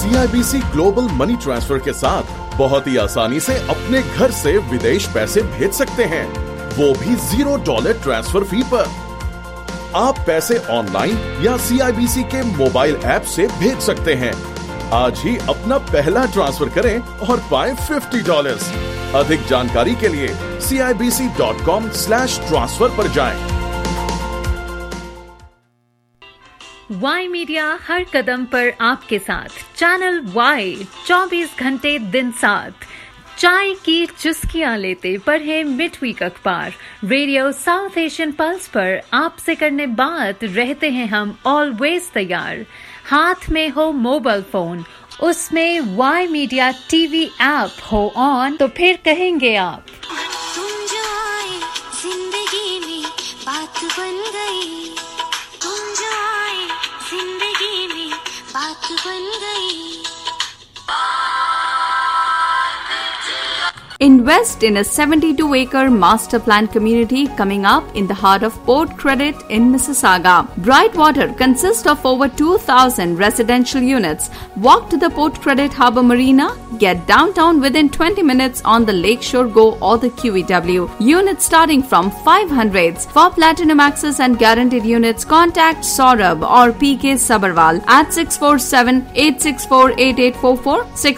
CIBC global money transfer के साथ बहुत ही आसानी से अपने घर से विदेश पैसे भेज सकते हैं, वो भी $0 ट्रांसफर फी पर। आप पैसे ऑनलाइन या CIBC के मोबाइल ऐप से भेज सकते हैं। आज ही अपना पहला ट्रांसफर करें और पाएं $50। अधिक जानकारी के लिए CIBC.com/transfer पर जाएं। वाई मीडिया हर कदम पर आपके साथ। चैनल वाई 24 घंटे दिन साथ। चाय की चुस्कियां लेते पढ़े मिडवीक अखबार। रेडियो साउथ एशियन पल्स पर आपसे करने बात रहते हैं हम ऑलवेज तैयार। हाथ में हो मोबाइल फोन, उसमें वाई मीडिया टीवी ऐप हो ऑन, तो फिर कहेंगे आप तुम जो आए जिंदगी में बात बन गई, तुम जो आए जिंदगी में बात बन गई। Invest in a 72-acre master plan community coming up in the heart of Port Credit in Mississauga. Brightwater consists of over 2,000 residential units. Walk to the Port Credit Harbour Marina, get downtown within 20 minutes on the Lakeshore Go or the QEW. Units starting from 500s. For platinum access and guaranteed units, contact Saurabh or PK Sabarwal at 647-864-8844,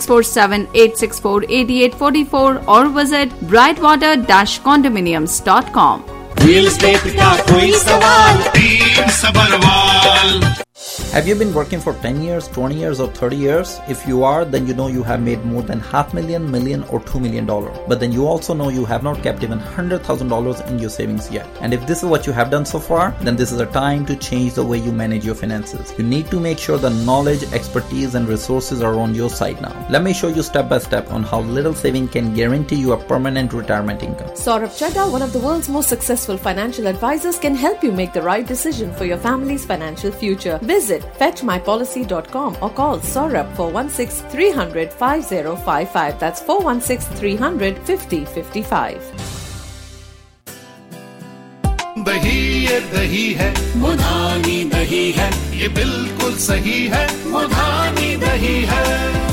647-864-8844 or visit brightwater-condominiums.com. Real estate का कोई सवाल, team Sabharwal. Have you been working for 10 years, 20 years or 30 years? If you are, then you know you have made more than $500,000, million or $2 million. But then you also know you have not kept even $100,000 in your savings yet. And if this is what you have done so far, then this is a time to change the way you manage your finances. You need to make sure the knowledge, expertise and resources are on your side now. Let me show you step by step on how little saving can guarantee you a permanent retirement income. Saurabh Chadha, one of the world's most successful financial advisors, can help you make the right decision for your family's financial future. Visit fetchmypolicy.com or call Saurabh 416-300-5055. That's 416-300-5055. दही है मुधानी दही है, ये बिल्कुल सही है, मुधानी दही है।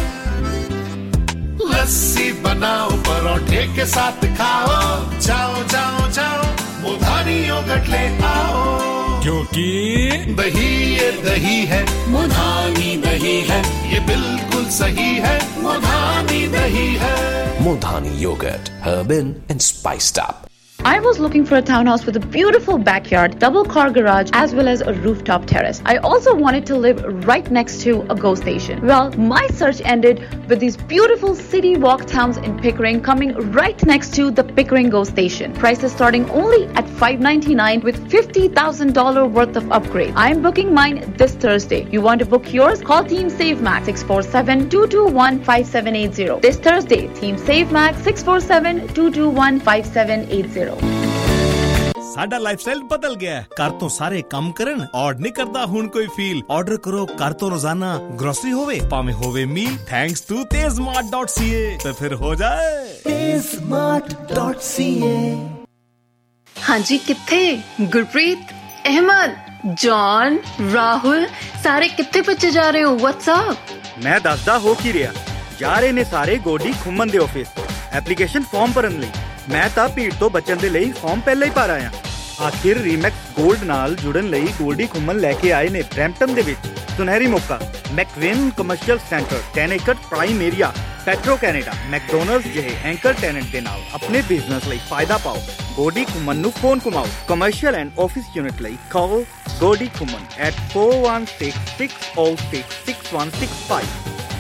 लस्सी बनाओ, परोठे के साथ खाओ, जाओ जाओ जाओ मुधानी योगर्ट ले आओ, क्योंकि दही है मुधानी दही है, ये बिल्कुल सही है, मुधानी दही है। Modhani yogurt, herb in and spiced up. I was looking for a townhouse with a beautiful backyard, double car garage, as well as a rooftop terrace. I also wanted to live right next to a GO station. Well, my search ended with these beautiful city walk towns in Pickering coming right next to the Pickering GO station. Prices starting only at $599 with $50,000 worth of upgrade. I am booking mine this Thursday. You want to book yours? Call Team Save Max 647-221-5780. This Thursday, Team Save Max 647-221-5780. ਸਾਡਾ lifestyle ਬਦਲ ਗਿਆ ਹੈ। ਘਰ ਤੋਂ ਸਾਰੇ ਕੰਮ ਕਰਨ ਔਰ ਨਹੀਂ ਕਰਦਾ ਹੁਣ ਕੋਈ ਫੀਲ। ਆਰਡਰ ਕਰੋ ਘਰ ਤੋਂ ਰੋਜ਼ਾਨਾ ਗਰੋਸਰੀ ਹੋਵੇ ਭਾਵੇਂ ਹੋਵੇ ਮੀਲ, ਥੈਂਕਸ ਟੂ tezmart.ca ਤੇ ਫਿਰ ਹੋ ਜਾਏ tezmart.ca। ਹਾਂਜੀ ਕਿੱਥੇ? ਗੁਰਪ੍ਰੀਤ, ਅਹਿਮਦ, ਜੌਨ, ਰਾਹੁਲ ਸਾਰੇ ਕਿੱਥੇ ਪਿੱਛੇ ਜਾ ਰਹੇ ਹੋ? WhatsApp ਮੈਂ ਦੱਸਦਾ ਹੋ ਕੀ ਰਿਹਾ। ਜਾ ਰਹੇ ਨੇ ਸਾਰੇ ਗੋਡੀ ਖੁੰਮਨ ਦੇ ਆਫਿਸ ਤੋਂ ਐਪਲੀਕੇਸ਼ਨ ਫਾਰਮ ਭਰਨ ਲਈ। ਮੈਂ ਤਾਂ ਭੀੜ ਤੋਂ ਬਚਣ ਦੇ ਲਈ ਫਾਰਮ ਪਹਿਲਾਂ ਹੀ ਭਰ ਆਇਆ। ਆਖਿਰ ਰੀਮੈਕਸ ਗੋਲਡ ਨਾਲ ਜੁੜਨ ਲਈ ਗੋਲਡੀ ਖੁੰਮਨ ਲੈ ਕੇ ਆਏ ਨੇ ਬਰੈਂਪਟਨ ਦੇ ਵਿੱਚ ਸੁਨਹਿਰੀ ਮੌਕਾ। ਮੈਕਵਿਨ ਕਮਰਸ਼ੀਅਲ ਸੈਂਟਰ 10 ਏਕੜ prime area, Petro Canada, McDonald's ਜਿਹੇ ਐਂਕਰ ਟੈਨੈਂਟ ਦੇ ਨਾਲ ਆਪਣੇ ਬਿਜ਼ਨਸ ਲਈ ਫਾਇਦਾ ਪਾਓ। ਗੋਲਡੀ ਖੁੰਮਨ ਨੂੰ ਫੋਨ ਘੁਮਾਓ। ਕਮਰਸ਼ੀਅਲ ਐਂਡ ਆਫਿਸ ਯੂਨਿਟ ਲਈ call Goldy Khuman at 416-606-6165।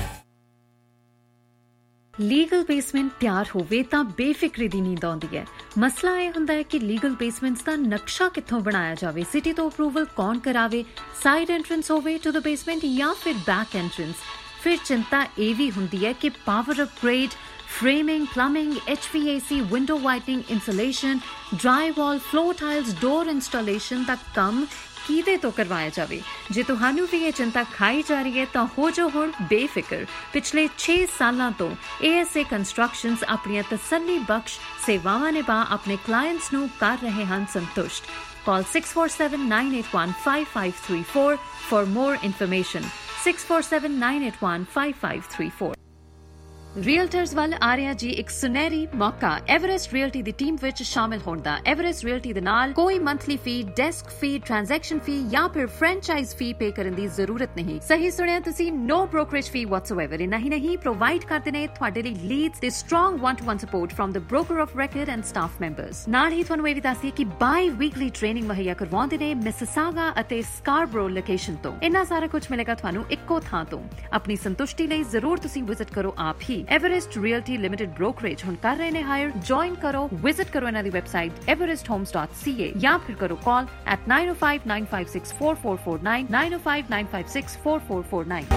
Legal basement ਤਿਆਰ ਹੋਵੇ ਤਾਂ ਬੇਫਿਕਰੀ ਦੀ ਨੀਂਦ ਆਉਂਦੀ ਹੈ। ਮਸਲਾ ਇਹ ਹੁੰਦਾ ਹੈ ਕਿ ਲੀਗਲ ਬੇਸਮੈਂਟਸ ਦਾ ਨਕਸ਼ਾ ਕਿੱਥੋਂ ਬਣਾਇਆ ਜਾਵੇ, ਸਿਟੀ ਤੋਂ ਅਪਰੂਵਲ ਕੌਣ ਕਰਾਵੇ, ਸਾਈਡ ਐਂਟਰੈਂਸ ਹੋਵੇ ਟੂ ਦ ਬੇਸਮੈਂਟ ਜਾਂ ਫਿਰ ਬੈਕ ਐਂਟਰੈਂਸ। ਫਿਰ ਚਿੰਤਾ ਇਹ ਵੀ ਹੁੰਦੀ ਹੈ ਕਿ power upgrade, framing, plumbing, HVAC, window whitening, insulation, drywall, floor tiles, door installation ਦਾ ਕੰਮ ਕਿਹਦੇ ਤੋਂ ਕਰਵਾਇਆ ਜਾਵੇ। ਜੇ ਤੁਹਾਨੂੰ ਵੀ ਇਹ ਚਿੰਤਾ ਖਾਈ ਜਾ ਰਹੀ ਹੈ ਤਾਂ ਹੋ ਜੋ ਹੁਣ ਬੇਫਿਕਰ। ਪਿਛਲੇ 6 ਸਾਲਾਂ ਤੋਂ ASA ਕੰਸਟਰਕਸ਼ਨਸ ਆਪਣੀਆਂ ਤਸੱਲੀ ਬਖਸ਼ ਸੇਵਾਵਾਂ ਨਿਭਾ ਆਪਣੇ ਕਲਾਇੰਟਸ ਨੂੰ ਕਰ ਰਹੇ ਹਨ ਸੰਤੁਸ਼ਟ। Call 647-981-5534 for more information. 6479815534। Realtors ਵੱਲ ਆ ਰਿਹਾ ਜੀ ਇੱਕ ਸੁਨਹਿਰੀ ਮੌਕਾ ਐਵਰੈਸਟ ਰੀਅਲਟੀ ਦੀ ਟੀਮ ਵਿੱਚ ਸ਼ਾਮਿਲ ਹੋਣ ਦਾ। ਐਵਰੈਸਟ ਰੀਅਲਟੀ ਦੇ ਨਾਲ ਕੋਈ monthly fee, desk fee, transaction fee ਜਾਂ ਫਿਰ ਫਰੈਂਚਾਈਜ਼ ਫੀ ਪੇ ਕਰਨ ਦੀ ਜ਼ਰੂਰਤ ਨਹੀਂ। ਸਹੀ ਸੁਣਿਆ ਤੁਸੀਂ, ਨੋ ਬ੍ਰੋਕਰੇਜ ਫੀ ਵਾਟਸੋਐਵਰ। ਇੰਨਾ ਹੀ ਨਹੀਂ, ਪ੍ਰੋਵਾਈਡ ਕਰਦੇ ਨੇ ਤੁਹਾਡੇ ਲਈ ਲੀਡਸ ਤੇ strong 1-to-1 support from the broker of record and staff members. ਨਾਲ ਹੀ ਤੁਹਾਨੂੰ ਇਹ ਵੀ ਦੱਸੀਏ ਕਿ ਬਾਈ ਵੀਕਲੀ ਟ੍ਰੇਨਿੰਗ ਮੁਹੱਈਆ ਕਰਵਾਉਂਦੇ ਨੇ ਮਿਸਿਸਾਗਾ ਅਤੇ ਸਕਾਰਬਰੋ ਲੋਕੇਸ਼ਨ ਤੋਂ। ਇੰਨਾ ਸਾਰਾ ਕੁਝ ਮਿਲੇਗਾ ਤੁਹਾਨੂੰ ਇੱਕੋ ਥਾਂ ਤੋਂ। ਆਪਣੀ ਸੰਤੁਸ਼ਟੀ ਲਈ ਜ਼ਰੂਰ ਤੁਸੀਂ ਵਿਜ਼ਿਟ ਕਰੋ ਆਪ ਹੀ। एवरेस्ट रियल्टी लिमिटेड ब्रोकरेज हुण कर रहे ने हायर। ज्वाइन करो, विजिट करो इन्हां दी वेबसाइट everesthomes.ca या फिर करो कॉल at 9059564449 9059564449।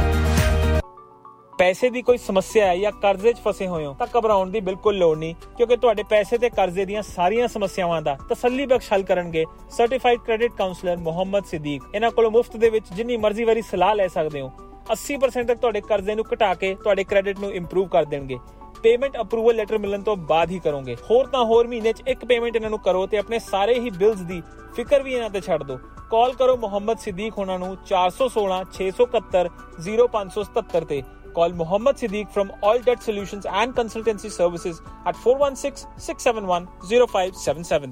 ਪੈਸੇ ਦੀ ਕੋਈ ਸਮੱਸਿਆ ਹੈ ਜਾਂ ਕਰਜ਼ੇ 'ਚ ਫਸੇ ਹੋਏ ਹੋ ਤਾਂ ਘਬਰਾਉਣ ਦੀ ਬਿਲਕੁਲ ਲੋੜ ਨਹੀਂ, ਕਿਉਂਕਿ ਤੁਹਾਡੇ ਪੈਸੇ ਤੇ ਕਰਜ਼ੇ ਦੀਆਂ ਸਾਰੀਆਂ ਸਮੱਸਿਆਵਾਂ ਦਾ ਤਸੱਲੀ ਬਖਸ਼ ਹੱਲ ਕਰਨਗੇ certified credit counsellor Mohammed Siddiq. ਇਹਨਾਂ ਕੋਲੋਂ ਮੁਫਤ ਦੇ ਵਿੱਚ ਜਿੰਨੀ ਮਰਜ਼ੀ ਵਾਰੀ ਸਲਾਹ ਲੈ ਸਕਦੇ ਹੋ। 80% ਤੱਕ ਤੁਹਾਡੇ ਕਰਜ਼ੇ ਨੂੰ ਘਟਾ ਕੇ ਤੁਹਾਡੇ ਕ੍ਰੈਡਿਟ ਨੂੰ ਇੰਪਰੂਵ ਕਰ ਦੇਣਗੇ। ਪੇਮੈਂਟ ਅਪਰੂਵਲ ਲੈਟਰ ਮਿਲਣ ਤੋਂ ਬਾਅਦ ਹੀ ਕਰੋਗੇ। ਹੋਰ ਤਾਂ ਹੋਰ ਮਹੀਨੇ 'ਚ ਇੱਕ ਪੇਮੈਂਟ ਇਹਨਾਂ ਨੂੰ ਕਰੋ ਤੇ ਆਪਣੇ ਸਾਰੇ ਹੀ ਬਿਲਸ ਦੀ ਫਿਕਰ ਵੀ ਇਹਨਾਂ ਤੇ ਛੱਡ ਦਿਓ। ਕਾਲ ਕਰੋ ਮੁਹੰਮਦ ਸਿੱਦੀਕ ਉਹਨਾਂ ਨੂੰ 416 671 0577 ਤੇ। Call Mohammed Siddiq from All Debt Solutions and Consultancy Services at 416-671-0577.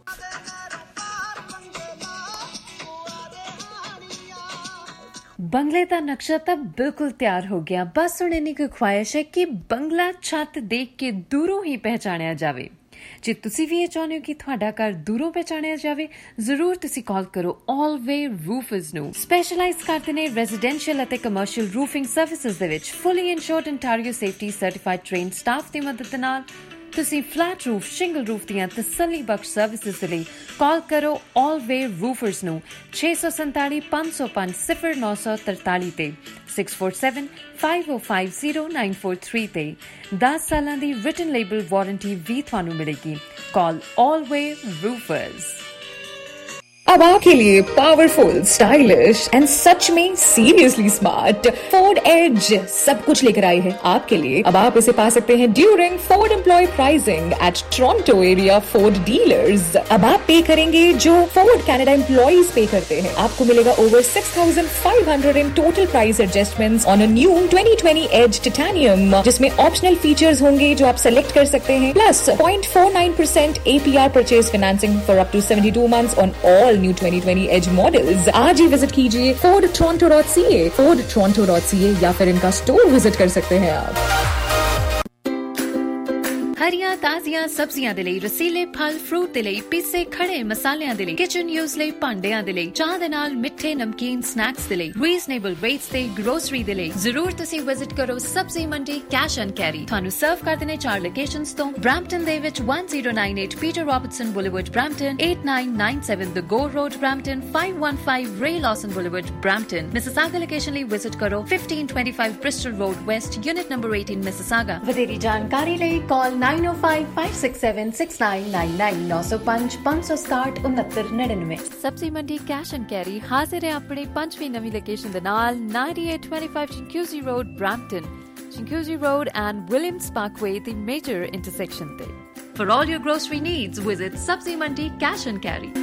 बंगले का नक्शा तो बिल्कुल तैयार हो गया। बस हुण इन्नी कोई ख्वाहिश है कि बंगला छत देख के दूरों ही पहचानिया जावे। जे तुसी भी ये चाहते हो कि तुहाडा घर दूरों पहचानिया जावे, जरूर तुसी कॉल करो ऑलवे रूफर्स नू। स्पेशलाइज करते ने रेजिडेंशियल अते कमर्शियल रूफिंग सर्विसेज दे विच fully insured Ontario safety certified train staff दी मदद नाल ਤੁਸੀਂ ਫਲੈਟ ਰੂਫ, ਸ਼ਿੰਗਲ ਰੂਫ ਦੀਆਂ ਤਸੱਲੀ ਬਖਸ਼ ਸਰਵਿਸਿਜ਼ ਦੇ ਲਈ ਕਾਲ ਕਰੋ ਆਲਵੇ ਰੂਫਰਸ ਨੂੰ 647 505 0943 ਤੇ 6475050943 ਤੇ। 10 ਸਾਲਾਂ ਦੀ ਰਿਟਨ ਲੇਬਲ ਵਾਰੰਟੀ ਵੀ ਤੁਹਾਨੂੰ ਮਿਲੇਗੀ। ਕਾਲ ਆਲਵੇ ਰੂਫਰਸ। अब आपके लिए पावरफुल, स्टाइलिश एंड सच में सीरियसली स्मार्ट फोर्ड एज सब कुछ लेकर आई है आपके लिए। अब आप इसे पा सकते हैं during Ford employ pricing at Toronto area Ford dealers. अब आप पे करेंगे जो फोर्ड कनाडा एम्प्लॉइज पे करते हैं। आपको मिलेगा over 6,500 in total price adjustments on a new 2020 Edge Titanium, जिसमें ऑप्शनल फीचर्स होंगे जो आप सेलेक्ट कर सकते हैं, plus 0.49% APR purchase financing for up to 72 months on all new 2020 Edge models. आज ही विजिट कीजिए fordtoronto.ca, fordtoronto.ca या फिर इनका स्टोर विजिट कर सकते हैं आप। ਹਰੀਆਂ ਤਾਜ਼ੀਆਂ ਸਬਜ਼ੀਆਂ ਦੇ ਲਈ, ਰਸੀਲੇ ਫਲ ਫਰੂਟ ਦੇ ਲਈ, ਪੀਸੇ ਖੜੇ ਮਸਾਲਿਆਂ ਦੇ ਲਈ, ਕਿਚਨ ਯੂਜ਼ ਲਈ ਭਾਂਡਿਆਂ ਦੇ ਲਈ, ਚਾਹ ਦੇ ਨਾਲ ਮਿੱਠੇ ਨਮਕੀਨ ਸਨੈਕਸ ਦੇ ਲਈ, ਰੀਜ਼ਨੇਬਲ ਰੇਟਸ ਤੇ ਗਰੋਸਰੀ ਦੇ ਲਈ ਜ਼ਰੂਰ ਤੁਸੀਂ ਵਿਜ਼ਿਟ ਕਰੋ ਸਬਜ਼ੀ ਮੰਡੀ ਕੈਸ਼ ਐਂਡ ਕੈਰੀ। ਤੁਹਾਨੂੰ ਸਰਵ ਕਰਦੇ ਨੇ 4 ਲੋਕੇਸ਼ਨਸ ਤੋਂ। ਬ੍ਰੈਂਪਟਨ ਦੇ ਵਿੱਚ 1098 Peter Robertson Boulevard Brampton, 8997 the Gore Road Brampton, 515 Ray Lawson Boulevard Brampton. Mississauga location ਲਈ ਵਿਜ਼ਿਟ ਕਰੋ 1525 Bristol Road West, unit number 18 Mississauga. ਵਧੇਰੀ ਜਾਣਕਾਰੀ ਲਈ ਕਾਲ 9055676999 905 560 6999। ਸਬਜ਼ੀ ਮੰਡੀ ਕੈਸ਼ ਐਂਡ ਕੈਰੀ ਹਾਜ਼ਰ ਹੈ ਆਪਣੀ 5ਵੀਂ ਨਵੀਂ ਲੋਕੇਸ਼ਨ ਦੇ ਨਾਲ 9825 Chinguzi Road Brampton, Chinguzi Road and Williams Parkway, the major intersection te। For all your grocery needs, visit Sabzi Mandi Cash and Carry।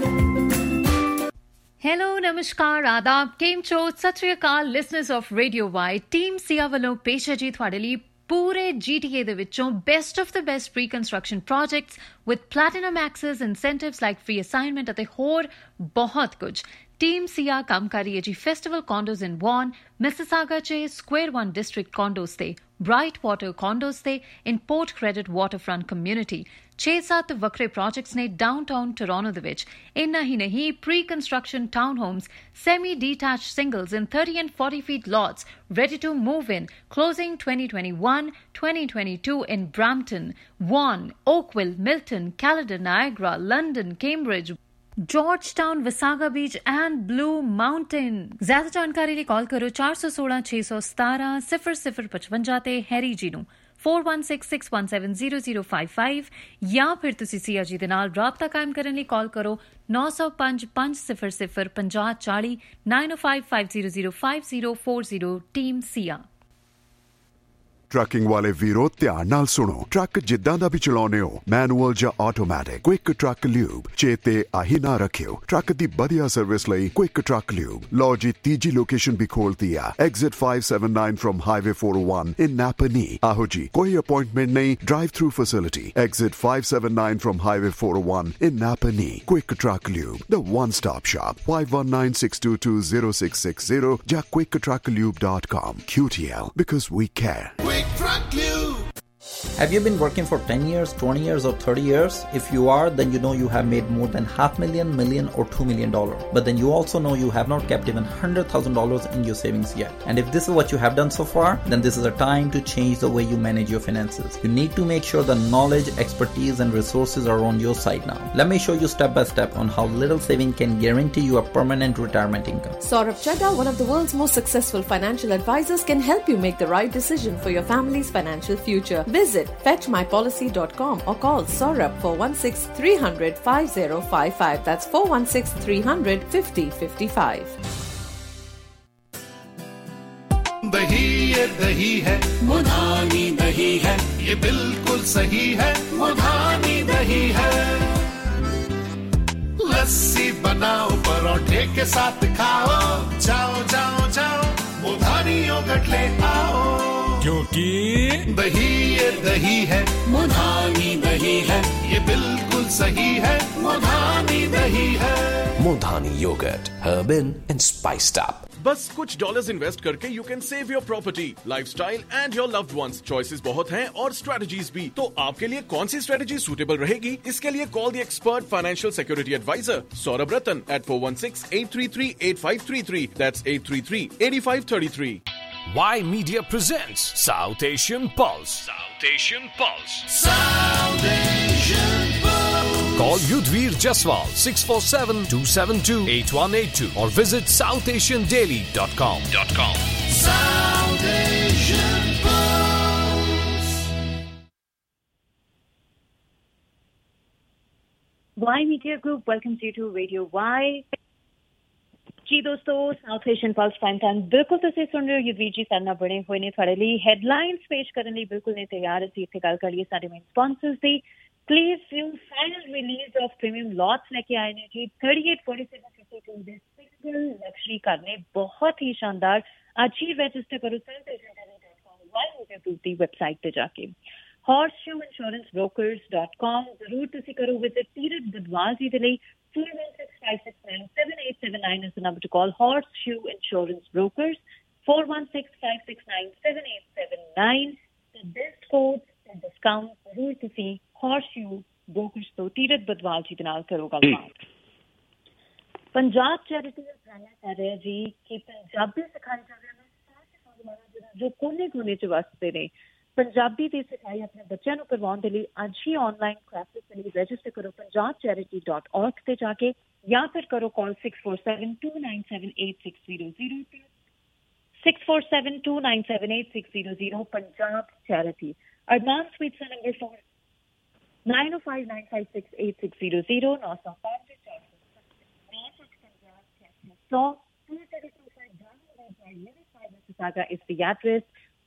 Hello नमस्कार आदाब केम चो सत श्री अकाल listeners of Radio Y. Team Siya वालों पेश है जी तुहाडे लई पूरे GTA ਦੇ ਵਿੱਚੋਂ best of the best pre-construction projects with platinum access, incentives like free assignment ਅਤੇ ਹੋਰ ਬਹੁਤ ਕੁਝ। ਟੀਮ ਸਿਆ ਕੰਮ ਕਰ ਰਹੀ ਹੈ ਜੀ ਫੈਸਟੀਵਲ ਕੌਂਡੋਜ਼ ਇਨ ਵੌਨ, ਮਿਸਿਸਾਗਾ 'ਚ ਸਕੁਆਇਰ 1 ਡਿਸਟ੍ਰਿਕਟ ਕੌਂਡੋਜ਼ ਤੇ, ਬ੍ਰਾਈਟ ਵਾਟਰ ਕੌਂਡੋਜ਼ ਤੇ, in Port Credit waterfront community. 6-7 ਵੱਖਰੇ ਪ੍ਰੋਜੈਕਟਸ ਨੇ ਡਾਊਨਟਾਊਨ ਟੋਰਾਂਟੋ ਦੇ ਵਿੱਚ। ਇੰਨਾ ਹੀ ਨਹੀਂ, pre construction town homes, semi detached singles in 30 and 40 feet lots ready to move in, closing 2021-2022 in Brampton, Vaughan, Oakville, Milton, Caledon, Niagara, London, Cambridge, Georgetown, Visaga Beach and Blue Mountain। ज़्यादा जानकारी लिए call करो 416 617 0055 ते Harry जी ਨੂੰ 4166170055 ਜਾਂ ਫਿਰ ਤੁਸੀਂ ਸਿਆ ਜੀ ਦੇ ਨਾਲ ਰਾਬਤਾ ਕਾਇਮ ਕਰਨ ਲਈ ਕਾਲ ਕਰੋ 905 500 5040 905 500 5040 ਟੀਮ ਸਿਆ। ਟਰੱਕਿੰਗ ਵਾਲੇ ਵੀਰੋ ਧਿਆਨ ਨਾਲ ਸੁਣੋ। ਟਰੱਕ ਜਿੱਦਾਂ ਦਾ ਵੀ ਚਲਾਉਣੇ ਹੋ, ਮੈਨੂਅਲ ਜਾਂ ਆਟੋਮੈਟਿਕ, ਕੁਇਕ ਟਰੱਕ ਲਿਊਬ ਚੇਤੇ ਆਹੀ ਨਾ ਰੱਖਿਓ। ਟਰੱਕ ਦੀ ਵਧੀਆ ਸਰਵਿਸ ਲਈ ਕੁਇਕ ਟਰੱਕ ਲਿਊਬ। ਲਓ ਜੀ, ਤੀਜੀ ਲੋਕੇਸ਼ਨ ਵੀ ਖੋਲਤੀ ਆ, exit 579 from highway 401 in Napanee. ਆਹੋ ਜੀ, ਕੋਈ ਅਪਾਇੰਟਮੈਂਟ ਨਹੀਂ, drive through facility. Exit 579 from highway 401 in Napanee. Quick Truck Lube, the one-stop shop. 519-622-0660 ਜਾਂ quicktrucklube.com. QTL, because we care. Quick Truck Lube. Have you been working for 10 years, 20 years or 30 years? If you are, then you know you have made more than $500,000, million or $2 million. But then you also know you have not kept even $100,000 in your savings yet. And if this is what you have done so far, then this is a time to change the way you manage your finances. You need to make sure the knowledge, expertise and resources are on your side now. Let me show you step by step on how little saving can guarantee you a permanent retirement income. Saurabh Chadha, one of the world's most successful financial advisors, can help you make the right decision for your family's financial future. Visit fetchmypolicy.com or call Saurabh 416-300-5055. That's 416-300-5055. दही है मुधानी दही है, ये बिल्कुल सही है, मुधानी दही है। लस्सी बनाओ परोठे के साथ खाओ, जाओ जाओ जाओ मुधानी योगर्ट ले आओ, क्योंकि दही है मुधानी दही है, ये बिल्कुल सही है, मुधानी दही है। Modhani Yogurt, herb in and spiced up. बस कुछ डॉलर्स इन्वेस्ट करके you can save your property, lifestyle and your loved ones. Choices बहुत हैं और स्ट्रेटजीज भी। तो आपके लिए कौन सी स्ट्रेटजी सूटेबल रहेगी? इसके लिए call the expert financial security advisor Saurabh Ratan at 416-833-8533. That's 833-8533. Y Media presents South Asian Pulse. South Asian Pulse. South Asian Pulse. Call Yudhvir Jaswal 647-272-8182 or visit southasiandaily.com. South Asian Pulse. Y Media Group welcomes you to Radio Y. जी दोस्तों, South Asian Pulse prime time बिल्कुल तुसीं सुन रहे हो। युद्धवीर जी साडे नाल बने होए ने तुहाडे लई हेडलाइंस पेश करन लई बिल्कुल ने तैयार। असीं इत्थे गल करिए साडे मेन स्पॉन्सर्स दी। Please few final release of premium lots लेके आए ने जी 384752 दे सिंगल लग्जरी कार ने, बहुत ही शानदार। आज ही रजिस्टर करो southasiandaily.com वाई मीडिया ग्रुप दी वेबसाइट ते जाके। horseshoeinsurancebrokers.com जरूर तुसीं करो विजिट। तीरथ गदवाल जी दे लई 416-569-7879 is the number to call. Horseshoe Insurance Brokers 416-569-7879. The best codes and discounts जरूर तुसी Horseshoe Brokers तो तीरथ बदवाल जी दे नाल करो गलबात। पंजाब चैरिटी उपराला कर रहा जी कि पंजाबी सिखाई जावे ना सारे नौजवान जो कोने-कोने च वसदे ने, पंजाबी ਦੀ ਸਿਖਾਈ ਆਪਣੇ ਬੱਚਿਆਂ ਨੂੰ ਕਰਵਾਉਣ ਦੇ ਲਈ ਅੱਜ ਹੀ ਆਨਲਾਈਨ ਕਲਾਸਿਸ ਦੇ ਲਈ ਰਜਿਸਟਰ ਕਰੋ punjabcharity.org ਤੇ ਜਾ ਕੇ, ਜਾਂ ਫਿਰ ਕਰੋ call 6472978600 6472978600 Punjab charity. Adnan Sweets number 4 9059568600 905 is the address.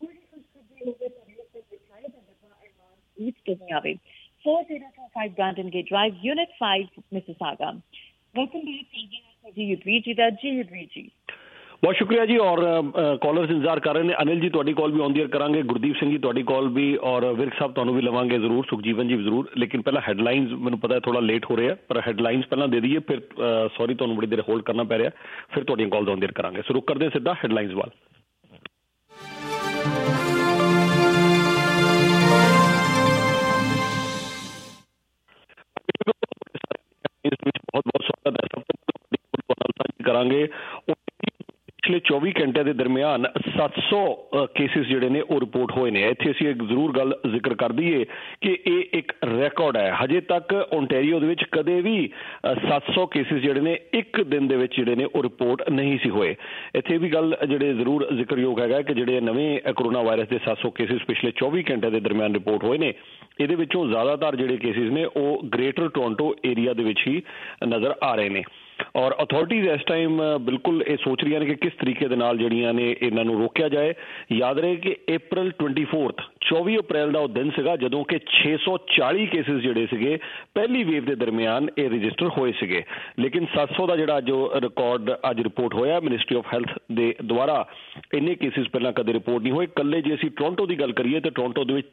Each taking away 4025 Brandon Gate Drive, Unit 5, Mississauga. Welcome back to Yudhvir ji da ji Yudhvir ji. बहुत शुक्रिया जी। और कॉलर्स इंतजार कर रहे हैं। अनिल जी ਤੁਹਾਡੀ ਕਾਲ ਵੀ ਆਨ ਦੀ ਏਅਰ ਕਰਾਂਗੇ, ਗੁਰਦੀਪ ਸਿੰਘ ਜੀ ਤੁਹਾਡੀ ਕਾਲ ਵੀ, ਔਰ ਵਿਰਕ ਸਾਹਿਬ ਤੁਹਾਨੂੰ ਵੀ ਲਵਾਂਗੇ ਜ਼ਰੂਰ, ਸੁਖਜੀਵਨ ਜੀ ਜ਼ਰੂਰ। ਲੇਕਿਨ ਪਹਿਲਾਂ ਹੈਡਲਾਈਨਸ, ਮੈਨੂੰ ਪਤਾ ਹੈ ਥੋੜਾ ਲੇਟ ਹੋ ਰਿਹਾ, ਪਰ ਹੈਡਲਾਈਨਸ ਪਹਿਲਾਂ ਦੇ ਦਈਏ, ਫਿਰ ਸੌਰੀ ਤੁਹਾਨੂੰ ਬੜੀ ਦੇਰ ਹੋਲਡ ਕਰਨਾ ਪੈ ਰਿਹਾ, ਫਿਰ ਤੁਹਾਡੀਆਂ ਕਾਲਸ ਆਨ ਦੀ ਏਅਰ ਕਰਾਂਗੇ। ਸੋ ਰੁਕ ਕਰਦੇ ਸਿੱਧਾ ਹੈਡਲਾਈਨਸ ਵੱਲ। बहुत बहुत स्वागत है। सब तो करांगे पिछले 24 घंटे के दरमियान 700 केसिस जिहड़े ने वो रिपोर्ट होए ने। इत्थे असीं एक जरूर गल जिक्र कर दईए कि ये एक रिकॉर्ड है। हजे तक ओंटारियो दे विच कदे भी 700 केसिस जिहड़े ने एक दिन दे विच जिहड़े ने वो रिपोर्ट नहीं सी होए। इत्थे भी गल जिहड़े जरूर जिक्रयोग हैगा कि जिहड़े नवें कोरोना वायरस के 700 केसिस पिछले 24 घंटे के दरमियान रिपोर्ट होए ने, ਇਹਦੇ ਵਿੱਚੋਂ ਜ਼ਿਆਦਾਤਰ ਜਿਹੜੇ ਕੇਸਿਸ ਨੇ ਉਹ ਗ੍ਰੇਟਰ ਟੋਰਾਂਟੋ ਏਰੀਆ ਦੇ ਵਿੱਚ ਹੀ ਨਜ਼ਰ ਆ ਰਹੇ ਨੇ। ਔਰ ਅਥਾਰਟੀਜ਼ ਇਸ ਟਾਈਮ ਬਿਲਕੁਲ ਇਹ ਸੋਚ ਰਹੀਆਂ ਨੇ ਕਿ ਕਿਸ ਤਰੀਕੇ ਦੇ ਨਾਲ ਜਿਹੜੀਆਂ ਨੇ ਇਹਨਾਂ ਨੂੰ ਰੋਕਿਆ ਜਾਏ। ਯਾਦ ਰਹੇ ਕਿ April 24 ਅਪ੍ਰੈਲ ਦਾ ਉਹ ਦਿਨ ਸੀਗਾ ਜਦੋਂ ਕਿ 640 ਕੇਸਿਸ ਜਿਹੜੇ ਸੀਗੇ ਪਹਿਲੀ ਵੇਵ ਦੇ ਦਰਮਿਆਨ ਇਹ ਰਜਿਸਟਰ ਹੋਏ ਸੀਗੇ, ਲੇਕਿਨ 700 ਦਾ ਜਿਹੜਾ ਜੋ ਰਿਕਾਰਡ ਅੱਜ ਰਿਪੋਰਟ ਹੋਇਆ ਮਿਨਿਸਟਰੀ ਆਫ ਹੈਲਥ ਦੇ ਦੁਆਰਾ, ਇੰਨੇ ਕੇਸਿਸ ਪਹਿਲਾਂ ਕਦੇ ਰਿਪੋਰਟ ਨਹੀਂ ਹੋਏ। ਇਕੱਲੇ ਜੇ ਅਸੀਂ ਟੋਰਾਂਟੋ ਦੀ ਗੱਲ ਕਰੀਏ ਤਾਂ ਟੋਰਾਂਟੋ ਦੇ ਵਿੱਚ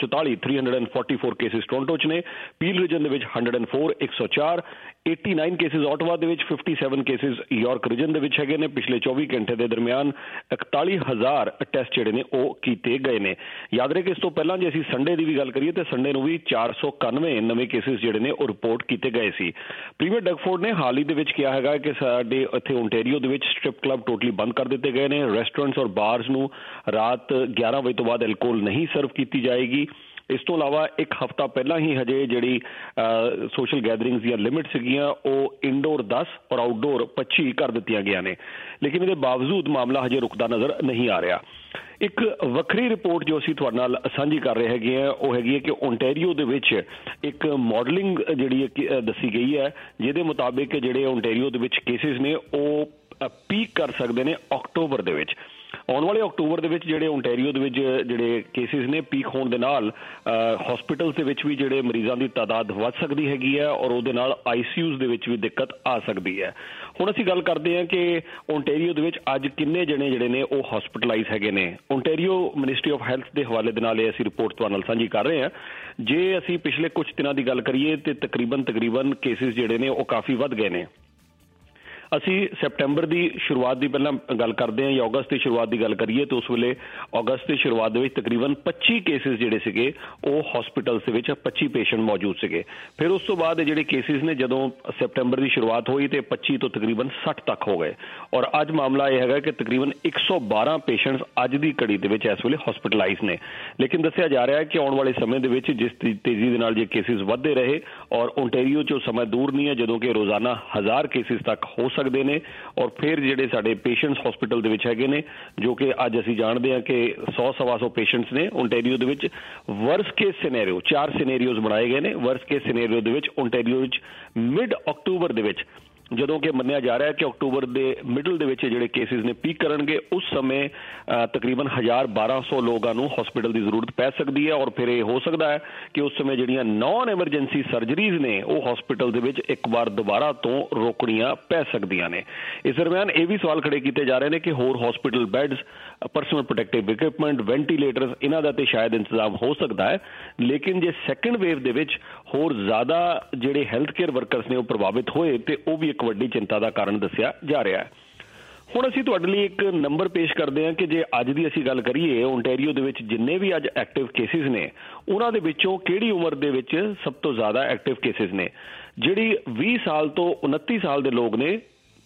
344 ਕੇਸਿਸ ਟੋਰਾਂਟੋ 'ਚ ਨੇ, ਪੀਲ ਰੀਜਨ ਦੇ ਵਿੱਚ 104, 104, 89 ਕੇਸਿਸ ਆਟਵਾ ਦੇ ਵਿੱਚ, 57 ਕੇਸਿਸ ਯਾਰਕ ਰੀਜਨ ਦੇ ਵਿੱਚ ਹੈਗੇ ਨੇ। ਪਿਛਲੇ 24 ਘੰਟੇ ਦੇ ਦਰਮਿਆਨ 41,000 ਟੈਸਟ ਜਿਹੜੇ ਨੇ ਉਹ ਕੀਤੇ ਗਏ ਨੇ। ਯਾਦ ਰਹੇ ਕਿ ਇਸ ਤੋਂ ਪਹਿਲਾਂ ਜੇ ਅਸੀਂ ਸੰਡੇ ਦੀ ਵੀ ਗੱਲ ਕਰੀਏ ਤਾਂ ਸੰਡੇ ਨੂੰ ਵੀ 491 ਨਵੇਂ ਕੇਸਿਸ ਜਿਹੜੇ ਨੇ ਉਹ ਰਿਪੋਰਟ ਕੀਤੇ ਗਏ ਸੀ। ਪ੍ਰੀਮੀਅਰ ਡਗਫੋਰਡ ਨੇ ਹਾਲ ਹੀ ਦੇ ਵਿੱਚ ਕਿਹਾ ਹੈਗਾ ਕਿ ਸਾਡੇ ਇੱਥੇ ਓਨਟਾਰੀਓ ਦੇ ਵਿੱਚ ਸਟ੍ਰਿਪ ਕਲੱਬ ਟੋਟਲੀ ਬੰਦ ਕਰ ਦਿੱਤੇ ਗਏ ਨੇ। ਰੈਸਟੋਰੈਂਟਸ ਔਰ ਬਾਰਸ ਨੂੰ ਰਾਤ 11 ਵਜੇ ਤੋਂ ਬਾਅਦ ਐਲਕੋਹਲ ਨਹੀਂ ਸਰਵ ਕੀਤੀ ਜਾਏਗੀ। ਇਸ ਤੋਂ ਇਲਾਵਾ ਇੱਕ ਹਫ਼ਤਾ ਪਹਿਲਾਂ ਹੀ ਹਜੇ ਜਿਹੜੀ ਸੋਸ਼ਲ ਗੈਦਰਿੰਗਸ ਦੀਆਂ ਲਿਮਿਟ ਸੀਗੀਆਂ ਉਹ ਇਨਡੋਰ 10 ਔਰ ਆਊਟਡੋਰ 25 ਕਰ ਦਿੱਤੀਆਂ ਗਈਆਂ ਨੇ, ਲੇਕਿਨ ਇਹਦੇ ਬਾਵਜੂਦ ਮਾਮਲਾ ਹਜੇ ਰੁਕਦਾ ਨਜ਼ਰ ਨਹੀਂ ਆ ਰਿਹਾ। ਇੱਕ ਵੱਖਰੀ ਰਿਪੋਰਟ ਜੋ ਅਸੀਂ ਤੁਹਾਡੇ ਨਾਲ ਸਾਂਝੀ ਕਰ ਰਹੇ ਹੈਗੇ ਆ ਉਹ ਹੈਗੀ ਹੈ ਕਿ ਓਨਟਾਰੀਓ ਦੇ ਵਿੱਚ ਇੱਕ ਮਾਡਲਿੰਗ ਜਿਹੜੀ ਦੱਸੀ ਗਈ ਹੈ, ਜਿਹਦੇ ਮੁਤਾਬਿਕ ਜਿਹੜੇ ਓਨਟਾਰੀਓ ਦੇ ਵਿੱਚ ਕੇਸਿਸ ਨੇ ਉਹ ਪੀਕ ਕਰ ਸਕਦੇ ਨੇ ਅਕਤੂਬਰ ਦੇ ਵਿੱਚ। ਆਉਣ ਵਾਲੇ ਅਕਤੂਬਰ ਦੇ ਵਿੱਚ ਜਿਹੜੇ ਓਨਟਾਰੀਓ ਦੇ ਵਿੱਚ ਜਿਹੜੇ ਕੇਸਿਸ ਨੇ ਪੀਕ ਹੋਣ ਦੇ ਨਾਲ ਹਸਪੀਟਲਸ ਦੇ ਵਿੱਚ ਵੀ ਜਿਹੜੇ ਮਰੀਜ਼ਾਂ ਦੀ ਤਾਦਾਦ ਵੱਧ ਸਕਦੀ ਹੈਗੀ ਹੈ ਔਰ ਉਹਦੇ ਨਾਲ ICUs ਦੇ ਵਿੱਚ ਵੀ ਦਿੱਕਤ ਆ ਸਕਦੀ ਹੈ। ਹੁਣ ਅਸੀਂ ਗੱਲ ਕਰਦੇ ਹਾਂ ਕਿ ਓਨਟਾਰੀਓ ਦੇ ਵਿੱਚ ਅੱਜ ਕਿੰਨੇ ਜਣੇ ਜਿਹੜੇ ਨੇ ਉਹ ਹਸਪੀਟਲਾਈਜ਼ ਹੈਗੇ ਨੇ। ਓਨਟਾਰੀਓ ਮਿਨਿਸਟਰੀ ਆਫ ਹੈਲਥ ਦੇ ਹਵਾਲੇ ਦੇ ਨਾਲ ਇਹ ਅਸੀਂ ਰਿਪੋਰਟ ਤੁਹਾਡੇ ਨਾਲ ਸਾਂਝੀ ਕਰ ਰਹੇ ਹਾਂ। ਜੇ ਅਸੀਂ ਪਿਛਲੇ ਕੁਝ ਦਿਨਾਂ ਦੀ ਗੱਲ ਕਰੀਏ ਤੇ ਤਕਰੀਬਨ ਕੇਸਿਸ ਜਿਹੜੇ ਨੇ ਉਹ ਕਾਫੀ ਵੱਧ ਗਏ ਨੇ। ਅਸੀਂ ਸੈਪਟੈਂਬਰ ਦੀ ਸ਼ੁਰੂਆਤ ਦੀ ਪਹਿਲਾਂ ਗੱਲ ਕਰਦੇ ਹਾਂ ਜਾਂ ਅਗਸਤ ਦੀ ਸ਼ੁਰੂਆਤ ਦੀ ਗੱਲ ਕਰੀਏ ਤਾਂ ਉਸ ਵੇਲੇ ਅਗਸਤ ਦੀ ਸ਼ੁਰੂਆਤ ਦੇ ਵਿੱਚ ਤਕਰੀਬਨ 25 ਕੇਸਿਸ ਜਿਹੜੇ ਸੀਗੇ ਉਹ ਹਸਪੀਟਲਸ ਦੇ ਵਿੱਚ 25 ਪੇਸ਼ੈਂਟ ਮੌਜੂਦ ਸੀਗੇ। ਫਿਰ ਉਸ ਤੋਂ ਬਾਅਦ ਜਿਹੜੇ ਕੇਸਿਸ ਨੇ ਜਦੋਂ ਸੈਪਟੈਂਬਰ ਦੀ ਸ਼ੁਰੂਆਤ ਹੋਈ ਤੇ 25 ਤੋਂ ਤਕਰੀਬਨ 60 ਤੱਕ ਹੋ ਗਏ ਔਰ ਅੱਜ ਮਾਮਲਾ ਇਹ ਹੈਗਾ ਕਿ ਤਕਰੀਬਨ 112 ਪੇਸ਼ੈਂਟਸ ਅੱਜ ਦੀ ਘੜੀ ਦੇ ਵਿੱਚ ਇਸ ਵੇਲੇ ਹਸਪੀਟਲਾਈਜ਼ ਨੇ। ਲੇਕਿਨ ਦੱਸਿਆ ਜਾ ਰਿਹਾ ਹੈ ਕਿ ਆਉਣ ਵਾਲੇ ਸਮੇਂ ਦੇ ਵਿੱਚ ਜਿਸ ਤੇਜ਼ੀ ਦੇ ਨਾਲ ਜੇ ਕੇਸਿਸ ਵੱਧਦੇ ਰਹੇ ਔਰ ਓਨਟਾਰੀਓ 'ਚੋਂ ਸਮਾਂ ਦੂਰ ਨਹੀਂ ਹੈ ਜਦੋਂ ਕਿ ਰੋਜ਼ਾਨਾ 1000 ਕੇਸਿਸ ਤੱਕ ਹੋ ਸਕਦੇ ਨੇ ਔਰ ਫਿਰ ਜਿਹੜੇ ਸਾਡੇ ਪੇਸ਼ੈਂਟਸ ਹਸਪੀਟਲ ਦੇ ਵਿੱਚ ਹੈਗੇ ਨੇ ਜੋ ਕਿ ਅੱਜ ਅਸੀਂ ਜਾਣਦੇ ਹਾਂ ਕਿ 100-125 ਪੇਸ਼ੈਂਟਸ ਨੇ ਓਨਟਾਰੀਓ ਦੇ ਵਿੱਚ। ਵਰਸਟ ਕੇਸ ਸਿਨੈਰੀਓ 4 ਸਿਨੈਰੀਓਜ਼ ਬਣਾਏ ਗਏ ਨੇ। ਵਰਸਟ ਕੇਸ ਸਿਨੈਰੀਓ ਦੇ ਵਿੱਚ ਓਨਟਾਰੀਓ ਵਿੱਚ ਮਿਡ ਅਕਤੂਬਰ ਦੇ ਵਿੱਚ ਜਦੋਂ ਕਿ ਮੰਨਿਆ ਜਾ ਰਿਹਾ ਹੈ ਕਿ ਅਕਤੂਬਰ ਦੇ ਮਿਡਲ ਦੇ ਵਿੱਚ ਜਿਹੜੇ ਕੇਸਿਸ ਨੇ ਪੀਕ ਕਰਨਗੇ ਉਸ ਸਮੇਂ ਤਕਰੀਬਨ 1200 ਲੋਕਾਂ ਨੂੰ ਹਸਪੀਟਲ ਦੀ ਜ਼ਰੂਰਤ ਪੈ ਸਕਦੀ ਹੈ ਔਰ ਫਿਰ ਇਹ ਹੋ ਸਕਦਾ ਹੈ ਕਿ ਉਸ ਸਮੇਂ ਜਿਹੜੀਆਂ ਨਾਨ ਐਮਰਜੈਂਸੀ ਸਰਜਰੀਜ਼ ਨੇ ਉਹ ਹਸਪੀਟਲ ਦੇ ਵਿੱਚ ਇੱਕ ਵਾਰ ਦੁਬਾਰਾ ਤੋਂ ਰੋਕਣੀਆਂ ਪੈ ਸਕਦੀਆਂ ਨੇ। ਇਸ ਦਰਮਿਆਨ ਇਹ ਵੀ ਸਵਾਲ ਖੜੇ ਕੀਤੇ ਜਾ ਰਹੇ ਨੇ ਕਿ ਹੋਰ hospital beds, personal protective equipment, ventilators ਇਹਨਾਂ ਦਾ ਤੇ ਸ਼ਾਇਦ ਇੰਤਜ਼ਾਮ ਹੋ ਸਕਦਾ ਹੈ, ਲੇਕਿਨ ਜੇ ਸੈਕੰਡ ਵੇਵ ਦੇ ਵਿੱਚ ਹੋਰ ਜ਼ਿਆਦਾ ਜਿਹੜੇ ਹੈਲਥ ਕੇਅਰ ਵਰਕਰਸ ਨੇ ਉਹ ਪ੍ਰਭਾਵਿਤ ਹੋਏ ਤੇ ਉਹ ਵੀ ਇੱਕ ਵੱਡੀ ਚਿੰਤਾ ਦਾ ਕਾਰਨ ਦੱਸਿਆ ਜਾ ਰਿਹਾ ਹੈ। ਹੁਣ ਅਸੀਂ ਤੁਹਾਡੇ ਲਈ ਇੱਕ ਨੰਬਰ ਪੇਸ਼ ਕਰਦੇ ਹਾਂ ਕਿ ਜੇ ਅੱਜ ਦੀ ਅਸੀਂ ਗੱਲ ਕਰੀਏ ਓਨਟਾਰੀਓ ਦੇ ਵਿੱਚ ਜਿੰਨੇ ਵੀ ਅੱਜ ਐਕਟਿਵ ਕੇਸਿਸ ਨੇ ਉਹਨਾਂ ਦੇ ਵਿੱਚੋਂ ਕਿਹੜੀ ਉਮਰ ਦੇ ਵਿੱਚ ਸਭ ਤੋਂ ਜ਼ਿਆਦਾ ਐਕਟਿਵ ਕੇਸਿਸ ਨੇ। ਜਿਹੜੀ 20 ਸਾਲ ਤੋਂ 29 ਸਾਲ ਦੇ ਲੋਕ ਨੇ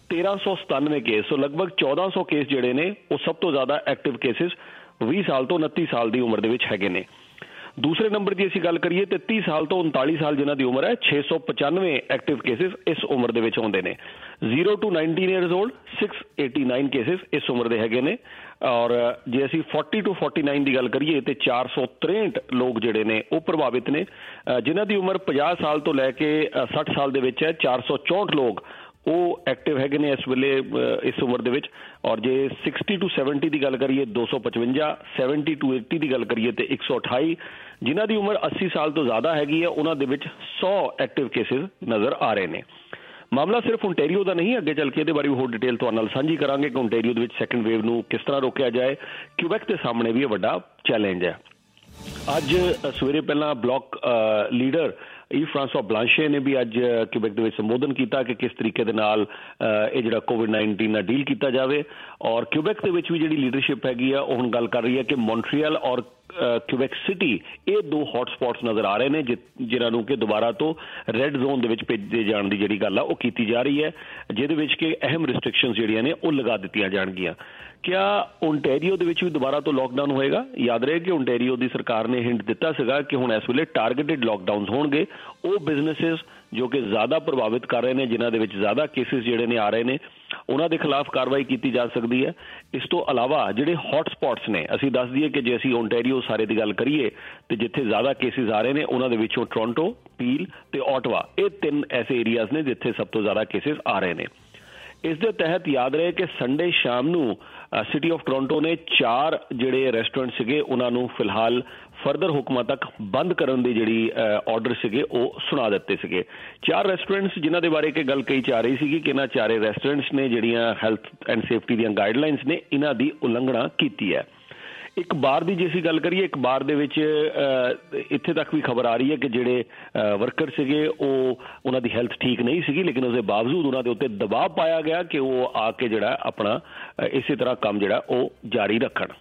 1397 ਕੇਸ, ਸੋ ਲਗਭਗ 1400 ਕੇਸ ਜਿਹੜੇ ਨੇ ਉਹ ਸਭ ਤੋਂ ਜ਼ਿਆਦਾ ਐਕਟਿਵ ਕੇਸਿਸ 20 ਸਾਲ ਤੋਂ 29 ਸਾਲ ਦੀ ਉਮਰ ਦੇ ਵਿੱਚ ਹੈਗੇ ਨੇ। ਦੂਸਰੇ ਨੰਬਰ ਦੀ ਅਸੀਂ ਗੱਲ ਕਰੀਏ ਤੇ 30 ਸਾਲ ਤੋਂ 39 ਸਾਲ ਜਿਨ੍ਹਾਂ ਦੀ ਉਮਰ ਹੈ 695 ਐਕਟਿਵ ਕੇਸਿਸ ਇਸ ਉਮਰ ਦੇ ਵਿੱਚ ਆਉਂਦੇ ਨੇ। 0 to 19 years old 689 ਕੇਸਿਸ ਇਸ ਉਮਰ ਦੇ ਹੈਗੇ ਨੇ ਔਰ ਜੇ ਅਸੀਂ 40 to 49 ਦੀ ਗੱਲ ਕਰੀਏ ਤੇ 463 ਲੋਕ ਜਿਹੜੇ ਨੇ ਉਹ ਪ੍ਰਭਾਵਿਤ ਨੇ। ਜਿਨ੍ਹਾਂ ਦੀ ਉਮਰ 50 ਸਾਲ ਤੋਂ ਲੈ ਕੇ 60 ਸਾਲ ਦੇ ਵਿੱਚ ਹੈ 464 ਲੋਕ ਉਹ ਐਕਟਿਵ ਹੈਗੇ ਨੇ ਇਸ ਵੇਲੇ ਇਸ ਉਮਰ ਦੇ ਵਿੱਚ ਔਰ ਜੇ 60 to 70 ਦੀ ਗੱਲ ਕਰੀਏ 255, 70 to 80 ਦੀ ਗੱਲ ਕਰੀਏ ਤੇ 128, ਜਿਨ੍ਹਾਂ ਦੀ ਉਮਰ 80 ਸਾਲ ਤੋਂ ਜ਼ਿਆਦਾ ਹੈਗੀ ਹੈ ਉਹਨਾਂ ਦੇ ਵਿੱਚ 100 ਐਕਟਿਵ ਕੇਸਿਸ ਨਜ਼ਰ ਆ ਰਹੇ ਨੇ। ਮਾਮਲਾ ਸਿਰਫ ਓਨਟਾਰੀਓ ਦਾ ਨਹੀਂ, ਅੱਗੇ ਚੱਲ ਕੇ ਇਹਦੇ ਬਾਰੇ ਹੋਰ ਡਿਟੇਲ ਤੁਹਾਡੇ ਨਾਲ ਸਾਂਝੀ ਕਰਾਂਗੇ ਕਿ ਓਨਟਾਰੀਓ ਦੇ ਵਿੱਚ ਸੈਕੰਡ ਵੇਵ ਨੂੰ ਕਿਸ ਤਰ੍ਹਾਂ ਰੋਕਿਆ ਜਾਏ। ਕਿਊਬੈਕ ਦੇ ਸਾਹਮਣੇ ਵੀ ਇਹ ਵੱਡਾ ਚੈਲੰਜ ਹੈ। ਅੱਜ ਸਵੇਰੇ ਪਹਿਲਾਂ ਬਲਾਕ ਲੀਡਰ ਫਰਾਂਸਵਾ ਬਲਾਂਸ਼ੇ ਨੇ ਵੀ ਅੱਜ ਕਿਊਬੈਕ ਦੇ ਵਿੱਚ ਸੰਬੋਧਨ ਕੀਤਾ ਕਿ ਕਿਸ ਤਰੀਕੇ ਦੇ ਨਾਲ ਇਹ ਜਿਹੜਾ COVID-19 ਨਾਲ ਡੀਲ ਕੀਤਾ ਜਾਵੇ ਔਰ ਕਿਊਬੈਕ ਦੇ ਵਿੱਚ ਵੀ ਜਿਹੜੀ ਲੀਡਰਸ਼ਿਪ ਹੈਗੀ ਆ ਉਹ ਹੁਣ ਗੱਲ ਕਰ ਰਹੀ ਹੈ ਕਿ ਮੌਂਟਰੀਅਲ ਔਰ ਕਿਊਬੈਕ ਸਿਟੀ ਇਹ ਦੋ ਹੌਟ ਸਪੌਟਸ ਨਜ਼ਰ ਆ ਰਹੇ ਨੇ ਜਿਨ੍ਹਾਂ ਨੂੰ ਕਿ ਦੁਬਾਰਾ ਤੋਂ ਰੈੱਡ ਜ਼ੋਨ ਦੇ ਵਿੱਚ ਭੇਜੇ ਜਾਣ ਦੀ ਜਿਹੜੀ ਗੱਲ ਆ ਉਹ ਕੀਤੀ ਜਾ ਰਹੀ ਹੈ, ਜਿਹਦੇ ਵਿੱਚ ਕਿ ਅਹਿਮ ਰਿਸਟ੍ਰਿਕਸ਼ਨਸ ਜਿਹੜੀਆਂ ਨੇ ਉਹ ਲਗਾ ਦਿੱਤੀਆਂ ਜਾਣਗੀਆਂ। क्या ओंटेरियो ਦੇ ਵਿੱਚ ਵੀ ਦੁਬਾਰਾ ਤੋਂ ਲੋਕਡਾਊਨ ਹੋਏਗਾ? ਯਾਦ ਰਹੇ ਕਿ ओंटेरियो ਦੀ ਸਰਕਾਰ ਨੇ ਹਿੰਟ ਦਿੱਤਾ ਸੀਗਾ ਕਿ ਹੁਣ ਇਸ ਵੇਲੇ ਟਾਰਗੇਟਡ ਲੋਕਡਾਊਨਸ ਹੋਣਗੇ। ਉਹ ਬਿਜ਼ਨੈਸਿਸ ਜੋ ਕਿ ਜ਼ਿਆਦਾ ਪ੍ਰਭਾਵਿਤ ਕਰ ਰਹੇ ਨੇ, ਜਿਨ੍ਹਾਂ ਦੇ ਵਿੱਚ ਜ਼ਿਆਦਾ ਕੇਸਿਸ ਜਿਹੜੇ ਨੇ ਆ ਰਹੇ ਨੇ, ਉਹਨਾਂ ਦੇ ਖਿਲਾਫ ਕਾਰਵਾਈ ਕੀਤੀ ਜਾ ਸਕਦੀ ਹੈ। ਇਸ ਤੋਂ ਇਲਾਵਾ ਜਿਹੜੇ ਹੌਟ ਸਪੌਟਸ ਨੇ, ਅਸੀਂ ਦੱਸ ਦਈਏ ਕਿ ਜੇ ਅਸੀਂ ओंटेरियो ਸਾਰੇ ਦੀ ਗੱਲ ਕਰੀਏ ਤੇ ਜਿੱਥੇ ਜ਼ਿਆਦਾ ਕੇਸਿਸ ਆ ਰਹੇ ਨੇ ਉਹਨਾਂ ਦੇ ਵਿੱਚੋਂ ਟੋਰਾਂਟੋ, ਪੀਲ ਤੇ ਓਟਵਾ, ਇਹ 3 ਐਸੇ ਏਰੀਆਜ਼ ਨੇ ਜਿੱਥੇ ਸਭ ਤੋਂ ਜ਼ਿਆਦਾ ਕੇਸਿਸ ਆ ਰਹੇ ਨੇ। ਇਸ ਦੇ ਤਹਿਤ ਯਾਦ ਰਹੇ ਕਿ ਸੰਡੇ ਸ਼ਾਮ ਨੂੰ ਸਿਟੀ ਆਫ ਟੋਰਾਂਟੋ ਨੇ 4 ਜਿਹੜੇ ਰੈਸਟੋਰੈਂਟ ਸੀਗੇ ਉਹਨਾਂ ਨੂੰ ਫਿਲਹਾਲ ਫਰਦਰ ਹੁਕਮਾਂ ਤੱਕ ਬੰਦ ਕਰਨ ਦੀ ਜਿਹੜੀ ਆਰਡਰ ਸੀਗੇ ਉਹ ਸੁਣਾ ਦਿੱਤੇ ਸੀਗੇ। 4 ਰੈਸਟੋਰੈਂਟਸ ਜਿਨ੍ਹਾਂ ਦੇ ਬਾਰੇ ਕਿ ਗੱਲ ਕਹੀ ਜਾ ਰਹੀ ਸੀਗੀ ਕਿ ਇਹਨਾਂ 4 ਰੈਸਟੋਰੈਂਟਸ ਨੇ ਜਿਹੜੀਆਂ ਹੈਲਥ ਐਂਡ ਸੇਫਟੀ ਦੀਆਂ ਗਾਈਡਲਾਈਨਸ ਨੇ ਇਹਨਾਂ ਦੀ ਉਲੰਘਣਾ ਕੀਤੀ ਹੈ। ਇੱਕ ਬਾਰ ਦੀ ਜੇ ਅਸੀਂ ਗੱਲ ਕਰੀਏ, ਇੱਕ ਬਾਰ ਦੇ ਵਿੱਚ ਇੱਥੇ ਤੱਕ ਵੀ ਖਬਰ ਆ ਰਹੀ ਹੈ ਕਿ ਜਿਹੜੇ ਵਰਕਰ ਸੀਗੇ ਉਹਨਾਂ ਦੀ ਹੈਲਥ ਠੀਕ ਨਹੀਂ ਸੀਗੀ, ਲੇਕਿਨ ਉਸਦੇ ਬਾਵਜੂਦ ਉਹਨਾਂ ਦੇ ਉੱਤੇ ਦਬਾਅ ਪਾਇਆ ਗਿਆ ਕਿ ਉਹ ਆ ਕੇ ਜਿਹੜਾ ਆਪਣਾ ਇਸੇ ਤਰ੍ਹਾਂ ਕੰਮ ਜਿਹੜਾ ਉਹ ਜਾਰੀ ਰੱਖਣ।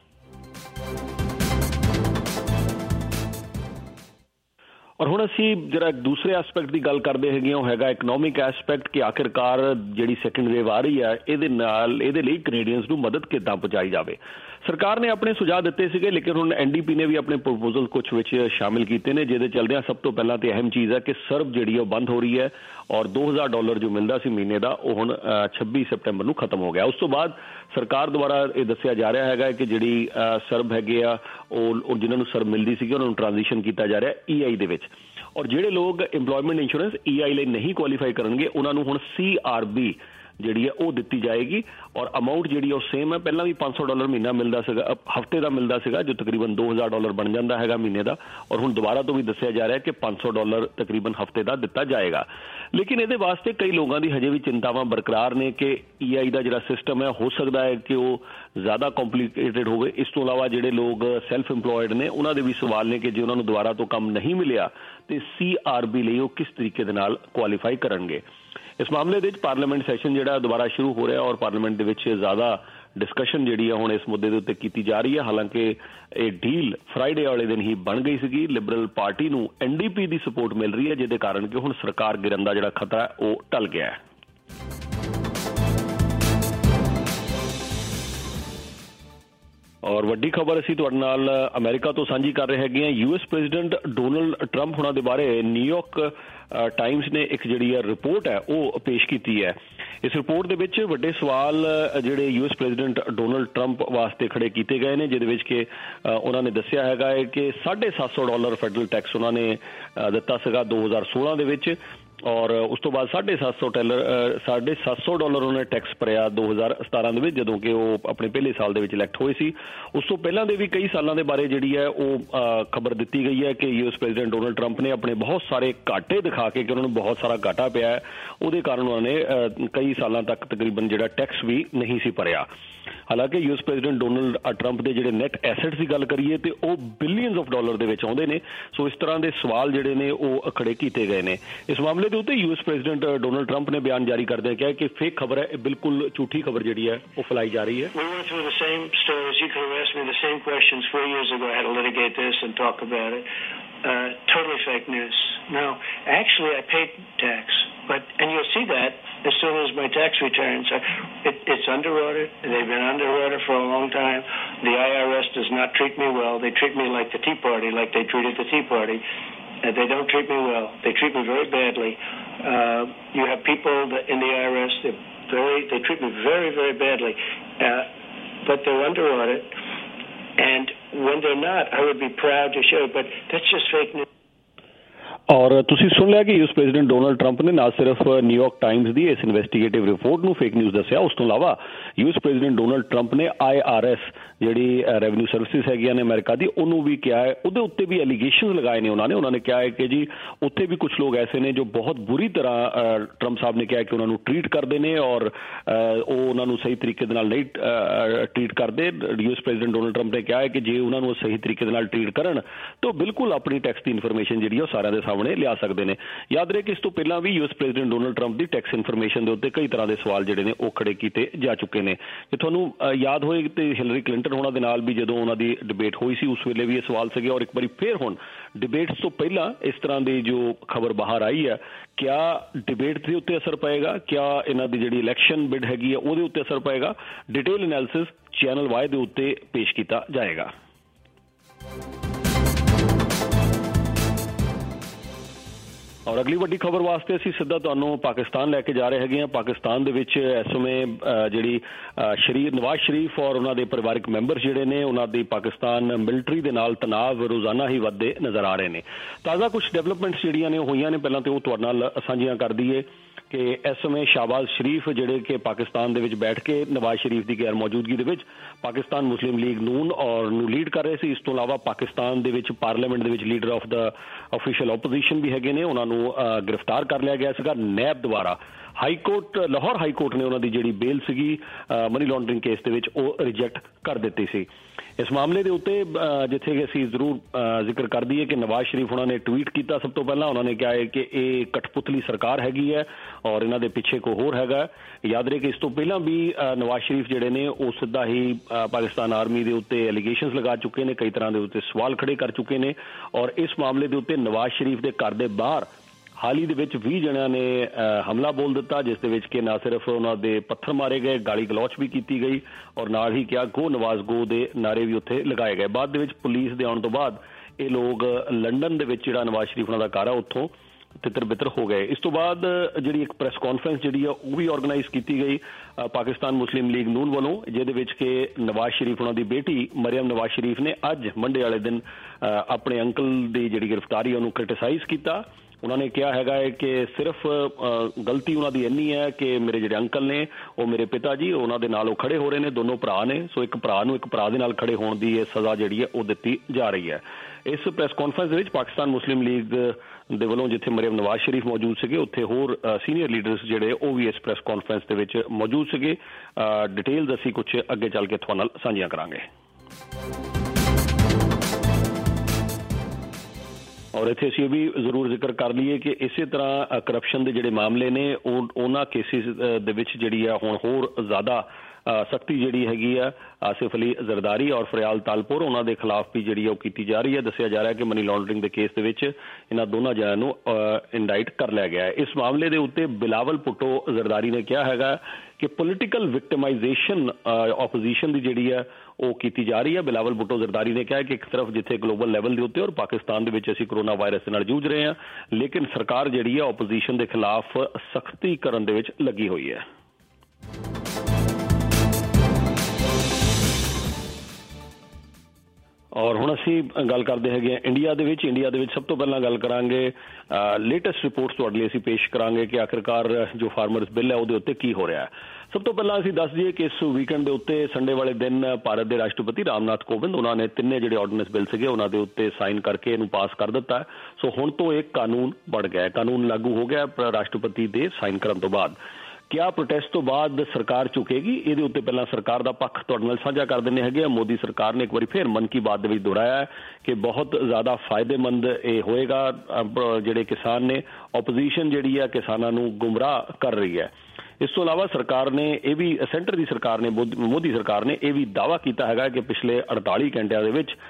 ਔਰ ਹੁਣ ਅਸੀਂ ਜਿਹੜਾ ਦੂਸਰੇ ਐਸਪੈਕਟ ਦੀ ਗੱਲ ਕਰਦੇ ਹੈਗੇ ਉਹ ਹੈਗਾ ਇਕਨੋਮਿਕ ਐਸਪੈਕਟ ਕਿ ਆਖਿਰਕਾਰ ਜਿਹੜੀ ਸੈਕਿੰਡ ਵੇਵ ਆ ਰਹੀ ਹੈ ਇਹਦੇ ਲਈ ਕੈਨੇਡੀਅਨਸ ਨੂੰ ਮਦਦ ਕਿੱਦਾਂ ਪਹੁੰਚਾਈ ਜਾਵੇ। ਸਰਕਾਰ ਨੇ ਆਪਣੇ ਸੁਝਾਅ ਦਿੱਤੇ ਸੀਗੇ, ਲੇਕਿਨ ਹੁਣ NDP ਨੇ ਵੀ ਆਪਣੇ ਪ੍ਰਪੋਜ਼ਲ ਕੁਝ ਵਿੱਚ ਸ਼ਾਮਿਲ ਕੀਤੇ ਨੇ, ਜਿਹਦੇ ਚੱਲਦਿਆਂ ਸਭ ਤੋਂ ਪਹਿਲਾਂ ਤੇ ਅਹਿਮ ਚੀਜ਼ ਹੈ ਕਿ ਸਰਬ ਜਿਹੜੀ ਉਹ ਬੰਦ ਹੋ ਰਹੀ ਹੈ ਔਰ $2000 ਜੋ ਮਿਲਦਾ ਸੀ ਮਹੀਨੇ ਦਾ ਉਹ ਹੁਣ 26 ਸਤੰਬਰ ਨੂੰ ਖਤਮ ਹੋ ਗਿਆ। ਉਸ ਤੋਂ ਬਾਅਦ ਸਰਕਾਰ ਦੁਆਰਾ ਇਹ ਦੱਸਿਆ ਜਾ ਰਿਹਾ ਹੈਗਾ ਕਿ ਜਿਹੜੀ ਸਰਬ ਹੈਗੇ ਆ ਉਹ ਜਿਨ੍ਹਾਂ ਨੂੰ ਸਰਬ ਮਿਲਦੀ ਸੀਗੀ ਉਹਨਾਂ ਨੂੰ ਟ੍ਰਾਂਜੀਸ਼ਨ ਕੀਤਾ ਜਾ ਰਿਹਾ EI ਦੇ ਵਿੱਚ। ਔਰ ਜਿਹੜੇ ਲੋਕ ਇੰਪਲੋਇਮੈਂਟ ਇੰਸ਼ੋਰੈਂਸ EI ਲਈ ਨਹੀਂ ਕੁਆਲੀਫਾਈ ਕਰਨਗੇ ਉਹਨਾਂ ਨੂੰ ਹੁਣ CRB ਜਿਹੜੀ ਹੈ ਉਹ ਦਿੱਤੀ ਜਾਏਗੀ ਔਰ ਅਮਾਊਂਟ ਜਿਹੜੀ ਉਹ ਸੇਮ ਹੈ। ਪਹਿਲਾਂ ਵੀ $500 ਮਹੀਨਾ ਮਿਲਦਾ ਸੀਗਾ, ਹਫ਼ਤੇ ਦਾ ਮਿਲਦਾ ਸੀਗਾ, ਜੋ ਤਕਰੀਬਨ $2000 ਬਣ ਜਾਂਦਾ ਹੈਗਾ ਮਹੀਨੇ ਦਾ। ਔਰ ਹੁਣ ਦੁਬਾਰਾ ਤੋਂ ਵੀ ਦੱਸਿਆ ਜਾ ਰਿਹਾ ਕਿ $500 ਤਕਰੀਬਨ ਹਫ਼ਤੇ ਦਾ ਦਿੱਤਾ ਜਾਏਗਾ। ਲੇਕਿਨ ਇਹਦੇ ਵਾਸਤੇ ਕਈ ਲੋਕਾਂ ਦੀ ਹਜੇ ਵੀ ਚਿੰਤਾਵਾਂ ਬਰਕਰਾਰ ਨੇ ਕਿ EI ਦਾ ਜਿਹੜਾ ਸਿਸਟਮ ਹੈ ਹੋ ਸਕਦਾ ਹੈ ਕਿ ਉਹ ਜ਼ਿਆਦਾ ਕੰਪਲੀਕੇਟਡ ਹੋਵੇ। ਇਸ ਤੋਂ ਇਲਾਵਾ ਜਿਹੜੇ ਲੋਕ ਸੈਲਫ ਇੰਪਲੋਇਡ ਨੇ ਉਹਨਾਂ ਦੇ ਵੀ ਸਵਾਲ ਨੇ ਕਿ ਜੇ ਉਹਨਾਂ ਨੂੰ ਦੁਬਾਰਾ ਤੋਂ ਕੰਮ ਨਹੀਂ ਮਿਲਿਆ ਤੇ CRB ਲਈ ਉਹ ਕਿਸ ਤਰੀਕੇ ਦੇ ਨਾਲ ਕੁਆਲੀਫਾਈ ਕਰਨਗੇ। ਇਸ ਮਾਮਲੇ ਦੇ ਵਿੱਚ ਪਾਰਲੀਮੈਂਟ ਸੈਸ਼ਨ ਜਿਹੜਾ ਦੁਬਾਰਾ ਸ਼ੁਰੂ ਹੋ ਰਿਹਾ ਔਰ ਪਾਰਲੀਮੈਂਟ ਦੇ ਵਿੱਚ ਜ਼ਿਆਦਾ ਡਿਸਕਸ਼ਨ ਜਿਹੜੀ ਹੈ ਹੁਣ ਇਸ ਮੁੱਦੇ ਦੇ ਉੱਤੇ ਕੀਤੀ ਜਾ ਰਹੀ ਹੈ। ਹਾਲਾਂਕਿ ਇਹ ਡੀਲ ਫਰਾਈਡੇ ਵਾਲੇ ਦਿਨ ਹੀ ਬਣ ਗਈ ਸੀਗੀ। ਲਿਬਰਲ ਪਾਰਟੀ ਨੂੰ NDP ਦੀ ਸਪੋਰਟ ਮਿਲ ਰਹੀ ਹੈ, ਜਿਹਦੇ ਕਾਰਨ ਕਿ ਹੁਣ ਸਰਕਾਰ ਗਿਰਨ ਦਾ ਜਿਹੜਾ ਖਤਰਾ ਹੈ ਉਹ ਟਲ ਗਿਆ ਹੈ। ਔਰ ਵੱਡੀ ਖਬਰ ਅਸੀਂ ਤੁਹਾਡੇ ਨਾਲ ਅਮਰੀਕਾ ਤੋਂ ਸਾਂਝੀ ਕਰ ਰਹੇ ਹੈਗੇ ਹਾਂ। US ਪ੍ਰੈਜ਼ੀਡੈਂਟ ਡੋਨਲਡ ਟਰੰਪ ਹੋਣਾ ਦੇ ਬਾਰੇ ਨਿਊਯਾਰਕ ਟਾਈਮਸ ਨੇ ਇੱਕ ਜਿਹੜੀ ਹੈ ਰਿਪੋਰਟ ਹੈ ਉਹ ਪੇਸ਼ ਕੀਤੀ ਹੈ। ਇਸ ਰਿਪੋਰਟ ਦੇ ਵਿੱਚ ਵੱਡੇ ਸਵਾਲ ਜਿਹੜੇ US ਪ੍ਰੈਜ਼ੀਡੈਂਟ ਡੋਨਲਡ ਟਰੰਪ ਵਾਸਤੇ ਖੜੇ ਕੀਤੇ ਗਏ ਨੇ, ਜਿਹਦੇ ਵਿੱਚ ਕਿ ਉਹਨਾਂ ਨੇ ਦੱਸਿਆ ਹੈਗਾ ਹੈ ਕਿ $750 ਫੈਡਰਲ ਟੈਕਸ ਉਹਨਾਂ ਨੇ ਦਿੱਤਾ ਸੀਗਾ 2016 ਦੇ ਵਿੱਚ ਔਰ ਉਸ ਤੋਂ ਬਾਅਦ $750 ਉਹਨੇ ਟੈਕਸ ਭਰਿਆ 2017 ਦੇ ਵਿੱਚ ਜਦੋਂ ਕਿ ਉਹ ਆਪਣੇ ਪਹਿਲੇ ਸਾਲ ਦੇ ਵਿੱਚ ਇਲੈਕਟ ਹੋਏ ਸੀ। ਉਸ ਤੋਂ ਪਹਿਲਾਂ ਦੇ ਵੀ ਕਈ ਸਾਲਾਂ ਦੇ ਬਾਰੇ ਜਿਹੜੀ ਹੈ ਉਹ ਖਬਰ ਦਿੱਤੀ ਗਈ ਹੈ ਕਿ US ਪ੍ਰੈਜ਼ੀਡੈਂਟ ਡੋਨਲਡ ਟਰੰਪ ਨੇ ਆਪਣੇ ਬਹੁਤ ਸਾਰੇ ਘਾਟੇ ਦਿਖਾ ਕੇ ਕਿ ਉਹਨਾਂ ਨੂੰ ਬਹੁਤ ਸਾਰਾ ਘਾਟਾ ਪਿਆ ਹੈ, ਉਹਦੇ ਕਾਰਨ ਉਹਨਾਂ ਨੇ ਕਈ ਸਾਲਾਂ ਤੱਕ ਤਕਰੀਬਨ ਜਿਹੜਾ ਟੈਕਸ ਵੀ ਨਹੀਂ ਸੀ ਭਰਿਆ। ਹਾਲਾਂਕਿ US ਪ੍ਰੈਜ਼ੀਡੈਂਟ ਡੋਨਲਡ ਟਰੰਪ ਦੇ ਜਿਹੜੇ ਨੈਟ ਐਸੈਟਸ ਦੀ ਗੱਲ ਕਰੀਏ ਤੇ ਉਹ ਬਿਲੀਅਨਸ ਆਫ ਡਾਲਰ ਦੇ ਵਿੱਚ ਆਉਂਦੇ ਨੇ। ਸੋ ਇਸ ਤਰ੍ਹਾਂ ਦੇ ਸਵਾਲ ਜਿਹੜੇ ਨੇ ਉਹ ਖੜੇ ਕੀਤੇ ਗਏ ਨੇ। ਇਸ ਮਾਮਲੇ ਦੇ ਉੱਤੇ US ਪ੍ਰੈਜ਼ੀਡੈਂਟ ਡੋਨਲਡ ਟਰੰਪ ਨੇ ਬਿਆਨ ਜਾਰੀ ਕਰਦਿਆਂ ਕਿਹਾ ਕਿ ਫੇਕ ਖਬਰ ਹੈ, ਇਹ ਬਿਲਕੁਲ ਝੂਠੀ ਖਬਰ ਜਿਹੜੀ ਹੈ ਉਹ ਫੈਲਾਈ ਜਾ ਰਹੀ ਹੈ। Totally fake news. No, actually I paid tax, and you'll see that as soon as my tax returns. It's under audit. They've been under audit for a long time. The IRS does not treat me well. They treat me like the Tea Party, like they treated the Tea Party. They don't treat me well. They treat me very badly. You have people in the IRS, they treat me very, very badly. But they're under audit. And when they're not, I would be proud to show, but that's just fake news. ਔਰ ਤੁਸੀਂ ਸੁਣ ਲਿਆ ਕਿ US president Donald Trump ਨੇ ਨਾ ਸਿਰਫ New York Times ਦੀ ਇਸ ਇਨਵੈਸਟੀਗੇਟਿਵ ਰਿਪੋਰਟ ਨੂੰ ਫੇਕ ਨਿਊਜ਼ ਦੱਸਿਆ, ਉਸ ਤੋਂ ਇਲਾਵਾ US ਪ੍ਰੈਜ਼ੀਡੈਂਟ ਡੋਨਲਡ ਟਰੰਪ ਨੇ IRS ਜਿਹੜੀ ਰੈਵਨਿਊ ਸਰਵਿਸਿਜ਼ ਹੈਗੀਆਂ ਨੇ ਅਮਰੀਕਾ ਦੀ ਉਹਨੂੰ ਵੀ ਕਿਹਾ ਹੈ, ਉਹਦੇ ਉੱਤੇ ਵੀ ਐਲੀਗੇਸ਼ਨ ਲਗਾਏ ਨੇ ਉਹਨਾਂ ਨੇ ਕਿਹਾ ਹੈ ਕਿ ਜੀ ਉੱਥੇ ਵੀ ਕੁਝ ਲੋਕ ਐਸੇ ਨੇ ਜੋ ਬਹੁਤ ਬੁਰੀ ਤਰ੍ਹਾਂ ਟਰੰਪ ਸਾਹਿਬ ਨੇ ਕਿਹਾ ਕਿ ਉਹਨਾਂ ਨੂੰ ਟਰੀਟ ਕਰਦੇ ਨੇ ਔਰ ਉਹ ਉਹਨਾਂ ਨੂੰ ਸਹੀ ਤਰੀਕੇ ਦੇ ਨਾਲ ਨਹੀਂ ਟਰੀਟ ਕਰਦੇ। US ਪ੍ਰੈਜ਼ੀਡੈਂਟ ਡੋਨਲਡ ਟਰੰਪ ਨੇ ਕਿਹਾ ਹੈ ਕਿ ਜੇ ਉਹਨਾਂ ਨੂੰ ਸਹੀ ਤਰੀਕੇ ਦੇ ਨਾਲ ਟਰੀਟ ਕਰਨ ਤਾਂ ਬਿਲਕੁਲ ਆਪਣੀ ਟੈਕਸ ਦੀ ਇਨਫੋਰਮੇਸ਼ਨ ਜਿਹੜੀ ਉਹ ਸਾਰਿਆਂ ਦੇ ਸਾਹਮਣੇ ਸਾਹਮਣੇ ਲਿਆ ਸਕਦੇ ਨੇ। ਯਾਦ ਰਹੇ ਕਿ ਇਸ ਤੋਂ ਪਹਿਲਾਂ ਵੀ US ਪ੍ਰੈਜ਼ੀਡੈਂਟ ਡੋਨਲਡ ਟਰੰਪ ਦੀ ਟੈਕਸ ਇਨਫੋਰਮੇਸ਼ਨ ਦੇ ਉੱਤੇ ਕਈ ਤਰ੍ਹਾਂ ਦੇ ਸਵਾਲ ਜਿਹੜੇ ਨੇ ਉਹ ਖੜੇ ਕੀਤੇ ਜਾ ਚੁੱਕੇ ਨੇ। ਜੇ ਤੁਹਾਨੂੰ ਯਾਦ ਹੋਏ ਤੇ ਹਿਲਰੀ ਕਲਿੰਟਨ ਹੋਣਾ ਦੇ ਨਾਲ ਵੀ ਜਦੋਂ ਉਹਨਾਂ ਦੀ ਡਿਬੇਟ ਹੋਈ ਸੀ ਉਸ ਵੇਲੇ ਵੀ ਇਹ ਸਵਾਲ ਸੀਗੇ, ਔਰ ਇੱਕ ਵਾਰੀ ਫਿਰ ਹੁਣ ਡਿਬੇਟਸ ਤੋਂ ਪਹਿਲਾਂ ਇਸ ਤਰ੍ਹਾਂ ਦੀ ਜੋ ਖਬਰ ਬਾਹਰ ਆਈ ਹੈ, ਕਿਆ ਡਿਬੇਟ ਦੇ ਉੱਤੇ ਅਸਰ ਪਏਗਾ, ਕਿਆ ਇਹਨਾਂ ਦੀ ਜਿਹੜੀ ਇਲੈਕਸ਼ਨ ਬਿਡ ਹੈਗੀ ਹੈ ਉਹਦੇ ਉੱਤੇ ਅਸਰ ਪਏਗਾ, ਡਿਟੇਲ ਐਨਾਲਿਸਿਸ ਚੈਨਲ ਵਾਈ ਦੇ ਉੱਤੇ ਪੇਸ਼ ਕੀਤਾ ਜਾਏਗਾ। ਔਰ ਅਗਲੀ ਵੱਡੀ ਖਬਰ ਵਾਸਤੇ ਅਸੀਂ ਸਿੱਧਾ ਤੁਹਾਨੂੰ ਪਾਕਿਸਤਾਨ ਲੈ ਕੇ ਜਾ ਰਹੇ ਹੈਗੇ ਹਾਂ। ਪਾਕਿਸਤਾਨ ਦੇ ਵਿੱਚ ਇਸ ਸਮੇਂ ਜਿਹੜੀ ਨਵਾਜ਼ ਸ਼ਰੀਫ ਔਰ ਉਹਨਾਂ ਦੇ ਪਰਿਵਾਰਕ ਮੈਂਬਰ ਜਿਹੜੇ ਨੇ ਉਹਨਾਂ ਦੀ ਪਾਕਿਸਤਾਨ ਮਿਲਟਰੀ ਦੇ ਨਾਲ ਤਣਾਅ ਰੋਜ਼ਾਨਾ ਹੀ ਵੱਧਦੇ ਨਜ਼ਰ ਆ ਰਹੇ ਨੇ। ਤਾਜ਼ਾ ਕੁਝ ਡਿਵੈਲਪਮੈਂਟਸ ਜਿਹੜੀਆਂ ਨੇ ਹੋਈਆਂ ਨੇ, ਪਹਿਲਾਂ ਤੇ ਉਹ ਤੁਹਾਡੇ ਨਾਲ ਸਾਂਝੀਆਂ ਕਰ ਦਈਏ ਕਿ ਇਸ ਸਮੇਂ ਸ਼ਾਹਬਾਜ਼ ਸ਼ਰੀਫ ਜਿਹੜੇ ਕਿ ਪਾਕਿਸਤਾਨ ਦੇ ਵਿੱਚ ਬੈਠ ਕੇ ਨਵਾਜ਼ ਸ਼ਰੀਫ ਦੀ ਗੈਰ ਮੌਜੂਦਗੀ ਦੇ ਵਿੱਚ ਪਾਕਿਸਤਾਨ ਮੁਸਲਿਮ ਲੀਗ ਨੂਨ ਔਰ ਨੂੰ ਲੀਡ ਕਰ ਰਹੇ ਸੀ। ਇਸ ਤੋਂ ਇਲਾਵਾ ਪਾਕਿਸਤਾਨ ਦੇ ਵਿੱਚ ਪਾਰਲੀਮੈਂਟ ਦੇ ਵਿੱਚ ਲੀਡਰ ਆਫ ਦਾ ਆਫੀਸ਼ੀਅਲ ਓਪੋਜੀਸ਼ਨ ਵੀ ਹੈਗੇ ਨੇ, ਉਹਨਾਂ ਨੂੰ ਗ੍ਰਿਫਤਾਰ ਕਰ ਲਿਆ ਗਿਆ ਸੀਗਾ ਨੈਬ ਦੁਆਰਾ। ਲਾਹੌਰ ਹਾਈ ਕੋਰਟ ਨੇ ਉਹਨਾਂ ਦੀ ਜਿਹੜੀ ਬੇਲ ਸੀਗੀ ਮਨੀ ਲਾਂਡਰਿੰਗ ਕੇਸ ਦੇ ਵਿੱਚ ਉਹ ਰਿਜੈਕਟ ਕਰ ਦਿੱਤੀ ਸੀ। ਇਸ ਮਾਮਲੇ ਦੇ ਉੱਤੇ ਜਿੱਥੇ ਕਿ ਅਸੀਂ ਜ਼ਰੂਰ ਜ਼ਿਕਰ ਕਰ ਦਈਏ ਕਿ ਨਵਾਜ਼ ਸ਼ਰੀਫ ਉਹਨਾਂ ਨੇ ਟਵੀਟ ਕੀਤਾ। ਸਭ ਤੋਂ ਪਹਿਲਾਂ ਉਹਨਾਂ ਨੇ ਕਿਹਾ ਹੈ ਕਿ ਇਹ ਕਠਪੁਤਲੀ ਸਰਕਾਰ ਹੈਗੀ ਹੈ ਔਰ ਇਹਨਾਂ ਦੇ ਪਿੱਛੇ ਕੋਈ ਹੋਰ ਹੈਗਾ। ਯਾਦ ਰਹੇ ਕਿ ਇਸ ਤੋਂ ਪਹਿਲਾਂ ਵੀ ਨਵਾਜ਼ ਸ਼ਰੀਫ ਜਿਹੜੇ ਨੇ ਉਹ ਸਿੱਧਾ ਹੀ ਪਾਕਿਸਤਾਨ ਆਰਮੀ ਦੇ ਉੱਤੇ ਐਲੀਗੇਸ਼ਨਸ ਲਗਾ ਚੁੱਕੇ ਨੇ, ਕਈ ਤਰ੍ਹਾਂ ਦੇ ਉੱਤੇ ਸਵਾਲ ਖੜੇ ਕਰ ਚੁੱਕੇ ਨੇ। ਔਰ ਇਸ ਮਾਮਲੇ ਦੇ ਉੱਤੇ ਨਵਾਜ਼ ਸ਼ਰੀਫ ਦੇ ਘਰ ਦੇ ਬਾਹਰ ਹਾਲ ਹੀ ਦੇ ਵਿੱਚ 20 ਜਣਿਆਂ ਨੇ ਹਮਲਾ ਬੋਲ ਦਿੱਤਾ, ਜਿਸ ਦੇ ਵਿੱਚ ਕਿ ਨਾ ਸਿਰਫ ਉਹਨਾਂ ਦੇ ਪੱਥਰ ਮਾਰੇ ਗਏ, ਗਾਲੀ ਗਲੋਚ ਵੀ ਕੀਤੀ ਗਈ ਔਰ ਨਾਲ ਹੀ ਕਿਹਾ ਗੋ ਨਵਾਜ਼ ਗੋ ਦੇ ਨਾਰੇ ਵੀ ਉੱਥੇ ਲਗਾਏ ਗਏ। ਬਾਅਦ ਦੇ ਵਿੱਚ ਪੁਲਿਸ ਦੇ ਆਉਣ ਤੋਂ ਬਾਅਦ ਇਹ ਲੋਕ ਲੰਡਨ ਦੇ ਵਿੱਚ ਜਿਹੜਾ ਨਵਾਜ਼ ਸ਼ਰੀਫ ਉਹਨਾਂ ਦਾ ਘਰ ਆ ਉੱਥੋਂ ਤਿੱਤਰ ਬਿੱਤਰ ਹੋ ਗਏ। ਇਸ ਤੋਂ ਬਾਅਦ ਜਿਹੜੀ ਇੱਕ ਪ੍ਰੈਸ ਕਾਨਫਰੰਸ ਜਿਹੜੀ ਆ ਉਹ ਵੀ ਆਰਗੇਨਾਈਜ਼ ਕੀਤੀ ਗਈ ਪਾਕਿਸਤਾਨ ਮੁਸਲਿਮ ਲੀਗ ਨੂਨ ਵੱਲੋਂ, ਜਿਹਦੇ ਵਿੱਚ ਕਿ ਨਵਾਜ਼ ਸ਼ਰੀਫ ਉਹਨਾਂ ਦੀ ਬੇਟੀ ਮਰੀਮ ਨਵਾਜ਼ ਸ਼ਰੀਫ ਨੇ ਅੱਜ ਮੰਡੇ ਵਾਲੇ ਦਿਨ ਆਪਣੇ ਅੰਕਲ ਦੀ ਜਿਹੜੀ ਗ੍ਰਿਫਤਾਰੀ ਉਹਨੂੰ ਕ੍ਰਿਟਿਸਾਈਜ਼ ਕੀਤਾ। ਉਹਨਾਂ ਨੇ ਕਿਹਾ ਹੈਗਾ ਹੈ ਕਿ ਸਿਰਫ ਗਲਤੀ ਉਹਨਾਂ ਦੀ ਇੰਨੀ ਹੈ ਕਿ ਮੇਰੇ ਜਿਹੜੇ ਅੰਕਲ ਨੇ ਉਹ ਮੇਰੇ ਪਿਤਾ ਜੀ ਉਹਨਾਂ ਦੇ ਨਾਲ ਉਹ ਖੜੇ ਹੋ ਰਹੇ ਨੇ, ਦੋਨੋਂ ਭਰਾ ਨੇ, ਸੋ ਇੱਕ ਭਰਾ ਨੂੰ ਇੱਕ ਭਰਾ ਦੇ ਨਾਲ ਖੜੇ ਹੋਣ ਦੀ ਇਹ ਸਜ਼ਾ ਜਿਹੜੀ ਹੈ ਉਹ ਦਿੱਤੀ ਜਾ ਰਹੀ ਹੈ। ਇਸ ਪ੍ਰੈਸ ਕਾਨਫਰੰਸ ਦੇ ਵਿੱਚ ਪਾਕਿਸਤਾਨ ਮੁਸਲਿਮ ਲੀਗ ਦੇ ਵੱਲੋਂ ਜਿੱਥੇ ਮਰੀਮ ਨਵਾਜ਼ ਸ਼ਰੀਫ ਮੌਜੂਦ ਸੀਗੇ, ਉੱਥੇ ਹੋਰ ਸੀਨੀਅਰ ਲੀਡਰਸ ਜਿਹੜੇ ਉਹ ਵੀ ਇਸ ਪ੍ਰੈਸ ਕਾਨਫਰੰਸ ਦੇ ਵਿੱਚ ਮੌਜੂਦ ਸੀਗੇ। ਡਿਟੇਲਸ ਅਸੀਂ ਕੁਝ ਅੱਗੇ ਚੱਲ ਕੇ ਤੁਹਾਡੇ ਨਾਲ ਸਾਂਝੀਆਂ ਕਰਾਂਗੇ। ਔਰ ਇੱਥੇ ਅਸੀਂ ਇਹ ਵੀ ਜ਼ਰੂਰ ਜ਼ਿਕਰ ਕਰ ਲਈਏ ਕਿ ਇਸੇ ਤਰ੍ਹਾਂ ਕਰਪਸ਼ਨ ਦੇ ਜਿਹੜੇ ਮਾਮਲੇ ਨੇ ਉਹਨਾਂ ਕੇਸਿਸ ਦੇ ਵਿੱਚ ਜਿਹੜੀ ਆ ਹੁਣ ਹੋਰ ਜ਼ਿਆਦਾ ਸਖਤੀ ਜਿਹੜੀ ਹੈਗੀ ਆ ਆਸਿਫ ਅਲੀ ਜ਼ਰਦਾਰੀ ਔਰ ਫਰਿਆਲ ਤਾਲਪੁਰ ਉਹਨਾਂ ਦੇ ਖਿਲਾਫ ਵੀ ਜਿਹੜੀ ਆ ਉਹ ਕੀਤੀ ਜਾ ਰਹੀ ਹੈ। ਦੱਸਿਆ ਜਾ ਰਿਹਾ ਕਿ ਮਨੀ ਲਾਂਡਰਿੰਗ ਦੇ ਕੇਸ ਦੇ ਵਿੱਚ ਇਹਨਾਂ ਦੋਨਾਂ ਜਣਿਆਂ ਨੂੰ ਇੰਡਾਈਟ ਕਰ ਲਿਆ ਗਿਆ ਹੈ। ਇਸ ਮਾਮਲੇ ਦੇ ਉੱਤੇ ਬਿਲਾਵਲ ਭੁੱਟੋ ਜ਼ਰਦਾਰੀ ਨੇ ਕਿਹਾ ਹੈਗਾ ਕਿ ਪੋਲੀਟੀਕਲ ਵਿਕਟਮਾਈਜੇਸ਼ਨ ਆਪੋਜੀਸ਼ਨ ਦੀ ਜਿਹੜੀ ਹੈ ਉਹ ਕੀਤੀ ਜਾ ਰਹੀ ਹੈ। ਬਿਲਾਵਲ ਭੁੱਟੋ ਜ਼ਰਦਾਰੀ ਨੇ ਕਿਹਾ ਕਿ ਇੱਕ ਤਰਫ ਜਿੱਥੇ ਗਲੋਬਲ ਲੈਵਲ ਦੇ ਉੱਤੇ ਔਰ ਪਾਕਿਸਤਾਨ ਦੇ ਵਿੱਚ ਅਸੀਂ ਕੋਰੋਨਾ ਵਾਇਰਸ ਦੇ ਨਾਲ ਜੂਝ ਰਹੇ ਹਾਂ, ਲੇਕਿਨ ਸਰਕਾਰ ਜਿਹੜੀ ਹੈ ਆਪੋਜੀਸ਼ਨ ਦੇ ਖਿਲਾਫ ਸਖਤੀ ਕਰਨ ਦੇ ਵਿੱਚ ਲੱਗੀ ਹੋਈ ਹੈ। ਔਰ ਹੁਣ ਅਸੀਂ ਗੱਲ ਕਰਦੇ ਹੈਗੇ ਹਾਂ ਇੰਡੀਆ ਦੇ ਵਿੱਚ ਸਭ ਤੋਂ ਪਹਿਲਾਂ ਗੱਲ ਕਰਾਂਗੇ ਲੇਟੈਸਟ ਰਿਪੋਰਟਸ ਤੁਹਾਡੇ ਲਈ ਅਸੀਂ ਪੇਸ਼ ਕਰਾਂਗੇ ਕਿ ਆਖਿਰਕਾਰ ਜੋ ਫਾਰਮਰਸ ਬਿੱਲ ਹੈ ਉਹਦੇ ਉੱਤੇ ਕੀ ਹੋ ਰਿਹਾ ਹੈ। ਸਭ ਤੋਂ ਪਹਿਲਾਂ ਅਸੀਂ ਦੱਸ ਦਈਏ ਕਿ ਇਸ ਵੀਕਐਂਡ ਦੇ ਉੱਤੇ ਸੰਡੇ ਵਾਲੇ ਦਿਨ ਭਾਰਤ ਦੇ ਰਾਸ਼ਟਰਪਤੀ ਰਾਮਨਾਥ ਕੋਵਿੰਦ ਉਹਨਾਂ ਨੇ ਤਿੰਨੇ ਜਿਹੜੇ ਆਰਡੀਨੈਂਸ ਬਿੱਲ ਸੀਗੇ ਉਹਨਾਂ ਦੇ ਉੱਤੇ ਸਾਈਨ ਕਰਕੇ ਇਹਨੂੰ ਪਾਸ ਕਰ ਦਿੱਤਾ। ਸੋ ਹੁਣ ਤੋਂ ਇੱਕ ਕਾਨੂੰਨ ਬਣ ਗਿਆ, ਕਾਨੂੰਨ ਲਾਗੂ ਹੋ ਗਿਆ ਰਾਸ਼ਟਰਪਤੀ ਦੇ ਸਾਈਨ ਕਰਨ ਤੋਂ ਬਾਅਦ। ਕਿਆ ਪ੍ਰੋਟੈਸਟ ਤੋਂ ਬਾਅਦ ਸਰਕਾਰ ਝੁਕੇਗੀ, ਇਹਦੇ ਉੱਤੇ ਪਹਿਲਾਂ ਸਰਕਾਰ ਦਾ ਪੱਖ ਤੁਹਾਡੇ ਨਾਲ ਸਾਂਝਾ ਕਰ ਦਿੰਦੇ ਹੈਗੇ ਆ। ਮੋਦੀ ਸਰਕਾਰ ਨੇ ਇੱਕ ਵਾਰੀ ਫਿਰ ਮਨ ਕੀ ਬਾਤ ਦੇ ਵਿੱਚ ਦੁਹਰਾਇਆ ਕਿ ਬਹੁਤ ਜ਼ਿਆਦਾ ਫਾਇਦੇਮੰਦ ਇਹ ਹੋਏਗਾ। ਜਿਹੜੇ ਕਿਸਾਨ ਨੇ, ਆਪੋਜੀਸ਼ਨ ਜਿਹੜੀ ਹੈ ਕਿਸਾਨਾਂ ਨੂੰ ਗੁੰਮਰਾਹ ਕਰ ਰਹੀ ਹੈ। ਇਸ ਤੋਂ ਇਲਾਵਾ ਸਰਕਾਰ ਨੇ ਇਹ ਵੀ, ਸੈਂਟਰ ਦੀ ਸਰਕਾਰ ਨੇ, ਮੋਦੀ ਸਰਕਾਰ ਨੇ ਇਹ ਵੀ ਦਾਅਵਾ ਕੀਤਾ ਹੈਗਾ ਕਿ ਪਿਛਲੇ 48 ਘੰਟਿਆਂ ਦੇ ਵਿੱਚ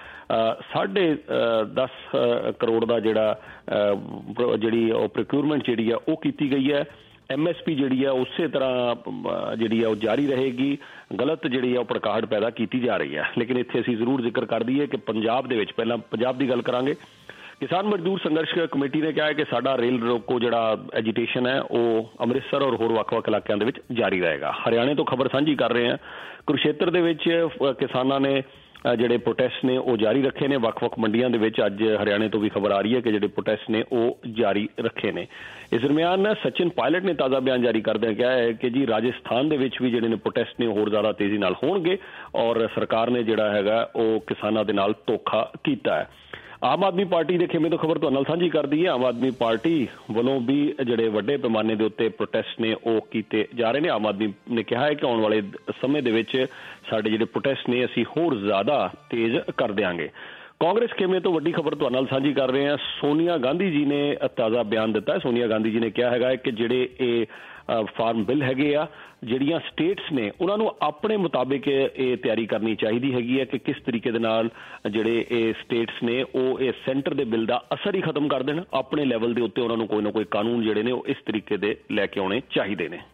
10.5 ਕਰੋੜ ਦਾ ਜਿਹੜੀ ਉਹ ਪ੍ਰੋਕਿਊਰਮੈਂਟ ਜਿਹੜੀ ਆ ਉਹ ਕੀਤੀ ਗਈ ਹੈ। MSP ਜਿਹੜੀ ਆ ਉਸੇ ਤਰ੍ਹਾਂ ਜਿਹੜੀ ਆ ਉਹ ਜਾਰੀ ਰਹੇਗੀ। ਗਲਤ ਜਿਹੜੀ ਆ ਉਹ ਭੜਕਾਹਟ ਪੈਦਾ ਕੀਤੀ ਜਾ ਰਹੀ ਹੈ। ਲੇਕਿਨ ਇੱਥੇ ਅਸੀਂ ਜ਼ਰੂਰ ਜ਼ਿਕਰ ਕਰ ਦਈਏ ਕਿ ਪੰਜਾਬ ਦੇ ਵਿੱਚ, ਪਹਿਲਾਂ ਪੰਜਾਬ ਦੀ ਗੱਲ ਕਰਾਂਗੇ, ਕਿਸਾਨ ਮਜ਼ਦੂਰ ਸੰਘਰਸ਼ ਕਮੇਟੀ ਨੇ ਕਿਹਾ ਹੈ ਕਿ ਸਾਡਾ ਰੇਲ ਰੋਕੋ ਜਿਹੜਾ ਐਜੀਟੇਸ਼ਨ ਹੈ ਉਹ ਅੰਮ੍ਰਿਤਸਰ ਔਰ ਹੋਰ ਵੱਖ-ਵੱਖ ਇਲਾਕਿਆਂ ਦੇ ਵਿੱਚ ਜਾਰੀ ਰਹੇਗਾ। ਹਰਿਆਣੇ ਤੋਂ ਖਬਰ ਸਾਂਝੀ ਕਰ ਰਹੇ ਹਾਂ। ਕੁਰੂਕਸ਼ੇਤਰ ਦੇ ਵਿੱਚ ਕਿਸਾਨਾਂ ਨੇ ਜਿਹੜੇ ਪ੍ਰੋਟੈਸਟ ਨੇ ਉਹ ਜਾਰੀ ਰੱਖੇ ਨੇ। ਵੱਖ-ਵੱਖ ਮੰਡੀਆਂ ਦੇ ਵਿੱਚ ਅੱਜ ਹਰਿਆਣੇ ਤੋਂ ਵੀ ਖਬਰ ਆ ਰਹੀ ਹੈ ਕਿ ਜਿਹੜੇ ਪ੍ਰੋਟੈਸਟ ਨੇ ਉਹ ਜਾਰੀ ਰੱਖੇ ਨੇ। ਇਸ ਦਰਮਿਆਨ ਸਚਿਨ ਪਾਇਲਟ ਨੇ ਤਾਜ਼ਾ ਬਿਆਨ ਜਾਰੀ ਕਰਦਿਆਂ ਕਿਹਾ ਹੈ ਕਿ ਜੀ ਰਾਜਸਥਾਨ ਦੇ ਵਿੱਚ ਵੀ ਜਿਹੜੇ ਨੇ ਪ੍ਰੋਟੈਸਟ ਨੇ ਹੋਰ ਜ਼ਿਆਦਾ ਤੇਜ਼ੀ ਨਾਲ ਹੋਣਗੇ ਔਰ ਸਰਕਾਰ ਨੇ ਜਿਹੜਾ ਹੈਗਾ ਉਹ ਕਿਸਾਨਾਂ ਦੇ ਨਾਲ ਧੋਖਾ ਕੀਤਾ ਹੈ। ਆਮ ਆਦਮੀ ਪਾਰਟੀ ਦੇ ਖੇਮੇ ਤੋਂ ਖਬਰ ਤੁਹਾਡੇ ਨਾਲ ਸਾਂਝੀ ਕਰਦੀ ਹੈ। ਆਮ ਆਦਮੀ ਪਾਰਟੀ ਵੱਲੋਂ ਵੀ ਜਿਹੜੇ ਵੱਡੇ ਪੈਮਾਨੇ ਦੇ ਉੱਤੇ ਪ੍ਰੋਟੈਸਟ ਨੇ ਉਹ ਕੀਤੇ ਜਾ ਰਹੇ ਨੇ। ਆਮ ਆਦਮੀ ਨੇ ਕਿਹਾ ਹੈ ਕਿ ਆਉਣ ਵਾਲੇ ਸਮੇਂ ਦੇ ਵਿੱਚ ਸਾਡੇ ਜਿਹੜੇ ਪ੍ਰੋਟੈਸਟ ਨੇ ਅਸੀਂ ਹੋਰ ਜ਼ਿਆਦਾ ਤੇਜ਼ ਕਰ ਦਿਆਂਗੇ। ਕਾਂਗਰਸ ਖੇਮੇ ਤੋਂ ਵੱਡੀ ਖਬਰ ਤੁਹਾਡੇ ਨਾਲ ਸਾਂਝੀ ਕਰ ਰਹੇ ਹਾਂ। ਸੋਨੀਆ ਗਾਂਧੀ ਜੀ ਨੇ ਤਾਜ਼ਾ ਬਿਆਨ ਦਿੱਤਾ ਹੈ। ਸੋਨੀਆ ਗਾਂਧੀ ਜੀ ਨੇ ਕਿਹਾ ਹੈਗਾ ਕਿ ਜਿਹੜੇ ਇਹ ਫਾਰਮ ਬਿੱਲ ਹੈਗੇ ਆ, ਜਿਹੜੀਆਂ ਸਟੇਟਸ ਨੇ ਉਹਨਾਂ ਨੂੰ ਆਪਣੇ ਮੁਤਾਬਿਕ ਇਹ ਤਿਆਰੀ ਕਰਨੀ ਚਾਹੀਦੀ ਹੈਗੀ ਹੈ ਕਿ ਕਿਸ ਤਰੀਕੇ ਦੇ ਨਾਲ ਜਿਹੜੇ ਇਹ ਸਟੇਟਸ ਨੇ ਉਹ ਇਹ ਸੈਂਟਰ ਦੇ ਬਿੱਲ ਦਾ ਅਸਰ ਹੀ ਖਤਮ ਕਰ ਦੇਣ। ਆਪਣੇ ਲੈਵਲ ਦੇ ਉੱਤੇ ਉਹਨਾਂ ਨੂੰ ਕੋਈ ਨਾ ਕੋਈ ਕਾਨੂੰਨ ਜਿਹੜੇ ਨੇ ਉਹ ਇਸ ਤਰੀਕੇ ਦੇ ਲੈ ਕੇ ਆਉਣੇ ਚਾਹੀਦੇ ਨੇ।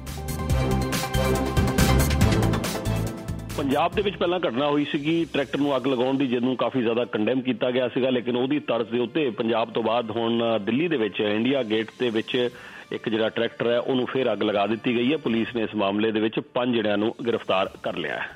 ਪੰਜਾਬ ਦੇ ਵਿੱਚ ਪਹਿਲਾਂ ਘਟਨਾ ਹੋਈ ਸੀਗੀ ਟਰੈਕਟਰ ਨੂੰ ਅੱਗ ਲਗਾਉਣ ਦੀ, ਜਿਹਨੂੰ ਕਾਫੀ ਜ਼ਿਆਦਾ ਕੰਡੈਮ ਕੀਤਾ ਗਿਆ ਸੀਗਾ, ਲੇਕਿਨ ਉਹਦੀ ਤਰਜ਼ ਦੇ ਉੱਤੇ ਪੰਜਾਬ ਤੋਂ ਬਾਅਦ ਹੁਣ ਦਿੱਲੀ ਦੇ ਵਿੱਚ ਇੰਡੀਆ ਗੇਟ ਦੇ ਵਿੱਚ ਇੱਕ ਜਿਹੜਾ ਟਰੈਕਟਰ ਹੈ ਉਹਨੂੰ ਫਿਰ ਅੱਗ ਲਗਾ ਦਿੱਤੀ ਗਈ ਹੈ। ਪੁਲਿਸ ਨੇ ਇਸ ਮਾਮਲੇ ਦੇ ਵਿੱਚ 5 ਜਣਿਆਂ ਨੂੰ ਗ੍ਰਿਫਤਾਰ ਕਰ ਲਿਆ ਹੈ।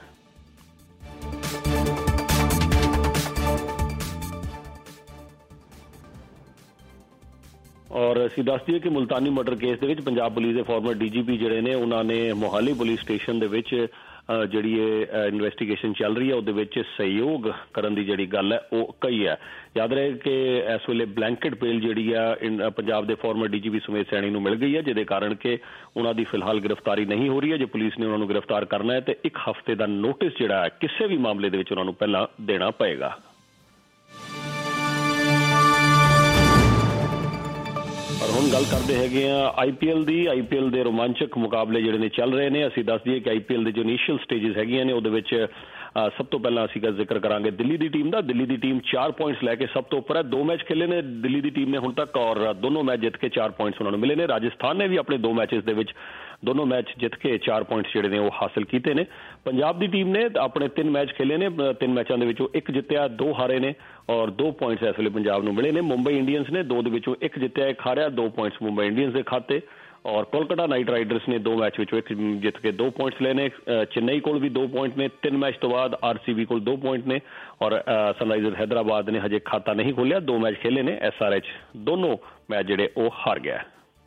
ਔਰ ਅਸੀਂ ਦੱਸ ਦਈਏ ਕਿ ਮੁਲਤਾਨੀ ਮਰਡਰ ਕੇਸ ਦੇ ਵਿੱਚ ਪੰਜਾਬ ਪੁਲਿਸ ਦੇ ਫਾਰਮਰ ਡੀਜੀਪੀ ਜਿਹੜੇ ਨੇ ਉਹਨਾਂ ਨੇ ਮੋਹਾਲੀ ਪੁਲਿਸ ਸਟੇਸ਼ਨ ਦੇ ਵਿੱਚ ਜਿਹੜੀ ਇਹ ਇਨਵੈਸਟੀਗੇਸ਼ਨ ਚੱਲ ਰਹੀ ਹੈ ਉਹਦੇ ਵਿੱਚ ਸਹਿਯੋਗ ਕਰਨ ਦੀ ਜਿਹੜੀ ਗੱਲ ਹੈ ਉਹ ਕਹੀ ਹੈ। ਯਾਦ ਰਹੇ ਕਿ ਇਸ ਵੇਲੇ ਬਲੈਂਕਟ ਬੇਲ ਜਿਹੜੀ ਆ ਪੰਜਾਬ ਦੇ ਫਾਰਮਰ ਡੀਜੀਪੀ ਸੁਮੇਧ ਸੈਣੀ ਨੂੰ ਮਿਲ ਗਈ ਹੈ, ਜਿਹਦੇ ਕਾਰਨ ਕਿ ਉਹਨਾਂ ਦੀ ਫਿਲਹਾਲ ਗ੍ਰਿਫਤਾਰੀ ਨਹੀਂ ਹੋ ਰਹੀ ਹੈ। ਜੇ ਪੁਲਿਸ ਨੇ ਉਹਨਾਂ ਨੂੰ ਗ੍ਰਿਫਤਾਰ ਕਰਨਾ ਹੈ ਤੇ 1 ਹਫ਼ਤੇ ਦਾ ਨੋਟਿਸ ਜਿਹੜਾ ਹੈ ਕਿਸੇ ਵੀ ਮਾਮਲੇ ਦੇ ਵਿੱਚ ਉਹਨਾਂ ਨੂੰ ਪਹਿਲਾਂ ਦੇਣਾ ਪਏਗਾ। ਔਰ ਹੁਣ ਗੱਲ ਕਰਦੇ ਹੈਗੇ ਆ ਆਈਪੀਐਲ ਦੀ। ਆਈਪੀਐਲ ਦੇ ਰੋਮਾਂਚਕ ਮੁਕਾਬਲੇ ਜਿਹੜੇ ਨੇ ਚੱਲ ਰਹੇ ਨੇ। ਅਸੀਂ ਦੱਸ ਦਈਏ ਕਿ ਆਈਪੀਐਲ ਦੇ ਜੋ ਇਨੀਸ਼ੀਅਲ ਸਟੇਜਸ ਹੈਗੀਆਂ ਨੇ ਉਹਦੇ ਵਿੱਚ ਸਭ ਤੋਂ ਪਹਿਲਾਂ ਅਸੀਂ ਜ਼ਿਕਰ ਕਰਾਂਗੇ ਦਿੱਲੀ ਦੀ ਟੀਮ ਦਾ। ਦਿੱਲੀ ਦੀ ਟੀਮ 4 ਪੁਆਇੰਟਸ ਲੈ ਕੇ ਸਭ ਤੋਂ ਉੱਪਰ ਹੈ। 2 ਮੈਚ ਖੇਲੇ ਨੇ ਦਿੱਲੀ ਦੀ ਟੀਮ ਨੇ ਹੁਣ ਤੱਕ ਔਰ ਦੋਨੋਂ ਮੈਚ ਜਿੱਤ ਕੇ 4 ਪੁਆਇੰਟਸ ਉਹਨਾਂ ਨੂੰ ਮਿਲੇ ਨੇ। ਰਾਜਸਥਾਨ ਨੇ ਵੀ ਆਪਣੇ 2 ਮੈਚਸ ਦੇ ਵਿੱਚ ਦੋਨੋਂ ਮੈਚ ਜਿੱਤ ਕੇ 4 ਪੁਆਇੰਟਸ ਜਿਹੜੇ ਨੇ ਉਹ ਹਾਸਲ ਕੀਤੇ ਨੇ। ਪੰਜਾਬ ਦੀ ਟੀਮ ਨੇ ਆਪਣੇ 3 ਮੈਚ ਖੇਲੇ ਨੇ, 3 ਮੈਚਾਂ ਦੇ ਵਿੱਚੋਂ 1 ਜਿੱਤਿਆ, 2 ਹਾਰੇ ਨੇ ਔਰ 2 ਪੁਆਇੰਟਸ ਇਸ ਵੇਲੇ ਪੰਜਾਬ ਨੂੰ ਮਿਲੇ ਨੇ। ਮੁੰਬਈ ਇੰਡੀਅਨਸ ਨੇ 2 ਦੇ ਵਿੱਚੋਂ 1 ਜਿੱਤਿਆ, 1 ਹਾਰਿਆ, 2 ਪੁਆਇੰਟਸ ਮੁੰਬਈ ਇੰਡੀਅਨਸ ਦੇ ਖਾਤੇ। ਔਰ ਕੋਲਕਾਤਾ ਨਾਈਟ ਰਾਈਡਰਸ ਨੇ 2 ਮੈਚ ਵਿੱਚੋਂ 1 ਜਿੱਤ ਕੇ 2 ਪੁਆਇੰਟਸ ਲਏ ਨੇ। ਚੇਨਈ ਕੋਲ ਵੀ 2 ਪੁਆਇੰਟ ਨੇ। 3 ਮੈਚ ਤੋਂ ਬਾਅਦ ਆਰਸੀਬੀ ਕੋਲ 2 ਪੁਆਇੰਟ ਨੇ ਔਰ ਸਨਰਾਈਜ਼ਰਸ ਹੈਦਰਾਬਾਦ ਨੇ ਹਜੇ ਖਾਤਾ ਨਹੀਂ ਖੋਲਿਆ। 2 ਮੈਚ ਖੇਲੇ ਨੇ। SRH ਦੋਨੋਂ ਮੈਚ ਜਿਹੜੇ ਉਹ ਹਾਰ ਗਿਆ।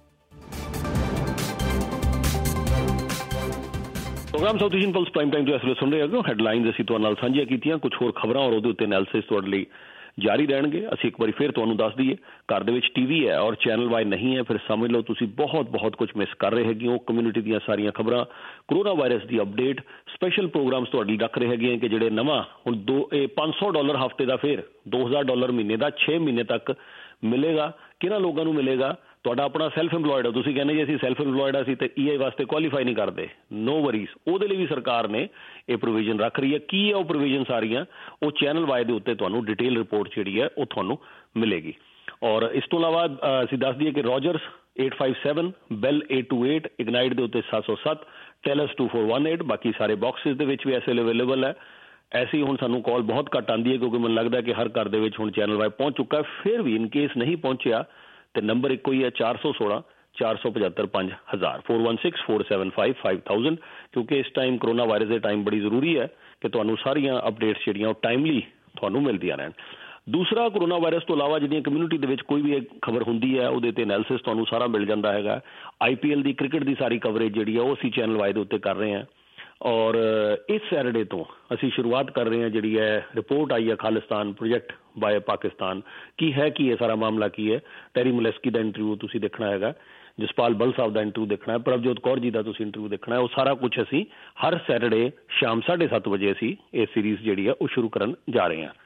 Programme South Asian Pulse prime time ਤੋਂ ਇਸ ਵੇਲੇ ਸੁਣ ਰਹੇ ਹੋ। ਹੈਡਲਾਈਨਸ ਅਸੀਂ ਤੁਹਾਡੇ ਨਾਲ ਸਾਂਝੀਆਂ ਕੀਤੀਆਂ, ਕੁਝ ਹੋਰ ਖਬਰਾਂ ਔਰ ਉਹਦੇ ਉੱਤੇ ਐਨਾਲਿਸਿਸ ਤੁਹਾਡੇ ਲਈ ਜਾਰੀ ਰਹਿਣਗੇ। ਅਸੀਂ ਇੱਕ ਵਾਰੀ ਫਿਰ ਤੁਹਾਨੂੰ ਦੱਸ ਦਈਏ, ਘਰ ਦੇ ਵਿੱਚ ਟੀਵੀ ਹੈ ਔਰ ਚੈਨਲ ਵਾਈ ਨਹੀਂ ਹੈ, ਫਿਰ ਸਮਝ ਲਓ ਤੁਸੀਂ ਬਹੁਤ ਕੁਝ ਮਿਸ ਕਰ ਰਹੇ ਹੈਗੇ ਹੋ। ਕਮਿਊਨਿਟੀ ਦੀਆਂ ਸਾਰੀਆਂ ਖਬਰਾਂ, ਕੋਰੋਨਾ ਵਾਇਰਸ ਦੀ ਅਪਡੇਟ, ਸਪੈਸ਼ਲ ਪ੍ਰੋਗਰਾਮਸ ਤੁਹਾਡੇ ਲਈ ਰੱਖ ਰਹੇ ਹੈਗੇ ਕਿ ਜਿਹੜੇ ਨਵਾਂ ਹੁਣ $500 ਹਫ਼ਤੇ ਦਾ, ਫਿਰ $2000 ਮਹੀਨੇ ਦਾ 6 ਮਹੀਨੇ ਤੱਕ ਮਿਲੇਗਾ। ਕਿਹਨਾਂ ਲੋਕਾਂ ਨੂੰ ਮਿਲੇਗਾ? ਤੁਹਾਡਾ ਆਪਣਾ ਸੈਲਫ ਇੰਪਲੋਇਡ ਹੋ, ਤੁਸੀਂ ਕਹਿੰਦੇ ਜੀ ਅਸੀਂ ਸੈਲਫ ਇੰਪਲੋਇਡ ਅਸੀਂ ਤੇ EI ਵਾਸਤੇ ਕੁਆਲੀਫਾਈ ਨਹੀਂ ਕਰਦੇ, ਨੋ ਵਰੀਜ਼। ਉਹਦੇ ਲਈ ਵੀ ਸਰਕਾਰ ਨੇ ਇਹ ਪ੍ਰੋਵੀਜ਼ਨ ਰੱਖ ਰਹੀ ਹੈ। ਕੀ ਹੈ ਉਹ ਪ੍ਰੋਵੀਜ਼ਨ ਸਾਰੀਆਂ? ਉਹ ਚੈਨਲ ਵਾਈ ਦੇ ਉੱਤੇ ਤੁਹਾਨੂੰ ਡਿਟੇਲ ਰਿਪੋਰਟ ਜਿਹੜੀ ਹੈ ਉਹ ਤੁਹਾਨੂੰ ਮਿਲੇਗੀ। ਔਰ ਇਸ ਤੋਂ ਇਲਾਵਾ ਅਸੀਂ ਦੱਸ ਦਈਏ ਕਿ ਰੋਜਰਸ 857, ਬੈਲ 828, ਇਗਨਾਈਟ ਦੇ ਉੱਤੇ 707, ਟੈਲਸ 2418, ਬਾਕੀ ਸਾਰੇ ਬਾਕਸਿਸ ਦੇ ਵਿੱਚ ਵੀ ਐਸੇ ਅਵੇਲੇਬਲ ਹੈ। ਐਸੀ ਹੁਣ ਸਾਨੂੰ ਕਾਲ ਬਹੁਤ ਘੱਟ ਆਉਂਦੀ ਹੈ ਕਿਉਂਕਿ ਮੈਨੂੰ ਲੱਗਦਾ ਕਿ ਹਰ ਘਰ ਦੇ ਵਿੱਚ ਹੁਣ ਚੈਨਲ ਵਾਈ ਪਹੁੰਚ ਚੁੱਕਾ ਹੈ। ਫਿਰ ਵੀ ਇਨ ਕੇਸ ਨਹੀਂ ਪਹੁੰਚਿਆ ਤੇ ਨੰਬਰ ਇੱਕੋ ਹੀ ਹੈ 416 475 5000 416 475 5000, ਕਿਉਂਕਿ ਇਸ ਟਾਈਮ ਕਰੋਨਾ ਵਾਇਰਸ ਦੇ ਟਾਈਮ ਬੜੀ ਜ਼ਰੂਰੀ ਹੈ ਕਿ ਤੁਹਾਨੂੰ ਸਾਰੀਆਂ ਅਪਡੇਟਸ ਜਿਹੜੀਆਂ ਉਹ ਟਾਈਮਲੀ ਤੁਹਾਨੂੰ ਮਿਲਦੀਆਂ ਰਹਿਣ। ਦੂਸਰਾ, ਕਰੋਨਾ ਵਾਇਰਸ ਤੋਂ ਇਲਾਵਾ ਜਿਹੜੀਆਂ ਕਮਿਊਨਿਟੀ ਦੇ ਵਿੱਚ ਕੋਈ ਵੀ ਖਬਰ ਹੁੰਦੀ ਹੈ ਉਹਦੇ ਤੇ ਐਨਾਲਿਸਿਸ ਤੁਹਾਨੂੰ ਸਾਰਾ ਮਿਲ ਜਾਂਦਾ ਹੈਗਾ। IPL ਦੀ ਕ੍ਰਿਕਟ ਦੀ ਸਾਰੀ ਕਵਰੇਜ ਜਿਹੜੀ ਹੈ ਉਹ ਅਸੀਂ ਚੈਨਲ ਵਾਈ ਦੇ ਉੱਤੇ ਕਰ ਰਹੇ ਹਾਂ। ਔਰ ਇਸ ਸੈਟਰਡੇ ਤੋਂ ਅਸੀਂ ਸ਼ੁਰੂਆਤ ਕਰ ਰਹੇ ਹਾਂ ਜਿਹੜੀ ਹੈ ਰਿਪੋਰਟ ਆਈ ਹੈ ਖਾਲਿਸਤਾਨ ਪ੍ਰੋਜੈਕਟ ਬਾਏ ਪਾਕਿਸਤਾਨ। ਕੀ ਹੈ ਇਹ ਸਾਰਾ ਮਾਮਲਾ? ਕੀ ਹੈ? ਟੈਰੀ ਮੁਲੈਸਕੀ ਦਾ ਇੰਟਰਵਿਊ ਤੁਸੀਂ ਦੇਖਣਾ ਹੈਗਾ, ਜਸਪਾਲ ਬਲ ਸਾਹਿਬ ਦਾ ਇੰਟਰਵਿਊ ਦੇਖਣਾ ਹੈ, ਪ੍ਰਭਜੋਤ ਕੌਰ ਜੀ ਦਾ ਤੁਸੀਂ ਇੰਟਰਵਿਊ ਦੇਖਣਾ ਹੈ। ਉਹ ਸਾਰਾ ਕੁਝ ਅਸੀਂ ਹਰ ਸੈਟਰਡੇ ਸ਼ਾਮ 7:30 ਵਜੇ ਅਸੀਂ ਇਹ ਸੀਰੀਜ਼ ਜਿਹੜੀ ਹੈ ਉਹ ਸ਼ੁਰੂ ਕਰਨ ਜਾ ਰਹੇ ਹਾਂ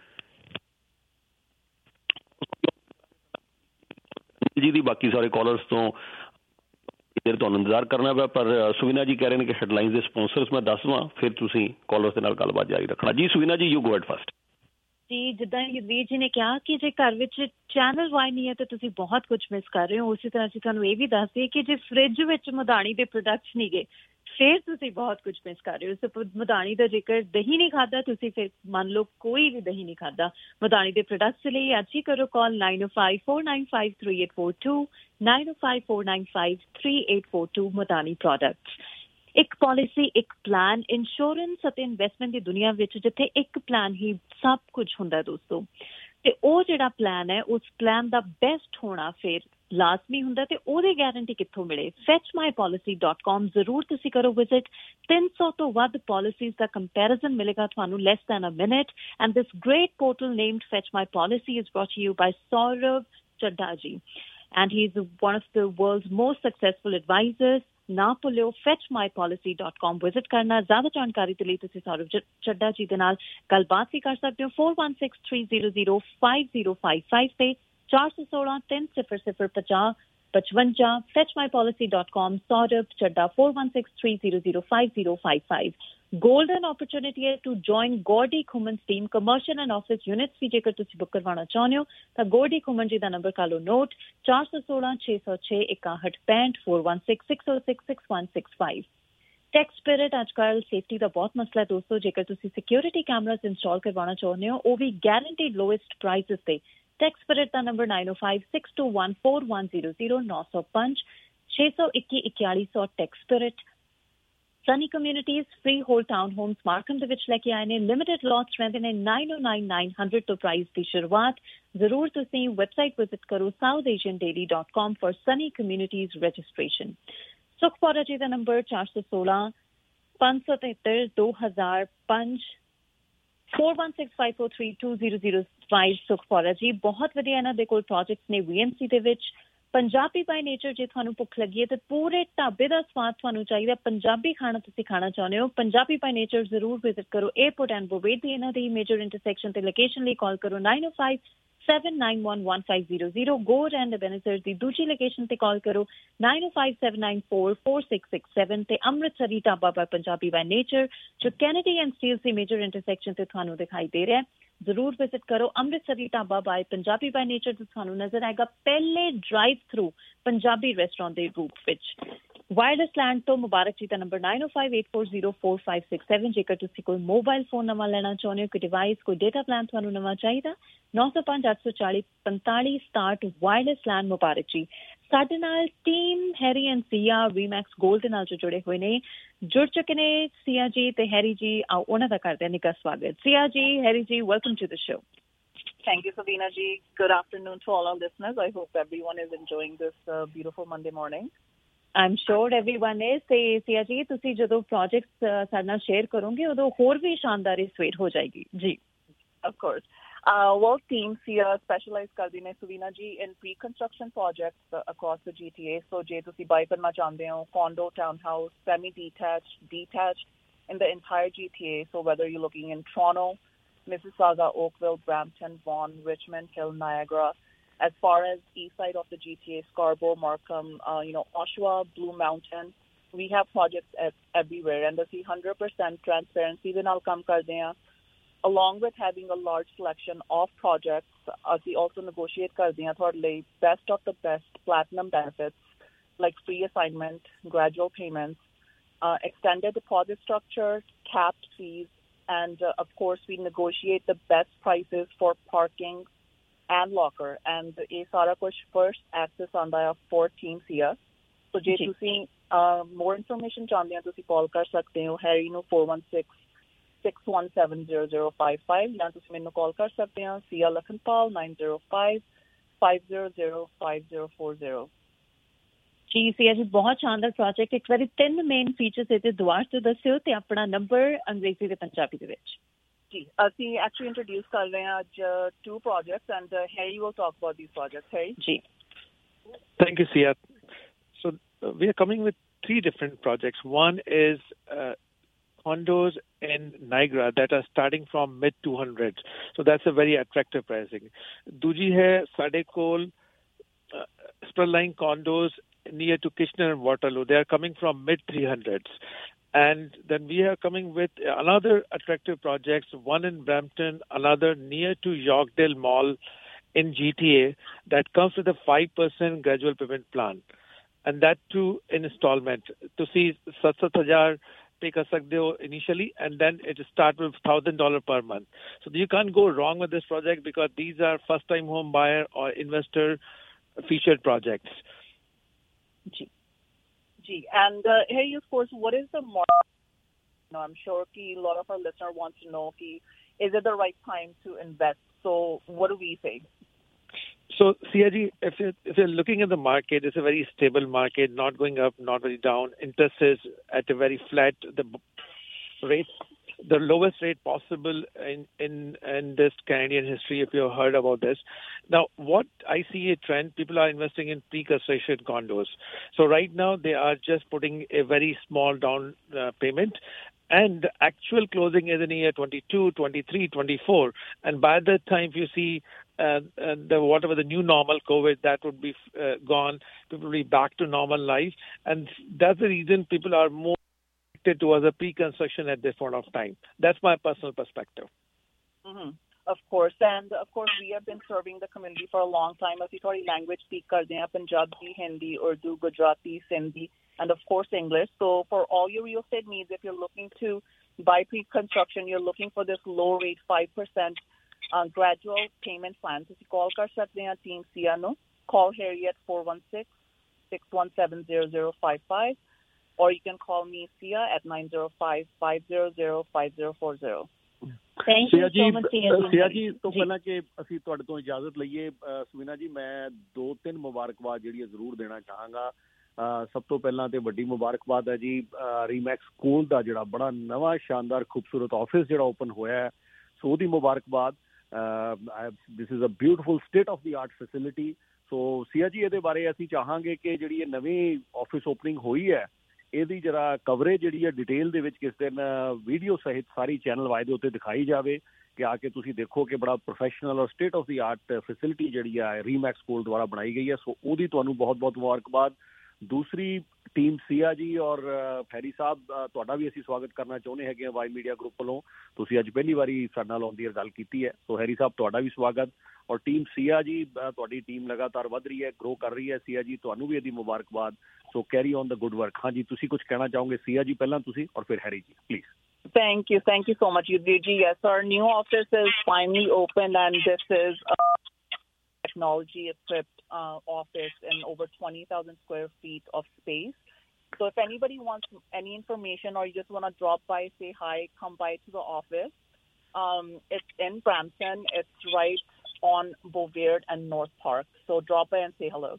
ਜੀ ਦੀ। ਬਾਕੀ ਸਾਰੇ ਕਾਲਰਸ ਤੋਂ ਦੇਰ ਤੁਹਾਨੂੰ ਇੰਤਜ਼ਾਰ ਕਰਨਾ ਪਿਆ, ਪਰ ਸੁਵਿਨਾ ਜੀ ਕਹਿ ਰਹੇ ਨੇ ਕਿ ਹੈਡਲਾਈਨਸ ਦੇ ਸਪਾਂਸਰਸ ਮੈਂ ਦੱਸਵਾਂ, ਫਿਰ ਤੁਸੀਂ ਕਾਲਰਸ ਦੇ ਨਾਲ ਗੱਲਬਾਤ ਜਾਰੀ ਰੱਖਣਾ। ਜੀ ਸੁਵਿਨਾ ਜੀ, ਯੂ ਗੋ ਐਟ ਫਸਟ। ਜੀ, ਜਿੱਦਾਂ ਯੁਵੀਰ ਜੀ ਨੇ ਕਿਹਾ ਕਿ ਜੇ ਘਰ ਵਿੱਚ ਚੈਨਲ ਵਾਈ ਨਹੀਂ ਹੈ ਤਾਂ ਤੁਸੀਂ ਬਹੁਤ ਕੁਝ ਮਿਸ ਕਰ ਰਹੇ ਹੋ। ਉਸੇ ਤਰ੍ਹਾਂ ਅਸੀਂ ਤੁਹਾਨੂੰ ਇਹ ਵੀ ਦੱਸ ਦਈਏ ਕਿ ਜੇ ਫ੍ਰਿਜ ਵਿੱਚ ਮਧਾਣੀ ਦੇ ਪ੍ਰੋਡਕਟਸ ਨਹੀਂ ਗਏ ਫਿਰ ਤੁਸੀਂ ਬਹੁਤ ਕੁਝ ਮਿਸ ਕਰ ਰਹੇ ਹੋ। ਮਧਾਣੀ ਦਾ ਜੇਕਰ ਦਹੀਂ ਨਹੀਂ ਖਾਧਾ ਤੁਸੀਂ, ਫਿਰ ਮੰਨ ਲਓ ਕੋਈ ਵੀ ਦਹੀਂ ਨਹੀਂ ਖਾਧਾ, ਮਧਾਣੀ ਦੇ ਪ੍ਰੋਡਕਟਸ ਲਈ ਅੱਜ ਹੀ ਕਰੋ ਕਾਲ 9054953842 9054953842 ਮਧਾਣੀ ਪ੍ਰੋਡਕਟਸ। ਇੱਕ ਪਾਲਿਸੀ, ਇੱਕ ਪਲਾਨ, ਇੰਸ਼ੋਰੈਂਸ ਅਤੇ ਇਨਵੈਸਟਮੈਂਟ ਦੀ ਦੁਨੀਆ ਵਿੱਚ ਜਿੱਥੇ ਇੱਕ ਪਲਾਨ ਹੀ ਸਭ ਕੁਝ ਹੁੰਦਾ ਦੋਸਤੋ, ਤੇ ਉਹ ਜਿਹੜਾ ਪਲਾਨ ਹੈ ਉਸ ਪਲਾਨ ਦਾ ਬੈਸਟ ਹੋਣਾ ਫਿਰ ਲਾਜ਼ਮੀ ਹੁੰਦਾ ਤੇ ਉਹਦੀ ਗਾਰੰਟੀ ਕਿੱਥੋਂ ਮਿਲੇ? fetchmypolicy.com ਜ਼ਰੂਰ ਤੁਸੀਂ ਕਰੋ ਵਿਜ਼ਿਟ। 300 ਤੋਂ ਵੱਧ ਪਾਲਿਸੀਜ਼ ਦਾ ਕੰਪੈਰੀਜ਼ਨ ਮਿਲੇਗਾ ਤੁਹਾਨੂੰ less than a minute. And this great portal named Fetch My Policy is brought to you by Saurav Chadda ji. And he is one of the world's most successful advisors. ਨਾ ਭੁੱਲਿਓ fetchmypolicy.com visit ਕਰਨਾ। ਜ਼ਿਆਦਾ ਜਾਣਕਾਰੀ ਦੇ ਲਈ ਤੁਸੀਂ ਸੌਰਵ ਚੱਡਾ ਜੀ ਦੇ ਨਾਲ ਗੱਲਬਾਤ ਵੀ ਕਰ ਸਕਦੇ ਹੋ 4163005055 ਤੇ 416-300-5055 fetchmypolicy.com सौरभ चड्डा 4163005055 golden opportunity है to join Gordy Khuman's team commercial and office units भी जेकर तुसी बुक करवाना चाहते हो तो Gordy Khuman जी दा नंबर कर लो नोट 4166066165 4166066165 टैक्स स्पिरिट आजकल सेफ्टी का बहुत मसला है दोस्तों जेकर तुसी सिक्योरिटी कैमरास इंस्टॉल करवाना चाहते हो वो भी गारंटीड लोएस्ट प्राइसेस पे टैक्स स्पिरिट का number 9056214100 905 621 Tax Spirit Sunny Communities freehold town homes Markham ਦੇ ਵਿੱਚ ਲੈ ਕੇ ਆਏ ਨੇ ਲਿਮਿਟਡ ਲੌਟਸ ਰਹਿੰਦੇ ਨੇ 909900 ਤੋਂ ਪ੍ਰਾਈਸ ਦੀ ਸ਼ੁਰੂਆਤ ਜ਼ਰੂਰ ਤੁਸੀਂ ਵੈਬਸਾਈਟ ਵਿਜ਼ਿਟ ਕਰੋ southasiandaily.com for sunny communities registration ਸੁਖਪੌਰਾ ਜੀ ਦਾ ਨੰਬਰ 416 573 2005 4165432005 ਸੁਖਪੌਰਾ ਜੀ ਬਹੁਤ ਵਧੀਆ ਇਹਨਾਂ ਦੇ ਕੋਲ ਪ੍ਰੋਜੈਕਟਸ ਨੇ VMC ਦੇ ਵਿੱਚ ਪੰਜਾਬੀ ਬਾਈ ਨੇਚਰ ਜੇ ਤੁਹਾਨੂੰ ਭੁੱਖ ਲੱਗੀ ਹੈ ਤੇ ਪੂਰੇ ਢਾਬੇ ਦਾ ਸਵਾਦ ਤੁਹਾਨੂੰ ਚਾਹੀਦਾ ਪੰਜਾਬੀ ਖਾਣਾ ਤੁਸੀਂ ਖਾਣਾ ਚਾਹੁੰਦੇ ਹੋ ਪੰਜਾਬੀ ਬਾਈ ਨੇਚਰ ਜ਼ਰੂਰ ਵਿਜ਼ਿਟ ਕਰੋ 에어ਪੋਰਟ ਐਂਡ ਬੋਵੇਟ ਦੀ ਇਹਨਾਂ ਦੀ ਮੇਜਰ ਇੰਟਰਸੈਕਸ਼ਨ ਤੇ ਲੋਕੇਸ਼ਨ ਲਈ ਕਾਲ ਕਰੋ 9057911500 ਗੋਰ ਐਂਡ ਬੈਨੇਸਰ ਦੀ ਦੂਜੀ ਲੋਕੇਸ਼ਨ ਤੇ ਕਾਲ ਕਰੋ 9057944667 ਤੇ Amritsari dhaba by Punjabi by nature ਜੋ ਕੈਨੇਡੀ ਐਂਡ ਸਟੀਲ ਦੀ ਮੇਜਰ ਇੰਟਰਸੈਕਸ਼ਨ ਤੇ ਤੁਹਾਨੂੰ ਦਿਖਾਈ ਦੇ ਰਿਹਾ ਹੈ ਜ਼ਰੂਰ ਵਿਜ਼ਿਟ ਕਰੋ Amritsari dhaba by Punjabi by nature ਤੇ ਤੁਹਾਨੂੰ ਨਜ਼ਰ ਆਏਗਾ ਪਹਿਲੇ ਡਰਾਈਵ ਥਰੂ ਪੰਜਾਬੀ ਰੈਸਟੋਰੈਂਟ ਦੇ ਰੂਪ ਵਿੱਚ ਵਾਇਰਲੈਸ ਲੈਂਡ ਤੋਂ ਮੁਬਾਰਕ ਜੀ ਦਾ ਨੰਬਰ 9058404567 ਜੇਕਰ ਤੁਸੀਂ ਕੋਈ ਮੋਬਾਈਲ ਫੋਨ ਨਵਾਂ ਲੈਣਾ ਚਾਹੁੰਦੇ ਹੋ ਕੋਈ ਡਿਵਾਈਸ ਕੋਈ ਡੇਟਾ ਪਲਾਨ ਤੁਹਾਨੂੰ ਨਵਾਂ ਚਾਹੀਦਾ 9058404067 ਵਾਇਰਲੈਸ ਲੈਂਡ ਮੁਬਾਰਕ ਜੀ ਸਾਡੇ ਨਾਲ team Harry and Siya Remax Gold ਨਾਲ ਜੋ ਜੁੜੇ ਹੋਏ ਨੇ ਜੁੜ ਚੁੱਕੇ ਨੇ ਸੀਆ ਜੀ ਤੇ ਹੈਰੀ ਜੀ ਆਓ ਉਹਨਾਂ ਦਾ ਕਰਦੇ ਹਾਂ ਨਿੱਘਾ ਸਵਾਗਤ ਸੀਆ ji Harry ji welcome to the show Thank you, Sabina ji. Good afternoon to all our listeners. I hope everyone is enjoying this beautiful Monday morning. I'm sure everyone is. ਤੇ ਸੀਆ ਜੀ ਤੁਸੀਂ ਜਦੋਂ ਪ੍ਰੋਜੈਕਟਸ ਸਾਡੇ ਨਾਲ ਸ਼ੇਅਰ ਕਰੋਗੇ ਉਦੋਂ ਹੋਰ ਵੀ ਸ਼ਾਨਦਾਰ ਸਵੇਰ ਹੋ ਜਾਏਗੀ ਜੀ Of course. Well, Team SIA specialize ਕਰਦੀ ਨੇ Sabina ji in pre-construction projects across the GTA. So ਜੇ ਤੁਸੀਂ buy ਕਰਨਾ ਚਾਹੁੰਦੇ ਹੋ condo, townhouse, semi-detached, detached in the entire GTA. So whether you're looking in Toronto, Mississauga, Oakville, Brampton, Vaughan, Richmond Hill, Niagara, as far as east side of the GTA, Scarborough, Markham, Oshawa, Blue Mountain, we have projects everywhere, and ਅਸੀਂ 100% transparency ਦੇ ਨਾਲ ਕੰਮ ਕਰਦੇ ਹਾਂ. Along with having a large selection of projects, ਅਸੀਂ also negotiate ਕਰਦੇ ਹਾਂ ਤੁਹਾਡੇ ਲਈ best of the best platinum benefits like free assignment, gradual payments, extended deposit structure, capped fees, and of course we negotiate the best prices for parking and locker, and ਇਹ ਸਾਰਾ ਕੁਝ first access ਆਉਂਦਾ ਹੈ for Team SIA. So ਜੇ ਤੁਸੀਂ more information ਚਾਹੁੰਦੇ ਹੋ ਤੁਸੀਂ ਕਾਲ ਕਰ ਸਕਦੇ ਹੋ ਹੈਰੀ ਨੂੰ 416-617-0055 ਜਾਂ ਤੁਸੀਂ ਮੈਨੂੰ ਕਾਲ ਕਰ ਸਕਦੇ ਹੋ SIA Lakhanpal 905-500-5040 ਜੀ ਸੀਆ ਜੀ ਬਹੁਤ ਸ਼ਾਨਦਾਰ ਪ੍ਰੋਜੈਕਟ ਇੱਕ ਵਾਰੀ ਤਿੰਨ ਮੇਨ ਫੀਚਰਸ ਇਹਦੇ ਦੁਆਰ ਤੋਂ ਦੱਸਿਓ ਤੇ ਆਪਣਾ ਨੰਬਰ ਅੰਗਰੇਜ਼ੀ ਤੇ ਪੰਜਾਬੀ ਦੇ ਵਿੱਚ ਜੀ ਅਸੀਂ ਐਕਚੁਅਲੀ ਇੰਟਰੋਡਿਊਸ ਕਰ ਰਹੇ ਹਾਂ ਅੱਜ two projects and Harry will talk about these projects. Harry? ਜੀ Thank you, Sia. So we are coming with three different projects. One is condos in Niagara that are starting from mid 200s. So that's a very attractive pricing. Dooji hai sade kol spur-line condos near to Kitchener and Waterloo. They are coming from mid 300s. And then we are coming with another attractive projects, one in Brampton, another near to Yorkdale Mall in GTA that comes with a 5% gradual payment plan. And that too in installment. To see 7,000 pay kar sakde ho initially and then it starts with $1,000 per month. So you can't go wrong with this project because these are first time home buyer or investor featured projects. Ji. And Harry, of course, what is the market? I'm sure a lot of our listeners want to know, is it the right time to invest? So what do we say? So, CRG, if you're looking at the market, it's a very stable market, not going up, not very down. Interest is at a very flat. The rates the lowest rate possible in this Canadian history, if you've heard about this. Now, what I see a trend, people are investing in pre-construction condos. So right now, they are just putting a very small down payment, and the actual closing is in year 22, 23, 24. And by that time, if you see whatever the new normal COVID, that would be gone. People will be back to normal life. And that's the reason people are more towards a pre-construction at this point of time. That's my personal perspective. Mm-hmm. Of course, and of course we have been serving the community for a long time. ਅਸੀਂ ਤੁਹਾਡੀ language speak ਕਰਦੇ ਹਾਂ, Punjabi, Hindi, Urdu, Gujarati, Sindhi, and of course English. So for all your real estate needs, if you're looking to buy pre-construction, you're looking for this low rate 5% gradual payment plan. ਤੁਸੀਂ call ਕਰ ਸਕਦੇ ਹਾਂ team Sia ਨੂੰ. Call Harry at 416-617-0055. Or you can call me, Sia, at 905-500-5040. Thank you so much, Sia ji, ਤੋਂ ਪਹਿਲਾਂ ਕਿ ਅਸੀਂ ਤੁਹਾਡੇ ਤੋਂ ਇਜਾਜ਼ਤ ਲਈਏ, ਸੁਵੀਨਾ ਜੀ, ਮੈਂ 2-3 ਮੁਬਾਰਕਬਾਦ ਜਿਹੜੀ ਜ਼ਰੂਰ ਦੇਣਾ ਚਾਹਾਂਗਾ। ਸਭ ਤੋਂ ਪਹਿਲਾਂ ਤੇ ਵੱਡੀ ਮੁਬਾਰਕਬਾਦ ਹੈ ਜੀ ਰੀਮੈਕਸ ਸਕੂਲ ਦਾ ਜਿਹੜਾ ਬੜਾ ਨਵਾਂ ਸ਼ਾਨਦਾਰ ਖੂਬਸੂਰਤ ਆਫਿਸ ਜਿਹੜਾ ਓਪਨ ਹੋਇਆ ਹੈ, ਸੋ ਉਹਦੀ ਮੁਬਾਰਕਬਾਦ। This is a beautiful state of the art facility. So Siya ji, ਇਹਦੇ ਬਾਰੇ ਅਸੀਂ ਚਾਹਾਂਗੇ ਕਿ ਜਿਹੜੀ ਇਹ ਨਵੀਂ ਆਫਿਸ ਓਪਨਿੰਗ ਹੋਈ ਹੈ, ਇਹਦੀ ਜਰਾ ਕਵਰੇਜ ਜਿਹੜੀ ਹੈ ਡਿਟੇਲ ਦੇ ਵਿੱਚ ਕਿਸ ਦਿਨ ਵੀਡੀਓ ਸਹਿਤ ਸਾਰੀ ਚੈਨਲ ਵਾਈ ਦੇ ਉੱਤੇ ਦਿਖਾਈ ਜਾਵੇ, ਕਿ ਆ ਕੇ ਤੁਸੀਂ ਦੇਖੋ ਕਿ ਬੜਾ ਪ੍ਰੋਫੈਸ਼ਨਲ ਔਰ state of the art facility ਜਿਹੜੀ ਆ ਰੀਮੈਕਸ ਸਕੂਲ ਦੁਆਰਾ ਬਣਾਈ ਗਈ ਹੈ। ਸੋ ਉਹਦੀ ਤੁਹਾਨੂੰ ਬਹੁਤ ਬਹੁਤ ਮੁਬਾਰਕਬਾਦ। ਦੂਸਰੀ ਟੀਮ ਸੀਆ ਜੀ ਔਰ ਹੈਰੀ ਸਾਹਿਬ, ਤੁਹਾਡਾ ਵੀ ਅਸੀਂ ਸਵਾਗਤ ਕਰਨਾ ਚਾਹੁੰਦੇ ਹੈਗੇ ਹਾਂ ਵਾਈ ਮੀਡੀਆ ਗਰੁੱਪ ਵੱਲੋਂ। ਤੁਸੀਂ ਅੱਜ ਪਹਿਲੀ ਵਾਰੀ ਸਾਡੇ ਨਾਲ ਆਉਣ ਦੀ ਗੱਲ ਕੀਤੀ ਹੈ, ਸੋ ਹੈਰੀ ਸਾਹਿਬ ਤੁਹਾਡਾ ਵੀ ਸਵਾਗਤ। ਔਰ ਟੀਮ ਸੀਆ ਜੀ, ਤੁਹਾਡੀ ਟੀਮ ਲਗਾਤਾਰ ਵੱਧ ਰਹੀ ਹੈ, ਗਰੋ ਕਰ ਰਹੀ ਹੈ। ਸੀਆ ਜੀ, ਤੁਹਾਨੂੰ ਵੀ ਇਹਦੀ ਮੁਬਾਰਕਬਾਦ। So carry on the good work. ਹਾਂਜੀ, ਤੁਸੀਂ ਕੁਝ ਕਹਿਣਾ ਚਾਹੋਗੇ? ਸੀਆ ਜੀ ਪਹਿਲਾਂ ਤੁਸੀਂ, ਔਰ ਫਿਰ Harry ji, please. Thank you so much, Yudhiji. Yes, our new office is finally open, and this is a technology-equipped office in over 20,000 square feet of space. So if anybody wants any information or you just want to drop by, say hi, come by to the office. It's in Brampton. It's right on Bovaird and North Park. So drop by and say hello.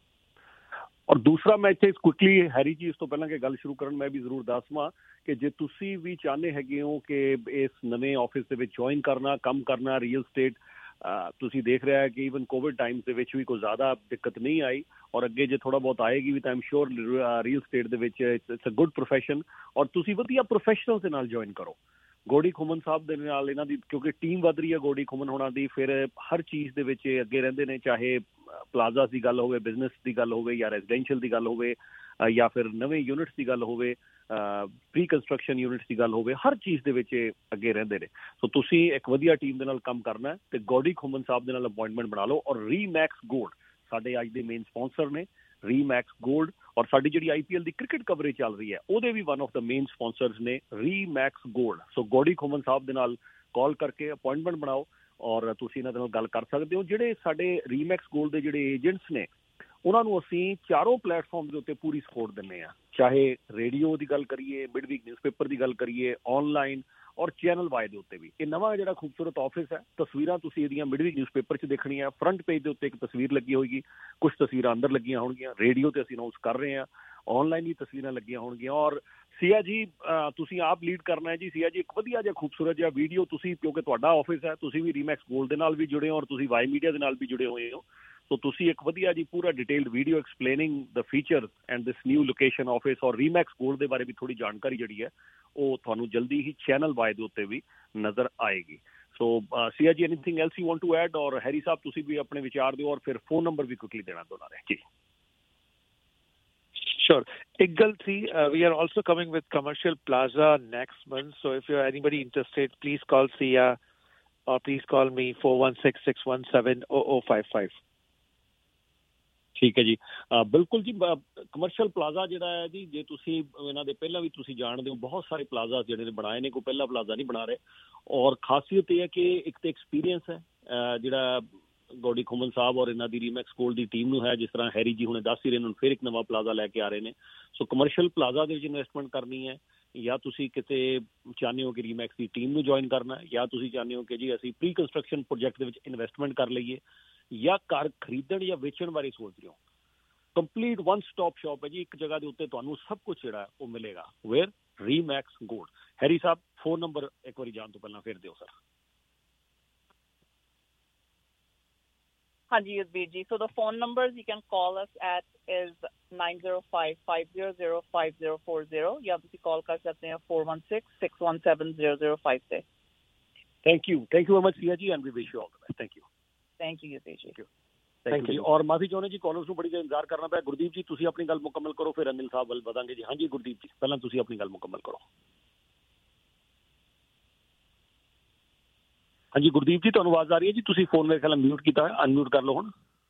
ਔਰ ਦੂਸਰਾ, ਮੈਂ ਇੱਥੇ quickly Harry ਜੀ ਇਸ ਤੋਂ ਪਹਿਲਾਂ ਕਿ ਗੱਲ ਸ਼ੁਰੂ ਕਰਨ ਮੈਂ ਵੀ ਜ਼ਰੂਰ ਦੱਸਵਾਂ ਕਿ ਜੇ ਤੁਸੀਂ ਵੀ ਚਾਹੁੰਦੇ ਹੈਗੇ ਹੋ ਕਿ ਇਸ ਨਵੇਂ ਆਫਿਸ ਦੇ ਵਿੱਚ ਜੁਆਇਨ ਕਰਨਾ, ਕੰਮ ਕਰਨਾ, ਰੀਅਲ ਸਟੇਟ ਤੁਸੀਂ ਦੇਖ ਰਿਹਾ ਕਿ ਈਵਨ ਕੋਵਿਡ ਟਾਈਮਸ ਦੇ ਵਿੱਚ ਵੀ ਕੋਈ ਜ਼ਿਆਦਾ ਦਿੱਕਤ ਨਹੀਂ ਆਈ, ਔਰ ਅੱਗੇ ਜੇ ਥੋੜ੍ਹਾ ਬਹੁਤ ਆਏਗੀ ਵੀ ਤਾਂ ਆਮ ਸ਼ੋਰ ਰੀਅਲ ਸਟੇਟ ਦੇ ਵਿੱਚ ਇਟਸ ਅ ਗੁੱਡ ਪ੍ਰੋਫੈਸ਼ਨ, ਔਰ ਤੁਸੀਂ ਵਧੀਆ ਪ੍ਰੋਫੈਸ਼ਨਲ ਦੇ ਨਾਲ ਜੁਆਇਨ ਕਰੋ। ਗੋਡੀ ਖੁਮਨ ਸਾਹਿਬ ਦੇ ਨਾਲ ਇਹਨਾਂ ਦੀ ਕਿਉਂਕਿ ਟੀਮ ਵੱਧ ਰਹੀ ਹੈ ਗੋਡੀ ਖੁਮਨ ਹੋਣਾ ਦੀ, ਫਿਰ ਹਰ ਚੀਜ਼ ਦੇ ਵਿੱਚ ਅੱਗੇ ਰਹਿੰਦੇ ਨੇ, ਚਾਹੇ ਪਲਾਜ਼ਾ ਦੀ ਗੱਲ ਹੋਵੇ, ਬਿਜ਼ਨਸ ਦੀ ਗੱਲ ਹੋਵੇ, ਜਾਂ ਰੈਜ਼ੀਡੈਂਸ਼ੀਅਲ ਦੀ ਗੱਲ ਹੋਵੇ, ਜਾਂ ਫਿਰ ਨਵੇਂ ਯੂਨਿਟਸ ਦੀ ਗੱਲ ਹੋਵੇ, ਪ੍ਰੀ ਕੰਸਟਰਕਸ਼ਨ ਯੂਨਿਟਸ ਦੀ ਗੱਲ ਹੋਵੇ, ਹਰ ਚੀਜ਼ ਦੇ ਵਿੱਚ ਅੱਗੇ ਰਹਿੰਦੇ ਨੇ। ਸੋ ਤੁਸੀਂ ਇੱਕ ਵਧੀਆ ਟੀਮ ਦੇ ਨਾਲ ਕੰਮ ਕਰਨਾ ਤੇ ਗੋਡੀ ਖੁਮਨ ਸਾਹਿਬ ਦੇ ਨਾਲ ਅਪੁਆਇੰਟਮੈਂਟ ਬਣਾ ਲਓ। ਔਰ ਰੀਮੈਕਸ ਗੋਲਡ ਸਾਡੇ ਅੱਜ ਦੇ ਮੇਨ ਸਪਾਂਸਰ ਨੇ, ਰੀਮੈਕਸ ਗੋਲਡ। ਔਰ ਸਾਡੀ ਜਿਹੜੀ IPL ਦੀ ਕ੍ਰਿਕਟ ਕਵਰੇਜ ਚੱਲ ਰਹੀ ਹੈ ਉਹਦੇ ਵੀ one of the main sponsors ਨੇ ਰੀਮੈਕਸ ਗੋਲਡ। ਸੋ ਗੋਡੀ ਖੁਮਨ ਸਾਹਿਬ ਦੇ ਨਾਲ ਕਾਲ ਕਰਕੇ ਅਪੁਆਇੰਟਮੈਂਟ ਬਣਾਓ ਔਰ ਤੁਸੀਂ ਇਹਨਾਂ ਦੇ ਨਾਲ ਗੱਲ ਕਰ ਸਕਦੇ ਹੋ। ਜਿਹੜੇ ਸਾਡੇ ਰੀਮੈਕਸ ਗੋਲਡ ਦੇ ਜਿਹੜੇ ਏਜੰਟਸ ਨੇ ਉਹਨਾਂ ਨੂੰ ਅਸੀਂ ਚਾਰੋਂ ਪਲੇਟਫਾਰਮ ਦੇ ਉੱਤੇ ਪੂਰੀ ਸਪੋਰਟ ਦਿੰਦੇ ਹਾਂ, ਚਾਹੇ ਰੇਡੀਓ ਦੀ ਗੱਲ ਕਰੀਏ, ਮਿਡਵੀਕ ਨਿਊਜ਼ਪੇਪਰ ਦੀ ਗੱਲ ਕਰੀਏ, ਆਨਲਾਈਨ ਔਰ ਚੈਨਲ ਵਾਈ ਦੇ ਉੱਤੇ ਵੀ। ਇਹ ਨਵਾਂ ਜਿਹੜਾ ਖੂਬਸੂਰਤ ਆਫਿਸ ਹੈ, ਤਸਵੀਰਾਂ ਤੁਸੀਂ ਇਹਦੀਆਂ ਮਿਡਵੀਕ ਨਿਊਜ਼ਪੇਪਰ 'ਚ ਦੇਖਣੀਆਂ। ਫਰੰਟ ਪੇਜ ਦੇ ਉੱਤੇ ਇੱਕ ਤਸਵੀਰ ਲੱਗੀ ਹੋਏਗੀ, ਕੁਝ ਤਸਵੀਰਾਂ ਅੰਦਰ ਲੱਗੀਆਂ ਹੋਣਗੀਆਂ, ਰੇਡੀਓ 'ਤੇ ਅਸੀਂ ਅਨਾਊਂਸ ਕਰ ਰਹੇ ਹਾਂ, ਆਨਲਾਈਨ ਵੀ ਤਸਵੀਰਾਂ ਲੱਗੀਆਂ ਹੋਣਗੀਆਂ। ਔਰ ਸੀਆ ਜੀ, ਤੁਸੀਂ ਆਪ ਲੀਡ ਕਰਨਾ ਹੈ ਜੀ। ਸੀਆ ਜੀ, ਇੱਕ ਵਧੀਆ ਜਿਹਾ ਖੂਬਸੂਰਤ ਜਿਹਾ ਵੀਡੀਓ ਤੁਸੀਂ, ਕਿਉਂਕਿ ਤੁਹਾਡਾ ਆਫਿਸ ਹੈ, ਤੁਸੀਂ ਵੀ ਰੀਮੈਕਸ ਗੋਲਡ ਦੇ ਨਾਲ ਵੀ ਜੁੜੇ ਹੋ ਔਰ ਤੁਸੀਂ ਵਾਈ ਮੀਡੀਆ ਦੇ ਨਾਲ ਵੀ ਜੁੜੇ ਹੋਏ ਹੋ। ਸੋ ਤੁਸੀਂ ਇੱਕ ਵਧੀਆ ਜੀ ਪੂਰਾ detailed video explaining the feature and this new location office ਔਰ ਰੀਮੈਕਸ ਗੋਲਡ ਦੇ ਬਾਰੇ ਵੀ ਥੋੜੀ ਜਾਣਕਾਰੀ ਜਿਹੜੀ ਹੈ ਉਹ ਤੁਹਾਨੂੰ ਜਲਦੀ ਹੀ ਚੈਨਲ ਵਾਈ ਦੇ ਉੱਤੇ ਵੀ ਨਜ਼ਰ ਆਏਗੀ। So Siya ji, anything else you want to add? ਔਰ ਹੈਰੀ ਸਾਹਿਬ ਤੁਸੀਂ ਵੀ ਆਪਣੇ ਵਿਚਾਰ ਦਿਓ ਔਰ ਫਿਰ ਫੋਨ ਨੰਬਰ ਵੀ ਕੁਇਕਲੀ ਦੇਣਾ ਦੋਨਾਂ ਨੇ ਜੀ। Sure. Iggal 3, we are also coming with Commercial Plaza next month. So if you're anybody interested, please call Sia or please call me 416-617-0055. ਠੀਕ ਹੈ ਜੀ, ਬਿਲਕੁਲ ਜੀ। ਕਮਰਸ਼ੀਅਲ ਪਲਾਜ਼ਾ ਜਿਹੜਾ ਹੈ ਜੀ, ਜੇ ਤੁਸੀਂ ਇਹਨਾਂ ਦੇ ਪਹਿਲਾਂ ਵੀ ਤੁਸੀਂ ਜਾਣਦੇ ਹੋ, ਬਹੁਤ ਸਾਰੇ ਪਲਾਜ਼ਾ ਜਿਹੜੇ ਨੇ ਬਣਾਏ ਨੇ, ਕੋਈ ਪਹਿਲਾ ਪਲਾਜ਼ਾ ਨਹੀਂ ਬਣਾ ਰਹੇ। ਔਰ ਖਾਸੀਅਤ ਇਹ ਹੈ ਕਿ ਇੱਕ ਤਾਂ ਐਕਸਪੀਰੀਅੰਸ ਹੈ ਜਿਹੜਾ ਗੋਡੀ ਖੁਮਨ ਸਾਹਿਬ ਔਰ ਇਹਨਾਂ ਦੀ ਰੀਮੈਕਸ ਗੋਲਡ ਦੀ ਟੀਮ ਨੂੰ ਹੈ। ਜਿਸ ਤਰ੍ਹਾਂ ਹੈਰੀ ਜੀ ਹੁਣੇ ਦੱਸ ਹੀ ਰਹੇ ਨੇ, ਫਿਰ ਇੱਕ ਨਵਾਂ ਪਲਾਜ਼ਾ ਲੈ ਕੇ ਆ ਰਹੇ ਨੇ। ਸੋ ਕਮਰਸ਼ੀਅਲ ਪਲਾਜ਼ਾ ਦੇ ਵਿੱਚ ਇਨਵੈਸਟਮੈਂਟ ਕਰਨੀ ਹੈ, ਜਾਂ ਤੁਸੀਂ ਕਿਤੇ ਚਾਹੁੰਦੇ ਹੋ ਕਿ ਰੀਮੈਕਸ ਦੀ ਟੀਮ ਨੂੰ ਜੁਆਇਨ ਕਰਨਾ ਹੈ, ਜਾਂ ਤੁਸੀਂ ਚਾਹੁੰਦੇ ਹੋ ਕਿ ਜੀ ਅਸੀਂ ਪ੍ਰੀ ਕੰਸਟਰਕਸ਼ਨ ਪ੍ਰੋਜੈਕਟ ਦੇ ਵਿੱਚ ਇਨਵੈਸਟਮੈਂਟ ਕਰ ਲਈਏ, ਜਾਂ ਘਰ ਖਰੀਦਣ ਜਾਂ ਵੇਚਣ ਬਾਰੇ ਸੋਚ ਰਹੇ ਹੋ, ਕੰਪਲੀਟ ਵਨ ਸਟਾਪ ਸ਼ਾਪ ਹੈ ਜੀ। ਇੱਕ ਜਗ੍ਹਾ ਦੇ ਉੱਤੇ ਤੁਹਾਨੂੰ ਸਭ ਕੁਝ ਜਿਹੜਾ ਉਹ ਮਿਲੇਗਾ। Where Remax Gold. Harry sahab phone number एक बार जान तो पहला फिर दियो सर। हाँ जी युद्धवीर जी, so the phone numbers you can call us at is 9055005040 या ਤੁਸੀਂ ਕਾਲ ਕਰ ਸਕਦੇ ਹੋ 4166170056। Thank you very much Siya ji and we wish you all the best. Thank you Yudhveer ji. Thank you. और माफी चाਹੁੰਦੇ ਜੀ ਕਾਲਰਸ ਨੂੰ ਬੜੀ ਦੇਰ ਇੰਤਜ਼ਾਰ ਕਰਨਾ ਪਿਆ। ਗੁਰਦੀਪ ਜੀ ਤੁਸੀਂ ਆਪਣੀ ਗੱਲ ਮੁਕੰਮਲ ਕਰੋ ਫਿਰ ਅਨਿਲ ਸਾਹਿਬ ਵੱਲ ਵਧਾਂਗੇ ਜੀ। ਹਾਂਜੀ ਗੁਰਦੀਪ ਜੀ ਪਹਿਲਾਂ ਤੁਸੀਂ ਆਪਣੀ ਗੱਲ ਮੁਕੰਮਲ ਕਰੋ। ਹਾਂਜੀ ਗੁਰਦੀਪ ਜੀ ਤੁਹਾਨੂੰ ਆਵਾਜ਼ ਆ ਰਹੀ ਹੈ ਜੀ? ਤੁਸੀਂ ਫੋਨ ਮੇਰੇ ਖਿਆਲ ਮਿਊਟ ਕੀਤਾ ਹੈ, ਅਨਮਿਊਟ ਕਰ ਲਓ ਹੁਣ।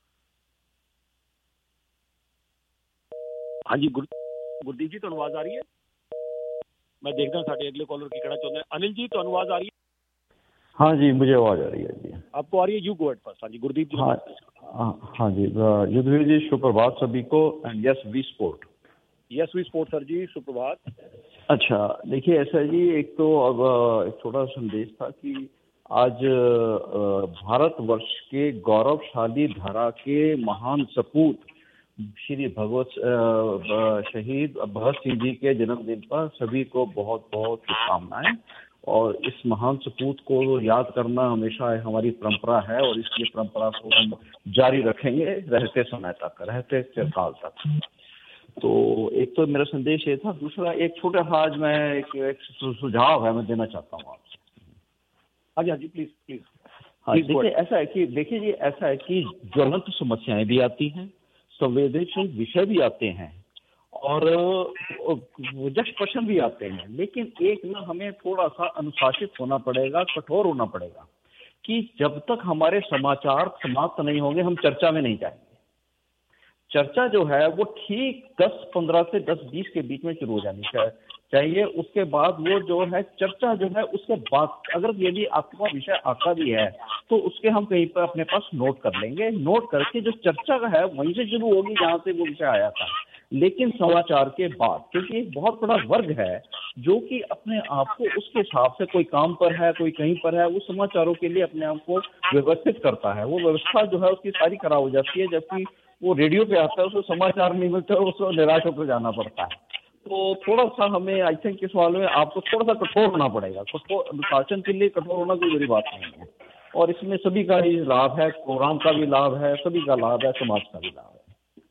ਹਾਂਜੀ ਗੁਰਦੀਪ ਜੀ ਤੁਹਾਨੂੰ ਆਵਾਜ਼ ਆ ਰਹੀ ਹੈ? मैं देखता हूँ साढ़े अगले कॉलर की कहना चाहते हैं। अनिल जी तो आवाज आ रही है? हाँ जी मुझे आवाज आ रही है जी। आपको आ रही है? You go at first. हाँ जी गुरदीप जी। हाँ जी युद्धवीर जी सुप्रभात सभी को and yes we support. Yes we support sir ji सुप्रभात। अच्छा देखिए ऐसा जी एक तो अब एक छोटा संदेश था कि आज भारतवर्ष के गौरवशाली धारा के महान सपूत श्री भगवत शहीद भगत सिंह जी के जन्मदिन पर सभी को बहुत बहुत शुभकामनाएं। और इस महान सपूत को याद करना हमेशा हमारी परंपरा है और इसकी परंपरा को हम जारी रखेंगे रहते समय तक, रहते चिरकाल तक। तो एक तो मेरा संदेश ये था। दूसरा एक छोटा सा आज मैं एक सुझाव है मैं देना चाहता हूँ आपसे। हाँ जी प्लीज प्लीज। हाँ देखिए ऐसा है कि देखिए जी ऐसा है कि ज्वलंत समस्याएं भी आती हैं, संवेदनशील विषय भी आते हैं और जस्ट प्रश्न भी आते हैं, लेकिन एक ना हमें थोड़ा सा अनुशासित होना पड़ेगा, कठोर होना पड़ेगा कि जब तक हमारे समाचार समाप्त नहीं होंगे हम चर्चा में नहीं जाएंगे। चर्चा जो है वो ठीक 10-15 से 10-20 के बीच में शुरू हो जानी चाहिए। उसके बाद वो जो है चर्चा जो है उसके बाद अगर यदि आपका विषय आता भी है तो उसके हम कहीं पर अपने पास नोट कर लेंगे। नोट करके जो चर्चा का है वहीं से शुरू होगी जहां से वो विषय आया था, लेकिन समाचार के बाद, क्योंकि एक बहुत बड़ा वर्ग है जो कि अपने आप को उसके हिसाब से कोई काम पर है कोई कहीं पर है, वो समाचारों के लिए अपने आप को व्यवस्थित करता है। वो व्यवस्था जो है उसकी सारी खराब हो जाती है, जबकि वो रेडियो पे आता है उसको समाचार नहीं मिलते और उसको निराश होकर जाना पड़ता है। तो थोड़ा सा हमें आई थिंक इस सवाल में आपको थोड़ा सा कठोर होना पड़ेगा। कठोर अनुशासन के लिए कठोर होना कोई बड़ी बात नहीं है और इसमें सभी का ही लाभ है, प्रोग्राम का भी लाभ है, सभी का लाभ है, समाज का भी लाभ है।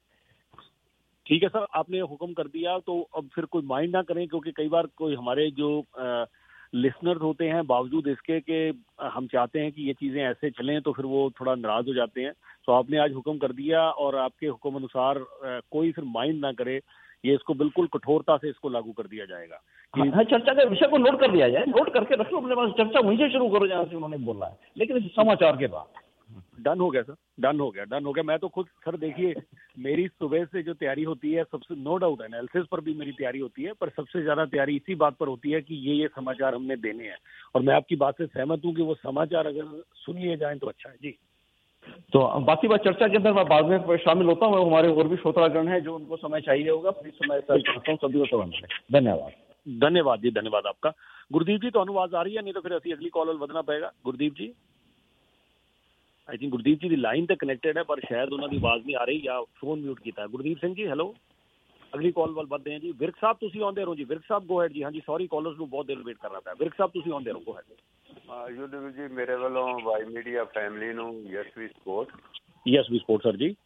ठीक है सर आपने हुक्म कर दिया तो अब फिर कोई माइंड ना करें, क्योंकि कई बार कोई हमारे जो लिसनर्स होते हैं बावजूद इसके कि हम चाहते हैं कि ये चीज़ें ऐसे चलें तो फिर वो थोड़ा नाराज हो जाते हैं। तो आपने आज हुक्म कर दिया और आपके हुक्म अनुसार कोई फिर माइंड ना करे, ये इसको बिल्कुल कठोरता से इसको लागू कर दिया जाएगा। हाँ, चर्चा के विषय को नोट कर दिया जाए, नोट करके रखो अपने पास, चर्चा वहीं से शुरू करो जहाँ से उन्होंने बोला है, लेकिन समाचार के बाद। डन हो गया सर, डन हो गया। मैं तो खुद सर देखिए मेरी सुबह से जो तैयारी होती है सबसे नो डाउट एनालिसिस पर भी मेरी तैयारी होती है, पर सबसे ज्यादा तैयारी इसी बात पर होती है कि ये समाचार हमने देने हैं। और मैं आपकी बात से सहमत हूँ कि वो समाचार अगर सुन लिए जाए तो अच्छा है जी। तो बाकी बात चर्चा के अंदर मैं बाद में शामिल होता हूँ। हमारे और भी श्रोतागण हैं जो उनको समय चाहिए होगा, प्लीज समय चाहता हूँ सभी को। धन्यवाद जी, धन्यवाद आपका। गुरदीप जी तो आवाज आ रही है? नहीं तो फिर असी अगली कॉल वाल ਵਧਣਾ ਪਏਗਾ। गुरदीप जी आई थिंक गुरदीप जी की लाइन तो कनेक्टेड है पर शायद उन्होंने आवाज नहीं आ रही या फोन म्यूट किया है। गुरदीप सिंह जी हेलो, अगली कॉल वाल ਵਧਦੇ हैं जी। विर्क साहब ਤੁਸੀਂ ਆਉਂਦੇ ਰਹੋ ਜੀ। विर्क साहब गो हैड जी। हाँ जी सॉरी कॉलर्स ਨੂੰ बहुत देर वेट करना ਪਿਆ। विर्क साहब ਤੁਸੀਂ ਆਉਂਦੇ ਰਹੋ, गो हैड। युद्धवीर जी मेरे वालों वाई मीडिया फैमिली ਨੂੰ yes we support sir ji.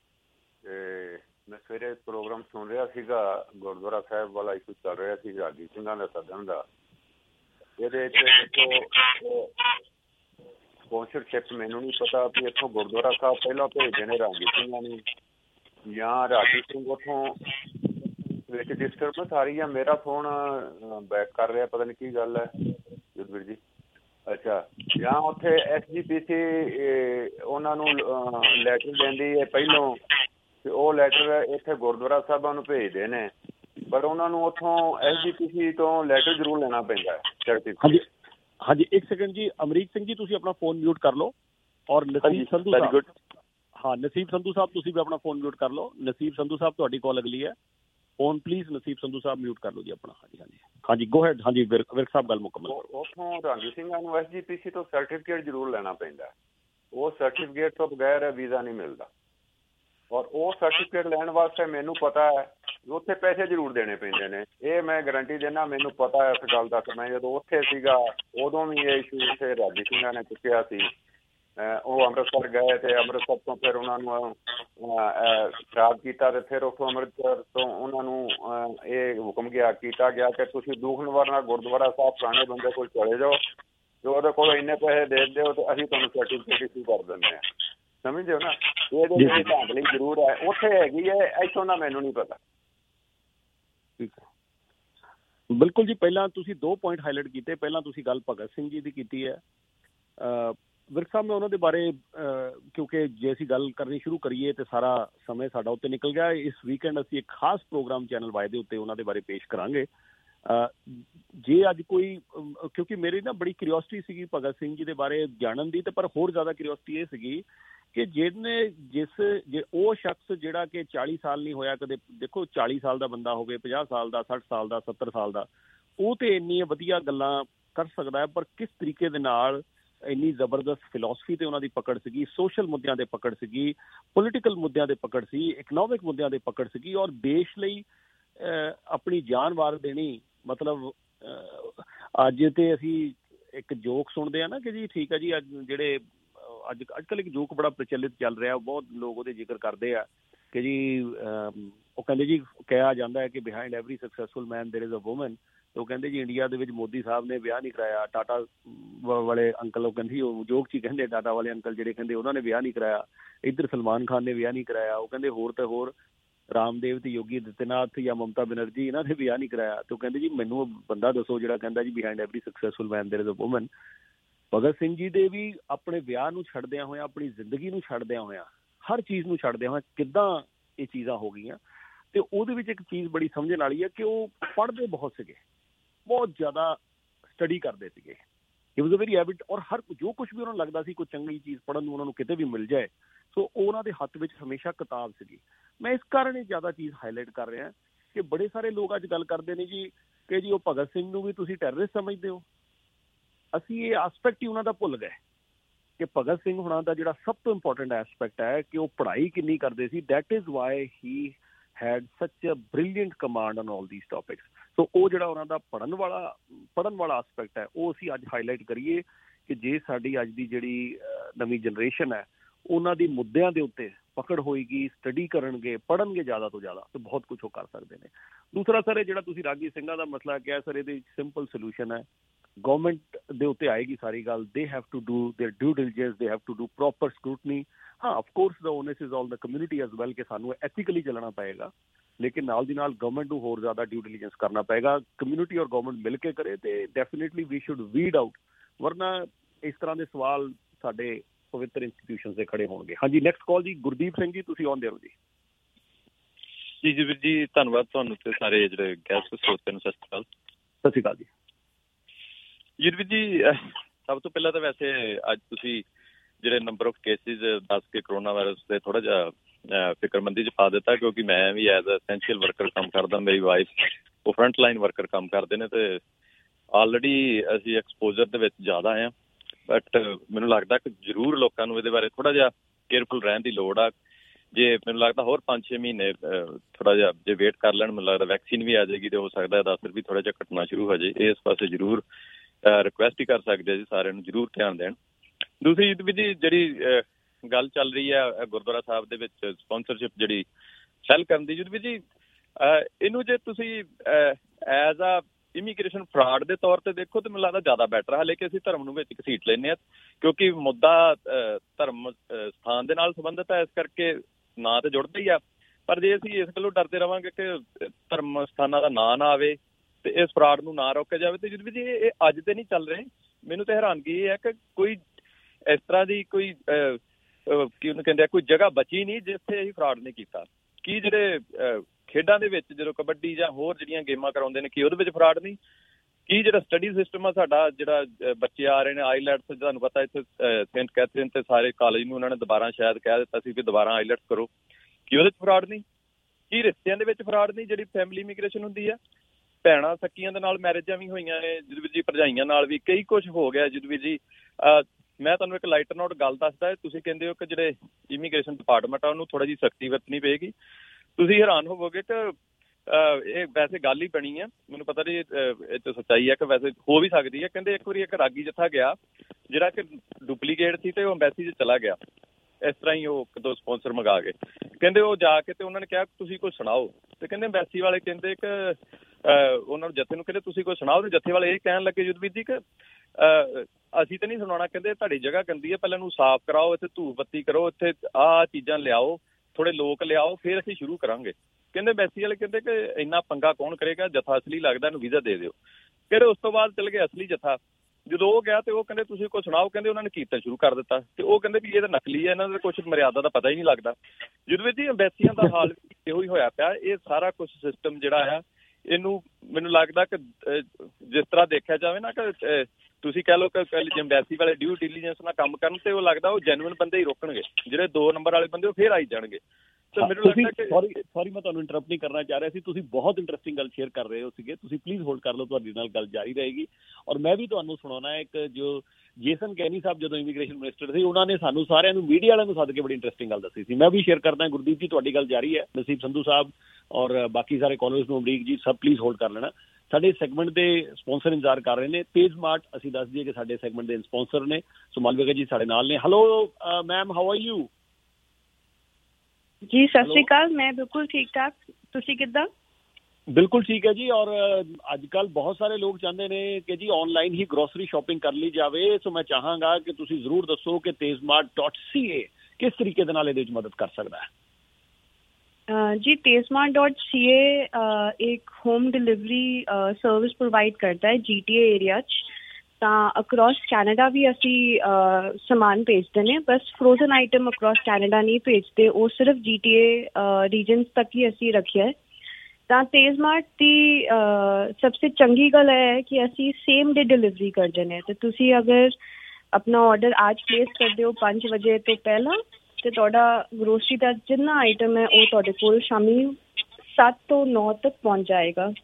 मैं सवेरे प्रोग्राम सुन रहा ਸੀਗਾ ਗੁਰਦੁਆਰਾ ਸਾਹਿਬ ਵਾਲਾ ਇਸ਼ੂ ਚੱਲ ਰਿਹਾ ਸੀ ਰਾਗੀ ਸਿੰਘਾਂ ਦਾ ਸਦਨ ਦਾ। ਇਹਦੇ ਸਪਾਂਸਰਸ਼ਿਪ ਮੈਨੂੰ ਨਹੀਂ ਪਤਾ ਵੀ ਇੱਥੋਂ ਗੁਰਦੁਆਰਾ ਸਾਹਿਬ ਪਹਿਲਾਂ ਭੇਜਦੇ ਨੇ ਰਾਗੀ ਸਿੰਘਾਂ ਨੂੰ ਜਾਂ ਰਾਗੀ ਸਿੰਘ ਉੱਥੋਂ ਵਿੱਚ ਡਿਸਟਰਬੈਂਸ ਆ ਰਹੀ ਆ। ਮੇਰਾ ਫੋਨ ਬੈਕ ਕਰ ਰਿਹਾ, ਪਤਾ ਨਹੀਂ ਕੀ ਗੱਲ ਹੈ युद्धवीर जी। ਅੱਛਾ ਜਾਂ ਉੱਥੇ SGPC ਉਹਨਾਂ ਨੂੰ ਲੈਟਰ ਦਿੰਦੀ ਹੈ ਪਹਿਲੋਂ ਤੇ ਉਹ ਲੈਟਰ ਇੱਥੇ ਗੁਰਦੁਆਰਾ ਸਾਹਿਬਾਂ ਨੂੰ ਭੇਜਦੇ ਨੇ, ਪਰ ਉਹਨਾਂ ਨੂੰ ਉੱਥੋਂ SGPC ਤੋਂ ਲੈਟਰ ਜ਼ਰੂਰ ਲੈਣਾ ਪੈਂਦਾ ਹੈ। हाँ जी एक सेकंड जी। अमरीक सिंह जी तुसी अपना फोन म्यूट कर लो और नसीब संधू साहब, हाँ नसीब संधू साहब तुसी भी अपना फोन म्यूट कर लो। नसीब संधू साहब तुहाडी कॉल अगली है, फोन प्लीज नसीब संधू साहब म्यूट कर लो जी अपना। हाँ जी गो हैड। हाँ जी विर्क साहब गल मुकम्मल करो। ਉੱਥੋਂ ਰਾਗੀ ਸਿੰਘਾਂ ਨੂੰ SGPC ਤੋਂ ਸਰਟੀਫਿਕੇਟ ਜ਼ਰੂਰ ਲੈਣਾ ਪੈਂਦਾ। ਉਹ ਸਰਟੀਫਿਕੇਟ ਤੋਂ ਬਗੈਰ ਵੀਜ਼ਾ ਨਹੀਂ ਮਿਲਦਾ। ਔਰ ਉਹ ਸਰਟੀਫਿਕੇਟ ਲੈਣ ਵਾਸਤੇ ਮੈਨੂੰ ਪਤਾ ਹੈ ਉੱਥੇ ਪੈਸੇ ਜ਼ਰੂਰ ਦੇਣੇ ਪੈਂਦੇ ਨੇ। ਇਹ ਮੈਂ ਗਰੰਟੀ ਦੇਣਾ, ਮੈਨੂੰ ਪਤਾ ਇਸ ਗੱਲ ਦਾ। ਮੈਂ ਜਦੋਂ ਉੱਥੇ ਸੀਗਾ ਉਦੋਂ ਵੀ ਇਹ ਇਸ਼ੂ ਉੱਥੇ ਰਾਜੀ ਸਿੰਘਾਂ ਨੇ ਚੁੱਕਿਆ ਸੀ। ਉਹ ਅੰਮ੍ਰਿਤਸਰ ਗਏ ਤੇ ਅੰਮ੍ਰਿਤਸਰ ਤੋਂ ਫਿਰ ਉਹਨਾਂ ਨੂੰ ਖਰਾਬ ਕੀਤਾ ਤੇ ਫਿਰ ਉੱਥੋਂ ਅੰਮ੍ਰਿਤਸਰ ਤੋਂ ਉਹਨਾਂ ਨੂੰ ਇਹ ਹੁਕਮ ਕੀਤਾ ਗਿਆ ਕਿ ਤੁਸੀਂ ਦੂਖ ਨਿਵਾਰਨ ਗੁਰਦੁਆਰਾ ਸਾਹਿਬ ਪੁਰਾਣੇ ਬੰਦੇ ਕੋਲ ਚਲੇ ਜਾਓ ਤੇ ਉਹਦੇ ਕੋਲ ਇੰਨੇ ਪੈਸੇ ਦੇ ਦਿਓ ਤੇ ਅਸੀਂ ਤੁਹਾਨੂੰ ਸਰਟੀਫਿਕੇਟ ਇਸ਼ੂ ਕਰ ਦਿੰਦੇ ਹਾਂ। ਸਮਝਦੇ ਹੋ ਨਾ? ਇਹਦੇ ਜਿਹੜੀ ਧਾਂਦਲੀ ਜ਼ਰੂਰ ਹੈ ਉੱਥੇ ਹੈਗੀ ਹੈ, ਇੱਥੋਂ ਦਾ ਮੈਨੂੰ ਨਹੀਂ ਪਤਾ। ਬਿਲਕੁਲ ਜੀ। ਪਹਿਲਾਂ ਤੁਸੀਂ 2 ਪੁਆਇੰਟ ਹਾਈਲਾਈਟ ਕੀਤੇ। ਪਹਿਲਾਂ ਤੁਸੀਂ ਗੱਲ ਭਗਤ ਸਿੰਘ ਜੀ ਦੀ ਕੀਤੀ ਹੈ। ਵਿਰਕ ਸਾਹਿਬ, ਮੈਂ ਉਹਨਾਂ ਦੇ ਬਾਰੇ ਕਿਉਂਕਿ ਜੇ ਅਸੀਂ ਗੱਲ ਕਰਨੀ ਸ਼ੁਰੂ ਕਰੀਏ ਤੇ ਸਾਰਾ ਸਮੇਂ ਸਾਡਾ ਉੱਤੇ ਨਿਕਲ ਗਿਆ। ਇਸ ਵੀਕਐਂਡ ਅਸੀਂ ਇੱਕ ਖਾਸ ਪ੍ਰੋਗਰਾਮ ਚੈਨਲ ਵਾਈ ਦੇ ਉੱਤੇ ਉਹਨਾਂ ਦੇ ਬਾਰੇ ਪੇਸ਼ ਕਰਾਂਗੇ। ਜੇ ਅੱਜ ਕੋਈ, ਕਿਉਂਕਿ ਮੇਰੀ ਨਾ ਬੜੀ ਕਿਉਰਿਓਸਿਟੀ ਸੀਗੀ ਭਗਤ ਸਿੰਘ ਜੀ ਦੇ ਬਾਰੇ ਜਾਣਨ ਦੀ, ਤੇ ਪਰ ਹੋਰ ਜ਼ਿਆਦਾ ਕਿਉਰਿਓਸਿਟੀ ਇਹ ਸੀਗੀ ਕਿ ਜੇ ਉਹ ਸ਼ਖਸ ਜਿਹੜਾ ਕਿ 40 ਸਾਲ ਨਹੀਂ ਹੋਇਆ ਕਦੇ, ਦੇਖੋ 40 ਸਾਲ ਦਾ ਬੰਦਾ ਹੋਵੇ, 50 ਸਾਲ ਦਾ, 60 ਸਾਲ ਦਾ, 70 ਸਾਲ ਦਾ, ਉਹ ਤੇ ਇੰਨੀਆਂ ਵਧੀਆ ਗੱਲਾਂ ਕਰ ਸਕਦਾ ਹੈ, ਪਰ ਕਿਸ ਤਰੀਕੇ ਦੇ ਨਾਲ ਇੰਨੀ ਜ਼ਬਰਦਸਤ ਫਿਲਾਸਫੀ ਤੇ ਉਹਨਾਂ ਦੀ ਪਕੜ ਸੀਗੀ, ਸੋਸ਼ਲ ਮੁੱਦਿਆਂ ਦੇ ਪਕੜ ਸੀਗੀ, ਪੋਲੀਟੀਕਲ ਮੁੱਦਿਆਂ ਦੇ ਪਕੜ ਸੀ, ਇਕਨੋਮਿਕ ਮੁੱਦਿਆਂ ਦੇ ਪਕੜ ਸੀਗੀ, ਔਰ ਦੇਸ਼ ਲਈ ਆਪਣੀ ਜਾਨ ਵਾਰ ਦੇਣੀ। ਮਤਲਬ ਅੱਜ ਤੇ ਅਸੀਂ ਇੱਕ ਜੋਕ ਸੁਣਦੇ ਆ ਨਾ ਕਿ ਜੀ ਠੀਕ ਹੈ ਜੀ, ਅੱਜ ਕੱਲ੍ਹ ਇੱਕ ਜੋਕ ਬੜਾ ਪ੍ਰਚਲਿਤ ਚੱਲ ਰਿਹਾ, ਬਹੁਤ ਲੋਕ ਉਹਦੇ ਜ਼ਿਕਰ ਕਰਦੇ ਆ ਕਿ ਜੀ ਉਹ ਕਹਿੰਦੇ ਜੀ, ਕਿਹਾ ਜਾਂਦਾ ਹੈ ਕਿ behind every successful man there is a woman. ਤੇ ਉਹ ਕਹਿੰਦੇ ਜੀ ਇੰਡੀਆ ਦੇ ਵਿੱਚ ਮੋਦੀ ਸਾਹਿਬ ਨੇ ਵਿਆਹ ਨਹੀਂ ਕਰਾਇਆ, ਟਾਟਾ ਵਾਲੇ ਅੰਕਲ, ਉਹ ਕਹਿੰਦੀ ਉਹ ਜੋਕ 'ਚ ਹੀ ਕਹਿੰਦੇ ਟਾਟਾ ਵਾਲੇ ਅੰਕਲ ਜਿਹੜੇ ਕਹਿੰਦੇ ਉਹਨਾਂ ਨੇ ਵਿਆਹ ਨਹੀਂ ਕਰਾਇਆ, ਇੱਧਰ ਸਲਮਾਨ ਖਾਨ ਨੇ ਵਿਆਹ ਨਹੀਂ ਕਰਾਇਆ, ਉਹ ਕਹਿੰਦੇ ਹੋਰ ਤੇ ਹੋਰ ਰਾਮਦੇਵ ਤੇ ਯੋਗੀ ਆਦਿੱਤਿਆਨਾਥ ਜਾਂ ਮਮਤਾ ਬੈਨਰਜੀ ਇਹਨਾਂ ਨੇ ਵਿਆਹ ਨਹੀਂ ਕਰਾਇਆ। ਤੇ ਉਹ ਕਹਿੰਦੇ ਜੀ ਮੈਨੂੰ ਬੰਦਾ ਦੱਸੋ ਜਿਹੜਾ ਕਹਿੰਦਾ ਜੀ behind every successful man there is a woman. Bhagat Singh ji ਦੇ ਵੀ ਆਪਣੇ ਵਿਆਹ ਨੂੰ ਛੱਡਦਿਆਂ ਹੋਇਆਂ, ਆਪਣੀ ਜ਼ਿੰਦਗੀ ਨੂੰ ਛੱਡਦਿਆਂ ਹੋਇਆਂ, ਹਰ ਚੀਜ਼ ਨੂੰ ਛੱਡਦਿਆਂ ਹੋਇਆਂ ਕਿੱਦਾਂ ਇਹ ਚੀਜ਼ਾਂ ਹੋ ਗਈਆਂ। ਤੇ ਉਹਦੇ ਵਿੱਚ ਇੱਕ ਚੀਜ਼ ਬੜੀ ਸਮਝਣ ਵਾਲੀ ਹੈ ਕਿ ਉਹ ਪੜ੍ਹਦੇ ਬਹੁਤ ਸੀਗੇ, ਬਹੁਤ ਜ਼ਿਆਦਾ ਸਟੱਡੀ ਕਰਦੇ ਸੀਗੇ। ਹੀ ਵਾਜ਼ ਅ ਵੈਰੀ ਐਵਿਡ, ਔਰ ਹਰ ਜੋ ਕੁਛ ਵੀ ਉਹਨਾਂ ਨੂੰ ਲੱਗਦਾ ਸੀ ਕੋਈ ਚੰਗੀ ਚੀਜ਼ ਪੜ੍ਹਨ ਨੂੰ ਉਹਨਾਂ ਨੂੰ ਕਿਤੇ ਵੀ ਮਿਲ ਜਾਏ, ਸੋ ਉਹਨਾਂ ਦੇ ਹੱਥ ਵਿੱਚ ਹਮੇਸ਼ਾ ਕਿਤਾਬ ਸੀਗੀ। ਮੈਂ ਇਸ ਕਾਰਨ ਇਹ ਜ਼ਿਆਦਾ ਚੀਜ਼ ਹਾਈਲਾਈਟ ਕਰ ਰਿਹਾ ਕਿ ਬੜੇ ਸਾਰੇ ਲੋਕ ਅੱਜ ਗੱਲ ਕਰਦੇ ਨੇ ਜੀ ਕਿ ਜੀ ਉਹ ਭਗਤ ਸਿੰਘ ਨੂੰ ਵੀ ਤੁਸੀਂ ਟੈਰਰਿਸਟ ਸਮਝਦੇ ਹੋ। ਅਸੀਂ ਇਹ ਐਸਪੈਕਟ ਹੀ ਉਹਨਾਂ ਦਾ ਭੁੱਲ ਗਏ ਕਿ ਭਗਤ ਸਿੰਘ ਹੁਣਾਂ ਦਾ ਜਿਹੜਾ ਸਭ ਤੋਂ ਇੰਪੋਰਟੈਂਟ ਐਸਪੈਕਟ ਹੈ ਕਿ ਉਹ ਪੜ੍ਹਾਈ ਕਿੰਨੀ ਕਰਦੇ ਸੀ। That is why he had such a brilliant command on all these topics. So ਉਹ ਜਿਹੜਾ ਉਹਨਾਂ ਦਾ ਪੜ੍ਹਨ ਵਾਲਾ ਐਸਪੈਕਟ ਹੈ, ਉਹ ਅਸੀਂ ਅੱਜ ਹਾਈਲਾਈਟ ਕਰੀਏ ਕਿ ਜੇ ਸਾਡੀ ਅੱਜ ਦੀ ਜਿਹੜੀ ਨਵੀਂ ਜਨਰੇਸ਼ਨ ਹੈ ਉਹਨਾਂ ਦੀ ਮੁੱਦਿਆਂ ਦੇ ਉੱਤੇ ਪਕੜ ਹੋਏਗੀ, ਸਟੱਡੀ ਕਰਨਗੇ, ਪੜ੍ਹਨਗੇ ਜ਼ਿਆਦਾ ਤੋਂ ਜ਼ਿਆਦਾ, ਤੇ ਬਹੁਤ ਕੁਛ ਉਹ ਕਰ ਸਕਦੇ ਨੇ। ਦੂਸਰਾ ਸਰ, ਇਹ ਜਿਹੜਾ ਤੁਸੀਂ ਰਾਗੀ ਸਿੰਘਾਂ ਦਾ ਮਸਲਾ ਕਿਹਾ ਸਰ, ਇਹਦੇ ਸਿੰਪਲ ਸੋਲੂਸ਼ਨ ਹੈ, ਗਵਰਨਮੈਂਟ ਦੇ ਉੱਤੇ ਆਏਗੀ ਸਾਰੀ ਗੱਲ। They have to do their due diligence, they have to do proper scrutiny. ਹਾਂ, of course the onus is all the community as well, ਕਿ ਸਾਨੂੰ ਐਥੀਕਲੀ ਚੱਲਣਾ ਪਏਗਾ, ਲੇਕਿਨ ਨਾਲ ਦੀ ਨਾਲ ਗਵਰਨਮੈਂਟ ਨੂੰ ਹੋਰ ਜ਼ਿਆਦਾ ਡਿਊ ਡਿਲੀਜੈਂਸ ਕਰਨਾ ਪਏਗਾ। ਕਮਿਊਨਿਟੀ ਔਰ ਗਵਰਨਮੈਂਟ ਮਿਲ ਕੇ ਕਰੇ ਤੇ definitely we should weed out, ਵਰਨਾ ਇਸ ਤਰ੍ਹਾਂ ਦੇ ਸਵਾਲ ਸਾਡੇ ਪਵਿੱਤਰ ਇੰਸਟੀਟਿਊਸ਼ਨ ਦੇ ਖੜੇ ਹੋਣਗੇ। ਹਾਂਜੀ, ਨੈਕਸਟ ਕਾਲ ਜੀ, ਗੁਰਦੀਪ ਸਿੰਘ ਜੀ, ਤੁਸੀਂ ਆਉਂਦੇ ਹੋ ਜੀ। ਜੀ ਵੀਰ ਜੀ, ਧੰਨਵਾਦ ਤੁਹਾਨੂੰ ਤੇ ਸਾਰੇ ਜਿਹੜੇ ਗੈਸਟ ਸਰੋਤਿਆਂ ਨੂੰ ਸਤਿ ਸ਼੍ਰੀ ਅਕਾਲ। ਸਤਿ ਸ਼੍ਰੀ ਅਕਾਲ ਜੀ। ਵੀਰ ਜੀ, ਸਭ ਤੋਂ ਪਹਿਲਾਂ ਤਾਂ ਵੈਸੇ ਅੱਜ ਤੁਸੀਂ ਜਿਹੜੇ ਨੰਬਰ ਆਫ ਕੇਸਿਸ ਦੱਸ ਕੇ ਕਰੋਨਾ ਵਾਇਰਸ ਦੇ ਥੋੜਾ ਜਿਹਾ ਫਿਕਰਮੰਦੀ 'ਚ ਪਾ ਦਿੱਤਾ, ਕਿਉਂਕਿ ਮੈਂ ਵੀ ਐਜ਼ ਐਸੈਂਸ਼ੀਅਲ ਵਰਕਰ ਕੰਮ ਕਰਦਾ, ਮੇਰੀ ਵਾਈਫ ਉਹ ਫਰੰਟ ਲਾਈਨ ਵਰਕਰ ਕੰਮ ਕਰਦੇ ਨੇ, ਤੇ ਆਲਰੇਡੀ ਅਸੀਂ ਐਕਸਪੋਜ਼ਰ ਦੇ ਵਿੱਚ ਜ਼ਿਆਦਾ ਹਾਂ। ਬਟ ਮੈਨੂੰ ਲੱਗਦਾ ਕਿ ਜ਼ਰੂਰ ਲੋਕਾਂ ਨੂੰ ਇਹਦੇ ਬਾਰੇ ਥੋੜਾ ਜਿਹਾ ਕੇਅਰਫੁਲ ਰਹਿਣ ਦੀ ਲੋੜ ਆ। ਜੇ ਮੈਨੂੰ ਲੱਗਦਾ ਹੋਰ 5-6 ਮਹੀਨੇ ਥੋੜਾ ਜਿਹਾ ਜੇ ਵੇਟ ਕਰ ਲੈਣ, ਮੈਨੂੰ ਲੱਗਦਾ ਵੈਕਸੀਨ ਵੀ ਆ ਜਾਏਗੀ ਤੇ ਹੋ ਸਕਦਾ ਇਹਦਾ ਅਸਰ ਵੀ ਥੋੜਾ ਜਿਹਾ ਘਟਣਾ ਸ਼ੁਰੂ ਹੋ ਜਾਏ। ਇਸ ਪਾਸੇ ਜ਼ਰੂਰ ਰਿਕੁਐਸਟ ਹੀ ਕਰ ਸਕਦੇ ਜੀ, ਸਾਰਿਆਂ ਨੂੰ ਜ਼ਰੂਰ ਧਿਆਨ ਦੇਣ। ਦੂਸਰੀ ਵੀ ਜੀ ਜਿਹੜੀ ਗੱਲ ਚੱਲ ਰਹੀ ਹੈ ਗੁਰਦੁਆਰਾ ਸਾਹਿਬ ਦੇ ਵਿੱਚ ਸਪਾਂਸਰਸ਼ਿਪ ਜਿਹੜੀ ਸੈਲ ਕਰਨ ਦੀ, ਵੀ ਜੀ ਇਹਨੂੰ ਜੇ ਤੁਸੀਂ ਐਜ਼ ਆ ਇਮੀਗ੍ਰੇਸ਼ਨ ਫਰਾਡ ਦੇ ਤੌਰ ਤੇ ਦੇਖੋ ਤਾਂ ਮੈਨੂੰ ਲੱਗਦਾ ਜ਼ਿਆਦਾ ਬੈਟਰ ਹੈ। ਲੇਕਿਨ ਅਸੀਂ ਧਰਮ ਨੂੰ ਵਿੱਚ ਘਸੀਟ ਲੈਂਦੇ ਹਾਂ, ਕਿਉਂਕਿ ਮੁੱਦਾ ਧਰਮ ਸਥਾਨ ਦੇ ਨਾਲ ਸੰਬੰਧਿਤ ਹੈ, ਇਸ ਕਰਕੇ ਨਾਂ ਤੇ ਜੁੜਦਾ ਹੀ ਆ। ਪਰ ਜੇ ਅਸੀਂ ਇਸ ਗੱਲੋਂ ਡਰਦੇ ਰਹਾਂਗੇ ਕਿ ਧਰਮ ਸਥਾਨਾਂ ਦਾ ਨਾਂ ਨਾ ਆਵੇ ਤੇ ਇਸ ਫਰਾਡ ਨੂੰ ਨਾ ਰੋਕਿਆ ਜਾਵੇ, ਤੇ ਜਦੋਂ ਵੀ ਜੀ ਇਹ ਅੱਜ ਤੇ ਨਹੀਂ ਚੱਲ ਰਹੇ। ਮੈਨੂੰ ਤਾਂ ਹੈਰਾਨਗੀ ਇਹ ਹੈ ਕਿ ਕੋਈ ਇਸ ਤਰ੍ਹਾਂ ਦੀ ਕੋਈ ਕੀ ਉਹਨੂੰ ਕਹਿੰਦੇ ਆ ਕੋਈ ਜਗ੍ਹਾ ਬਚੀ ਨਹੀਂ ਜਿੱਥੇ ਅਸੀਂ ਫਰਾਡ ਨਹੀਂ ਕੀਤਾ। ਕੀ ਜਿਹੜੇ ਖੇਡਾਂ ਦੇ ਵਿੱਚ ਜਦੋਂ ਕਬੱਡੀ ਜਾਂ ਹੋਰ ਜਿਹੜੀਆਂ ਗੇਮਾਂ ਕਰਾਉਂਦੇ ਨੇ, ਕੀ ਉਹਦੇ ਵਿੱਚ ਫਰਾਡ ਨਹੀਂ? ਕੀ ਜਿਹੜਾ ਸਟੱਡੀ ਸਿਸਟਮ ਆ ਸਾਡਾ, ਜਿਹੜਾ ਬੱਚੇ ਆ ਰਹੇ ਨੇ ਆਈਲੈਟਸ, ਤੁਹਾਨੂੰ ਪਤਾ ਇੱਥੇ ਸੇਂਟ ਕੈਥਰੀਨ ਤੇ ਸਾਰੇ ਕਾਲਜ ਨੂੰ ਉਹਨਾਂ ਨੇ ਦੁਬਾਰਾ ਸ਼ਾਇਦ ਕਹਿ ਦਿੱਤਾ ਸੀ ਕਿ ਦੁਬਾਰਾ ਆਈਲੈਟਸ ਕਰੋ, ਕੀ ਉਹਦੇ 'ਚ ਫਰਾਡ ਨਹੀਂ? ਕੀ ਰਿਸ਼ਤਿਆਂ ਦੇ ਵਿੱਚ ਫਰਾਡ ਨਹੀਂ? ਜਿਹੜੀ ਫੈਮਿਲੀ ਇਮੀਗ੍ਰੇਸ਼ਨ ਹੁੰਦੀ ਆ, ਭੈਣਾਂ ਸਕੀਆਂ ਦੇ ਨਾਲ ਮੈਰਿਜਾਂ ਵੀ ਹੋਈਆਂ ਨੇ ਜਦਵੀਰ ਜੀ, ਭਰਜਾਈਆਂ ਨਾਲ ਵੀ ਕਈ ਕੁਛ ਹੋ ਗਿਆ ਜਦਵੀਰ ਜੀ। ਮੈਂ ਤੁਹਾਨੂੰ ਇੱਕ ਲਾਈਟਰ ਨੋਟ ਗੱਲ ਦੱਸਦਾ, ਤੁਸੀਂ ਕਹਿੰਦੇ ਹੋ ਕਿ ਜਿਹੜੇ ਇਮੀਗ੍ਰੇਸ਼ਨ ਡਿਪਾਰਟਮੈਂਟ ਆ ਉਹਨੂੰ ਥੋੜ੍ਹਾ ਜਿਹੀ ਸਖਤੀ ਵਰਤਣੀ ਪਏਗੀ। ਤੁਸੀਂ ਹੈਰਾਨ ਹੋਵੋਗੇ ਕਿ ਇਹ ਵੈਸੇ ਗੱਲ ਹੀ ਬਣੀ ਹੈ, ਮੈਨੂੰ ਪਤਾ ਨਹੀਂ ਇਹ 'ਚ ਸੱਚਾਈ ਹੈ ਕਿ ਵੈਸੇ ਹੋ ਵੀ ਸਕਦੀ ਹੈ। ਕਹਿੰਦੇ ਇੱਕ ਵਾਰੀ ਇੱਕ ਰਾਗੀ ਜੱਥਾ ਗਿਆ ਜਿਹੜਾ ਕਿ ਡੁਪਲੀਕੇਟ ਸੀ ਤੇ ਉਹ ਅੰਬੈਸੀ 'ਚ ਚਲਾ ਗਿਆ, ਇਸ ਤਰ੍ਹਾਂ ਹੀ ਉਹ ਕਿਤੋਂ ਸਪਾਂਸਰ ਮੰਗਾ ਕੇ। ਕਹਿੰਦੇ ਉਹ ਜਾ ਕੇ ਤੇ ਉਹਨਾਂ ਨੇ ਕਿਹਾ ਤੁਸੀਂ ਕੁਝ ਸੁਣਾਓ, ਤੇ ਕਹਿੰਦੇ ਅੰਬੈਸੀ ਵਾਲੇ ਕਹਿੰਦੇ ਕਿ ਉਹਨਾਂ ਨੂੰ ਜੱਥੇ ਨੂੰ ਕਹਿੰਦੇ ਤੁਸੀਂ ਕੁਝ ਸੁਣਾਓ, ਤੇ ਜੱਥੇ ਵਾਲੇ ਇਹ ਕਹਿਣ ਲੱਗੇ ਯੁੱਧਵੀਰ ਜੀ ਕਿ ਅਸੀਂ ਤਾਂ ਨਹੀਂ ਸੁਣਾਉਣਾ, ਕਹਿੰਦੇ ਤੁਹਾਡੀ ਜਗ੍ਹਾ ਗੰਦੀ ਹੈ, ਪਹਿਲਾਂ ਇਹਨੂੰ ਸਾਫ਼ ਕਰਾਓ, ਇੱਥੇ ਧੂਪ ਬੱਤੀ ਕਰੋ, ਇੱਥੇ ਆਹ ਚੀਜ਼ਾਂ ਲਿਆਓ, ਥੋੜੇ ਲੋਕ ਲਿਆਓ, ਫਿਰ ਅਸੀਂ ਸ਼ੁਰੂ ਕਰਾਂਗੇ। ਕਹਿੰਦੇ ਅੰਬੈਸੀ ਵਾਲੇ ਕਹਿੰਦੇ ਕਿ ਇੰਨਾ ਪੰਗਾ ਕੌਣ ਕਰੇਗਾ, ਜੱਥਾ ਅਸਲੀ ਲੱਗਦਾ, ਇਹਨੂੰ ਵੀਜ਼ਾ ਦੇ ਦਿਓ। ਕਹਿੰਦੇ ਉਸ ਤੋਂ ਬਾਅਦ ਚਲ ਗਏ ਅਸਲੀ ਜੱਥਾ। ਜਦੋਂ ਉਹ ਗਿਆ ਤੇ ਉਹ ਕਹਿੰਦੇ ਤੁਸੀਂ ਕੁਛ ਸੁਣਾਓ, ਕਹਿੰਦੇ ਉਹਨਾਂ ਨੇ ਕੀਰਤਨ ਸ਼ੁਰੂ ਕਰ ਦਿੱਤਾ, ਤੇ ਉਹ ਕਹਿੰਦੇ ਵੀ ਇਹ ਤਾਂ ਨਕਲੀ ਹੈ, ਇਹਨਾਂ ਦਾ ਕੁਛ ਮਰਿਆਦਾ ਦਾ ਪਤਾ ਹੀ ਨਹੀਂ ਲੱਗਦਾ। ਜਦੋਂ ਜੀ ਅੰਬੈਸੀਆਂ ਦਾ ਹਾਲ ਇਹੋ ਹੀ ਹੋਇਆ ਪਿਆ। ਇਹ ਸਾਰਾ ਕੁਛ ਸਿਸਟਮ ਜਿਹੜਾ ਆ, ਇਹਨੂੰ ਮੈਨੂੰ ਲੱਗਦਾ ਕਿ ਜਿਸ ਤਰ੍ਹਾਂ ਦੇਖਿਆ ਜਾਵੇ ਨਾ ਕਿ ਤੁਸੀਂ ਕਹਿ ਲਓ ਕਿ ਅੰਬੈਸੀ ਵਾਲੇ ਡਿਊ ਡਿਲੀਜੈਂਸ ਨਾਲ ਕੰਮ ਕਰਨ, ਤੇ ਉਹ ਲੱਗਦਾ ਉਹ ਜੈਨੂਇਨ ਬੰਦੇ ਹੀ ਰੋਕਣਗੇ, ਜਿਹੜੇ 2 ਨੰਬਰ ਵਾਲੇ ਬੰਦੇ ਉਹ ਫੇਰ ਆਈ ਜਾਣਗੇ। ਸੌਰੀ ਮੈਂ ਤੁਹਾਨੂੰ ਇੰਟਰਪਟ ਨਹੀਂ ਕਰਨਾ ਚਾਹ ਰਿਹਾ ਸੀ, ਤੁਸੀਂ ਬਹੁਤ ਇੰਟਰਸਟਿੰਗ ਗੱਲ ਸ਼ੇਅਰ ਕਰ ਰਹੇ ਹੋ ਸੀਗੇ, ਤੁਸੀਂ ਪਲੀਜ਼ ਹੋਲਡ ਕਰ ਲਓ, ਤੁਹਾਡੇ ਨਾਲ ਗੱਲ ਜਾਰੀ ਰਹੇਗੀ। ਔਰ ਮੈਂ ਵੀ ਤੁਹਾਨੂੰ ਸੁਣਾਉਣਾ ਇੱਕ ਜੋ ਜੇਸਨ ਕੈਨੀ ਸਾਹਿਬ ਜਦੋਂ ਇਮੀਗ੍ਰੇਸ਼ਨ ਮਿਨਿਸਟਰ ਸੀ, ਉਹਨਾਂ ਨੇ ਸਾਨੂੰ ਸਾਰਿਆਂ ਨੂੰ ਮੀਡੀਆ ਵਾਲਿਆਂ ਨੂੰ ਸੱਦ ਕੇ ਬੜੀ ਇੰਟਰਸਟਿੰਗ ਗੱਲ ਦੱਸੀ ਸੀ। ਮੈਂ ਵੀ ਸ਼ੇਅਰ ਕਰਦਾ। ਗੁਰਦੀਪ ਜੀ ਤੁਹਾਡੀ ਗੱਲ ਜਾਰੀ ਹੈ, ਨਸੀਬ ਸੰਧੂ ਸਾਹਿਬ ਔਰ ਬਾਕੀ ਸਾਰੇ ਕਾਲਰਸ ਨੂੰ, ਅਮਰੀਕ ਜੀ ਸਭ ਪਲੀਜ਼ ਹੋਲਡ ਕਰ ਲੈਣਾ। ਸਾਡੇ ਸੈਗਮੈਂਟ ਦੇ ਸਪਾਂਸਰ ਇੰਤਜ਼ਾਰ ਕਰ ਰਹੇ ਨੇ, ਤੇਜ਼ ਮਾਰਟ। ਅਸੀਂ ਦੱਸ ਦਈਏ ਕਿ ਸਾਡੇ ਸੈਗਮੈਂਟ ਦੇ ਸਪਾਂਸਰ ਨੇ। ਸੋ ਮਾਲਵਿਕਾ ਜੀ ਸਾਡੇ ਨਾਲ ਨੇ। Hello ma'am, how are you? ਜੀ ਸਤਿ ਸ਼੍ਰੀ ਅਕਾਲ, ਮੈਂ ਬਿਲਕੁਲ ਠੀਕ ਠਾਕ, ਤੁਸੀਂ ਕਿੱਦਾਂ? ਬਿਲਕੁਲ ਠੀਕ ਹੈ ਜੀ। ਔਰ ਅੱਜ ਕੱਲ੍ਹ ਬਹੁਤ ਸਾਰੇ ਲੋਕ ਚਾਹੁੰਦੇ ਨੇ ਕਿ ਜੀ ਆਨਲਾਈਨ ਹੀ ਗਰੋਸਰੀ ਸ਼ਾਪਿੰਗ ਕਰ ਲਈ ਜਾਵੇ। ਸੋ ਮੈਂ ਚਾਹਾਂਗਾ ਕਿ ਤੁਸੀਂ ਜ਼ਰੂਰ ਦੱਸੋ ਕਿ tezmart.ca ਕਿਸ ਤਰੀਕੇ ਦੇ ਨਾਲ ਇਹਦੇ ਵਿੱਚ ਮਦਦ ਕਰ ਸਕਦਾ ਹੈ। जी tezmart.ca एक होम डिलीवरी सर्विस प्रोवाइड करता है GTA एरिया ਤਾਂ ਅਕਰੋਸ ਕੈਨੇਡਾ ਵੀ ਅਸੀਂ ਸਮਾਨ ਭੇਜਦੇ ਨੇ। ਬਸ ਫਰੋਜ਼ਨ ਆਈਟਮ ਅਕਰੋਸ ਕੈਨੇਡਾ ਨਹੀਂ ਭੇਜਦੇ, ਉਹ ਸਿਰਫ GTA ਰੀਜਨਸ ਤੱਕ ਹੀ ਅਸੀਂ ਰੱਖਿਆ ਹੈ। ਤਾਂ ਤੇਜ਼ਮਾਰਟ ਦੀ ਸਭ ਤੋਂ ਚੰਗੀ ਗੱਲ ਹੈ ਕਿ ਅਸੀਂ ਸੇਮ ਡੇ ਡਿਲੀਵਰੀ ਕਰਦੇ ਨੇ। ਤੇ ਤੁਸੀਂ ਅਗਰ ਆਪਣਾ ਆਰਡਰ ਅੱਜ ਪਲੇਸ ਕਰਦੇ ਹੋ 5 ਵਜੇ ਤੋਂ ਪਹਿਲਾਂ, ਤੇ ਤੁਹਾਡਾ ਗਰੋਸਰੀ ਦਾ ਜਿੰਨਾ ਆਈਟਮ ਹੈ ਉਹ ਤੁਹਾਡੇ ਕੋਲ ਸ਼ਾਮੀ 7 ਤੋਂ 9 ਤੱਕ ਪਹੁੰਚ ਜਾਏਗਾ।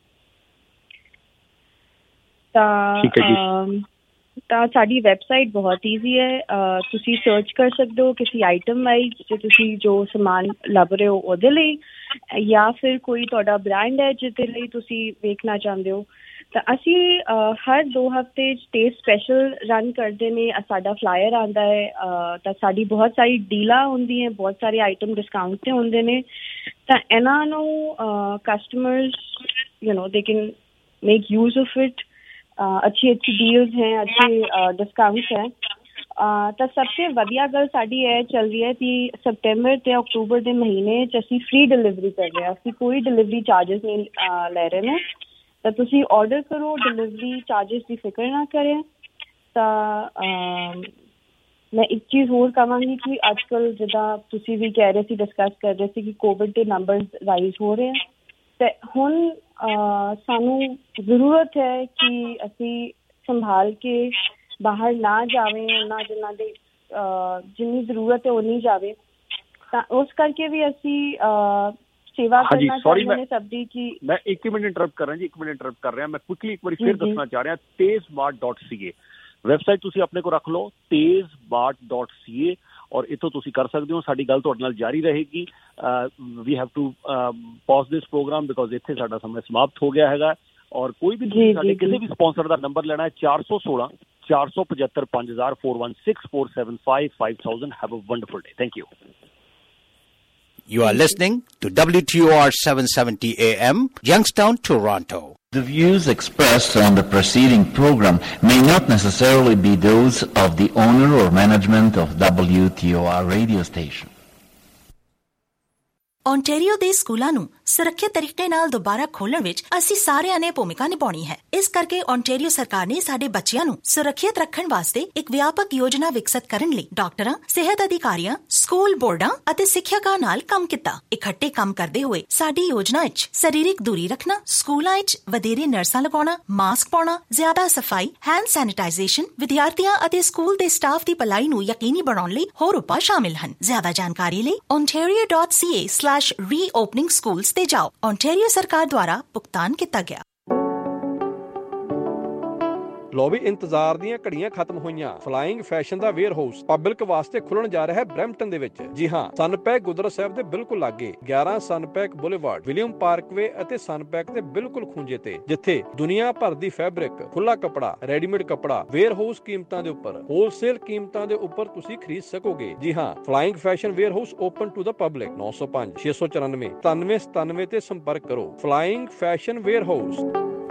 ਤਾਂ ਸਾਡੀ ਵੈਬਸਾਈਟ ਬਹੁਤ ਈਜ਼ੀ ਹੈ। ਤੁਸੀਂ ਸਰਚ ਕਰ ਸਕਦੇ ਹੋ ਕਿਸੇ ਆਈਟਮ ਵਾਈਜ਼, ਜੇ ਤੁਸੀਂ ਜੋ ਸਮਾਨ ਲੱਭ ਰਹੇ ਹੋ ਉਹਦੇ ਲਈ, ਜਾਂ ਫਿਰ ਕੋਈ ਤੁਹਾਡਾ ਬ੍ਰਾਂਡ ਹੈ ਜਿਹਦੇ ਲਈ ਤੁਸੀਂ ਵੇਖਣਾ ਚਾਹੁੰਦੇ ਹੋ। ਤਾਂ ਅਸੀਂ ਹਰ 2 ਹਫ਼ਤੇ ਟੇਸਟ ਸਪੈਸ਼ਲ ਰਨ ਕਰਦੇ ਨੇ। ਸਾਡਾ ਫਲਾਇਰ ਆਉਂਦਾ ਹੈ, ਤਾਂ ਸਾਡੀ ਬਹੁਤ ਸਾਰੀ ਡੀਲਾਂ ਹੁੰਦੀਆਂ, ਬਹੁਤ ਸਾਰੇ ਆਈਟਮ ਡਿਸਕਾਊਂਟ 'ਤੇ ਹੁੰਦੇ ਨੇ। ਤਾਂ ਇਹਨਾਂ ਨੂੰ customers they can make use of it. अच्छी डील्स हैं, अच्छे डिस्काउंट्स हैं। ਤਾਂ ਸਭ ਤੋਂ ਵਧੀਆ ਗੱਲ ਸਾਡੀ ਇਹ ਚੱਲ ਰਹੀ ਹੈ ਕਿ ਸਪਟੈਂਬਰ ਤੇ ਅਕਤੂਬਰ ਦੇ ਮਹੀਨੇ 'ਚ ਅਸੀਂ ਫ੍ਰੀ ਡਿਲੀਵਰੀ ਕਰ ਰਹੇ ਹਾਂ। ਅਸੀਂ ਕੋਈ ਡਿਲੀਵਰੀ ਚਾਰਜਿਸ ਨਹੀਂ ਲੈ ਰਹੇ ਨੇ। ਤਾਂ ਤੁਸੀਂ ਆਰਡਰ ਕਰੋ, ਡਿਲੀਵਰੀ ਚਾਰਜਿਸ ਦੀ ਫਿਕਰ ਨਾ ਕरें। ਤਾਂ ਮੈਂ ਇੱਕ ਚੀਜ਼ ਹੋਰ ਕਹਾਂਗੀ ਕਿ ਅੱਜ ਕੱਲ੍ਹ ਜਿੱਦਾਂ ਤੁਸੀਂ ਵੀ ਕਹਿ ਰਹੇ ਸੀ, ਡਿਸਕਸ ਕਰ ਰਹੇ ਸੀ ਕਿ ਕੋਵਿਡ ਦੇ ਨੰਬਰਸ ਰਾਈਜ਼ ਹੋ ਰਹੇ ਆ, ਤੇ ਹੁਣ ਸਾਨੂੰ ਜ਼ਰੂਰਤ ਹੈ ਕਿ ਅਸੀਂ ਸੰਭਾਲ ਕੇ ਬਾਹਰ ਨਾ ਜਾਵੇ, ਉਹਨਾਂ ਜਿਨ੍ਹਾਂ ਦੀ ਜਿੰਨੀ ਜ਼ਰੂਰਤ ਹੈ ਉਨੀ ਜਾਵੇ। ਤਾਂ ਉਸ ਕਰਕੇ ਵੀ ਅਸੀਂ ਸੇਵਾ ਕਰਨਾ ਚਾਹੁੰਦੇ ਨੇ ਸਭ ਦੀ। ਕਿ ਮੈਂ 1 ਮਿੰਟ ਇੰਟਰਪਟ ਕਰ ਰਿਹਾ, ਮੈਂ ਕੁਇਕਲੀ ਇੱਕ ਵਾਰੀ ਫਿਰ ਦੱਸਣਾ ਚਾਹ ਰਿਹਾ। tezmart.ca ਵੈਬਸਾਈਟ ਤੁਸੀਂ ਆਪਣੇ ਕੋਲ ਰੱਖ ਲਓ, tezmart.ca, ਔਰ ਇੱਥੋਂ ਤੁਸੀਂ ਕਰ ਸਕਦੇ ਹੋ। ਸਾਡੀ ਗੱਲ ਤੁਹਾਡੇ ਨਾਲ ਜਾਰੀ ਰਹੇਗੀ। We have to pause this program because ਇੱਥੇ ਸਾਡਾ ਸਮਾਂ ਸਮਾਪਤ ਹੋ ਗਿਆ ਹੈਗਾ। ਔਰ ਕੋਈ ਵੀ ਤੁਸੀਂ ਸਾਡੇ ਕਿਸੇ ਵੀ ਸਪਾਂਸਰ ਦਾ ਨੰਬਰ ਲੈਣਾ ਹੈ 416 475 5000 416 475 5000। Have a wonderful day. Thank you. You are listening to WTOR 770 AM, Youngstown, Toronto. The views expressed on the preceding program may not necessarily be those of the owner or management of WTOR radio station. Ontario ਦੇ ਸਕੂਲਾਂ ਨੂੰ ਸੁਰੱਖਿਅਤ ਤਰੀਕੇ ਨਾਲ ਦੁਬਾਰਾ ਖੋਲ੍ਹਣ ਵਿੱਚ ਅਸੀਂ ਸਾਰਿਆਂ ਨੇ ਭੂਮਿਕਾ ਨਿਭਾਉਣੀ ਹੈ। ਇਸ ਕਰਕੇ ਓਨਟਾਰੀਓ ਸਰਕਾਰ ਨੇ ਸਾਡੇ ਬੱਚਿਆਂ ਨੂੰ ਸੁਰੱਖਿਅਤ ਰੱਖਣ ਵਾਸਤੇ ਇੱਕ ਵਿਆਪਕ ਯੋਜਨਾ ਵਿਕਸਿਤ ਕਰਨ ਲਈ ਡਾਕਟਰਾਂ, ਸਿਹਤ ਅਧਿਕਾਰੀਆਂ, ਸਕੂਲ ਬੋਰਡਾਂ ਅਤੇ ਸਿੱਖਿਅਕਾਂ ਨਾਲ ਕੰਮ ਕੀਤਾ। ਇਕੱਠੇ ਕੰਮ ਕਰਦੇ ਹੋਏ ਸਾਡੀ ਯੋਜਨਾ ਵਿੱਚ ਸਰੀਰਕ ਦੂਰੀ ਰੱਖਣਾ, ਸਕੂਲਾਂ ਵਿੱਚ ਵਧੇਰੇ ਨਰਸਾਂ ਲਗਾਉਣਾ, ਮਾਸਕ ਪਾਉਣਾ, ਜ਼ਿਆਦਾ ਸਫਾਈ, ਹੈਂਡ ਸੈਨੀਟਾਈਜ਼ੇਸ਼ਨ, ਵਿਦਿਆਰਥੀਆਂ ਅਤੇ ਸਕੂਲ ਦੇ ਸਟਾਫ ਦੀ ਭਲਾਈ ਨੂੰ ਯਕੀਨੀ ਬਣਾਉਣ ਲਈ ਹੋਰ ਉਪਾਅ ਸ਼ਾਮਿਲ ਹਨ। ਜ਼ਿਆਦਾ ਜਾਣਕਾਰੀ ਲਈ ontario.ca/reopening schools ਤੇ ਜਾਓ। ਓਨਟਾਰੀਓ ਸਰਕਾਰ ਦੁਆਰਾ ਭੁਗਤਾਨ ਕੀਤਾ ਗਿਆ। ਲੋ ਵੀ ਇੰਤਜ਼ਾਰ ਦੀਆਂ ਘੜੀਆਂ ਖਤਮ ਹੋਈਆਂ। ਫਲਾਈਂਗ ਫੈਸ਼ਨ ਦਾ ਵੇਅਰ ਹਾਊਸ ਪਬਲਿਕ ਵਾਸਤੇ ਖੁੱਲਣ ਜਾ ਰਿਹਾ ਹੈ ਬਰੈਂਪਟਨ ਦੇ ਵਿੱਚ। ਜੀ ਹਾਂ, ਸਨਪੈਕ ਗੁਰਦੁਆਰਾ ਸਾਹਿਬ ਦੇ ਬਿਲਕੁਲ ਲਾਗੇ 11 ਸਨਪੈਕ ਬੁਲੇਵਾਰਡ, ਵਿਲੀਅਮ ਪਾਰਕਵੇ ਅਤੇ ਸਨਪੈਕ ਦੇ ਬਿਲਕੁਲ ਖੂੰਜੇ ਤੇ, ਜਿੱਥੇ ਦੁਨੀਆ ਭਰ ਦੀ ਫੈਬਰਿਕ, ਖੁੱਲਾ ਕੱਪੜਾ, ਰੈਡੀਮੇਡ ਕੱਪੜਾ ਵੇਅਰ ਹਾਊਸ ਕੀਮਤਾਂ ਦੇ ਉੱਪਰ, ਹੋਲਸੇਲ ਕੀਮਤਾਂ ਦੇ ਉੱਪਰ ਤੁਸੀਂ ਖਰੀਦ ਸਕੋਗੇ। ਜੀ ਹਾਂ, flying fashion warehouse open to the public. 905 694 9797 ਤੇ ਸੰਪਰਕ ਕਰੋ। Flying fashion warehouse.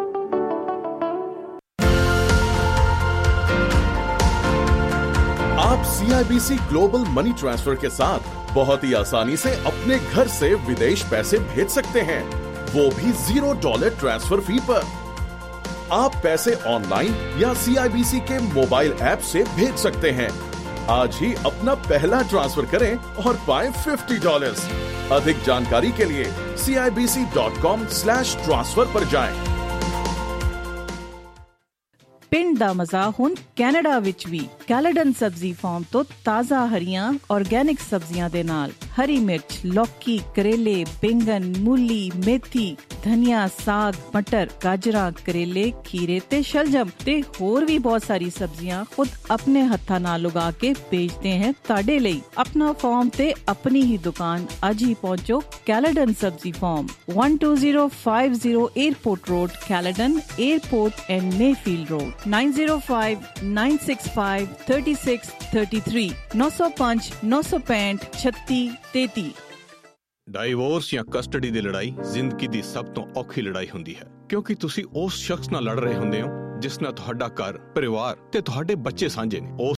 आप CIBC ग्लोबल मनी ट्रांसफर के साथ बहुत ही आसानी से अपने घर से विदेश पैसे भेज सकते हैं, वो भी $0 ट्रांसफर फी पर। आप पैसे ऑनलाइन या CIBC के मोबाइल ऐप से भेज सकते हैं। आज ही अपना पहला ट्रांसफर करें और पाएं $50। अधिक जानकारी के लिए CIBC.com/transfer पर जाएं। ਪਿੰਡ ਦਾ ਮਜ਼ਾ ਹੁਣ ਕੈਨੇਡਾ ਵਿੱਚ ਵੀ। ਕੈਲੇਡਨ ਸਬਜ਼ੀ ਫਾਰਮ ਤੋਂ ਤਾਜ਼ਾ ਹਰੀਆਂ ਆਰਗੈਨਿਕ ਸਬਜ਼ੀਆਂ ਦੇ ਨਾਲ ਹਰੀ ਮਿਰਚ, ਲੌਕੀ, ਕਰੇਲੇ, ਬੈਂਗਨ, ਮੂਲੀ, ਮੇਥੀ, ਧਨੀਆ, ਸਾਗ, ਮਟਰ, ਗਾਜਰਾਂ, ਕਰੇਲੇ, ਖੀਰੇ ਤੇ ਸ਼ਲਜਮ ਤੇ ਹੋਰ ਵੀ ਬਹੁਤ ਸਾਰੀ ਸਬਜ਼ੀਆਂ ਖੁਦ ਆਪਣੇ ਹੱਥਾਂ ਨਾਲ ਉਗਾ ਕੇ ਵੇਚਦੇ हैं ਤੁਹਾਡੇ ਲਈ। ਆਪਣਾ ਫਾਰਮ ਤੇ ਆਪਣੀ ਹੀ ਦੁਕਾਨ ਅੱਜ ਹੀ ਪਹੁੰਚੋ। ਕੈਲੇਡਨ ਸਬਜ਼ੀ farm 12050 airport road, Caledon airport and Mayfield road. 9059653633 905 965 3633। Divorce ਜਾਂ ਕਸਟਡੀ ਦੀ ਲੜਾਈ ਜ਼ਿੰਦਗੀ ਦੀ ਸਭ ਤੋਂ ਔਖੀ ਲੜਾਈ ਹੁੰਦੀ ਹੈ, ਕਿਉਂਕਿ ਤੁਸੀਂ ਉਸ ਸ਼ਖਸ ਨਾਲ ਲੜ ਰਹੇ ਹੁੰਦੇ ਹੋ ਜਿਸ ਨਾਲ ਤੁਹਾਡਾ ਘਰ, ਪਰਿਵਾਰ ਤੇ ਤੁਹਾਡੇ ਬੱਚੇ ਸਾਂਝੇ ਨੇ।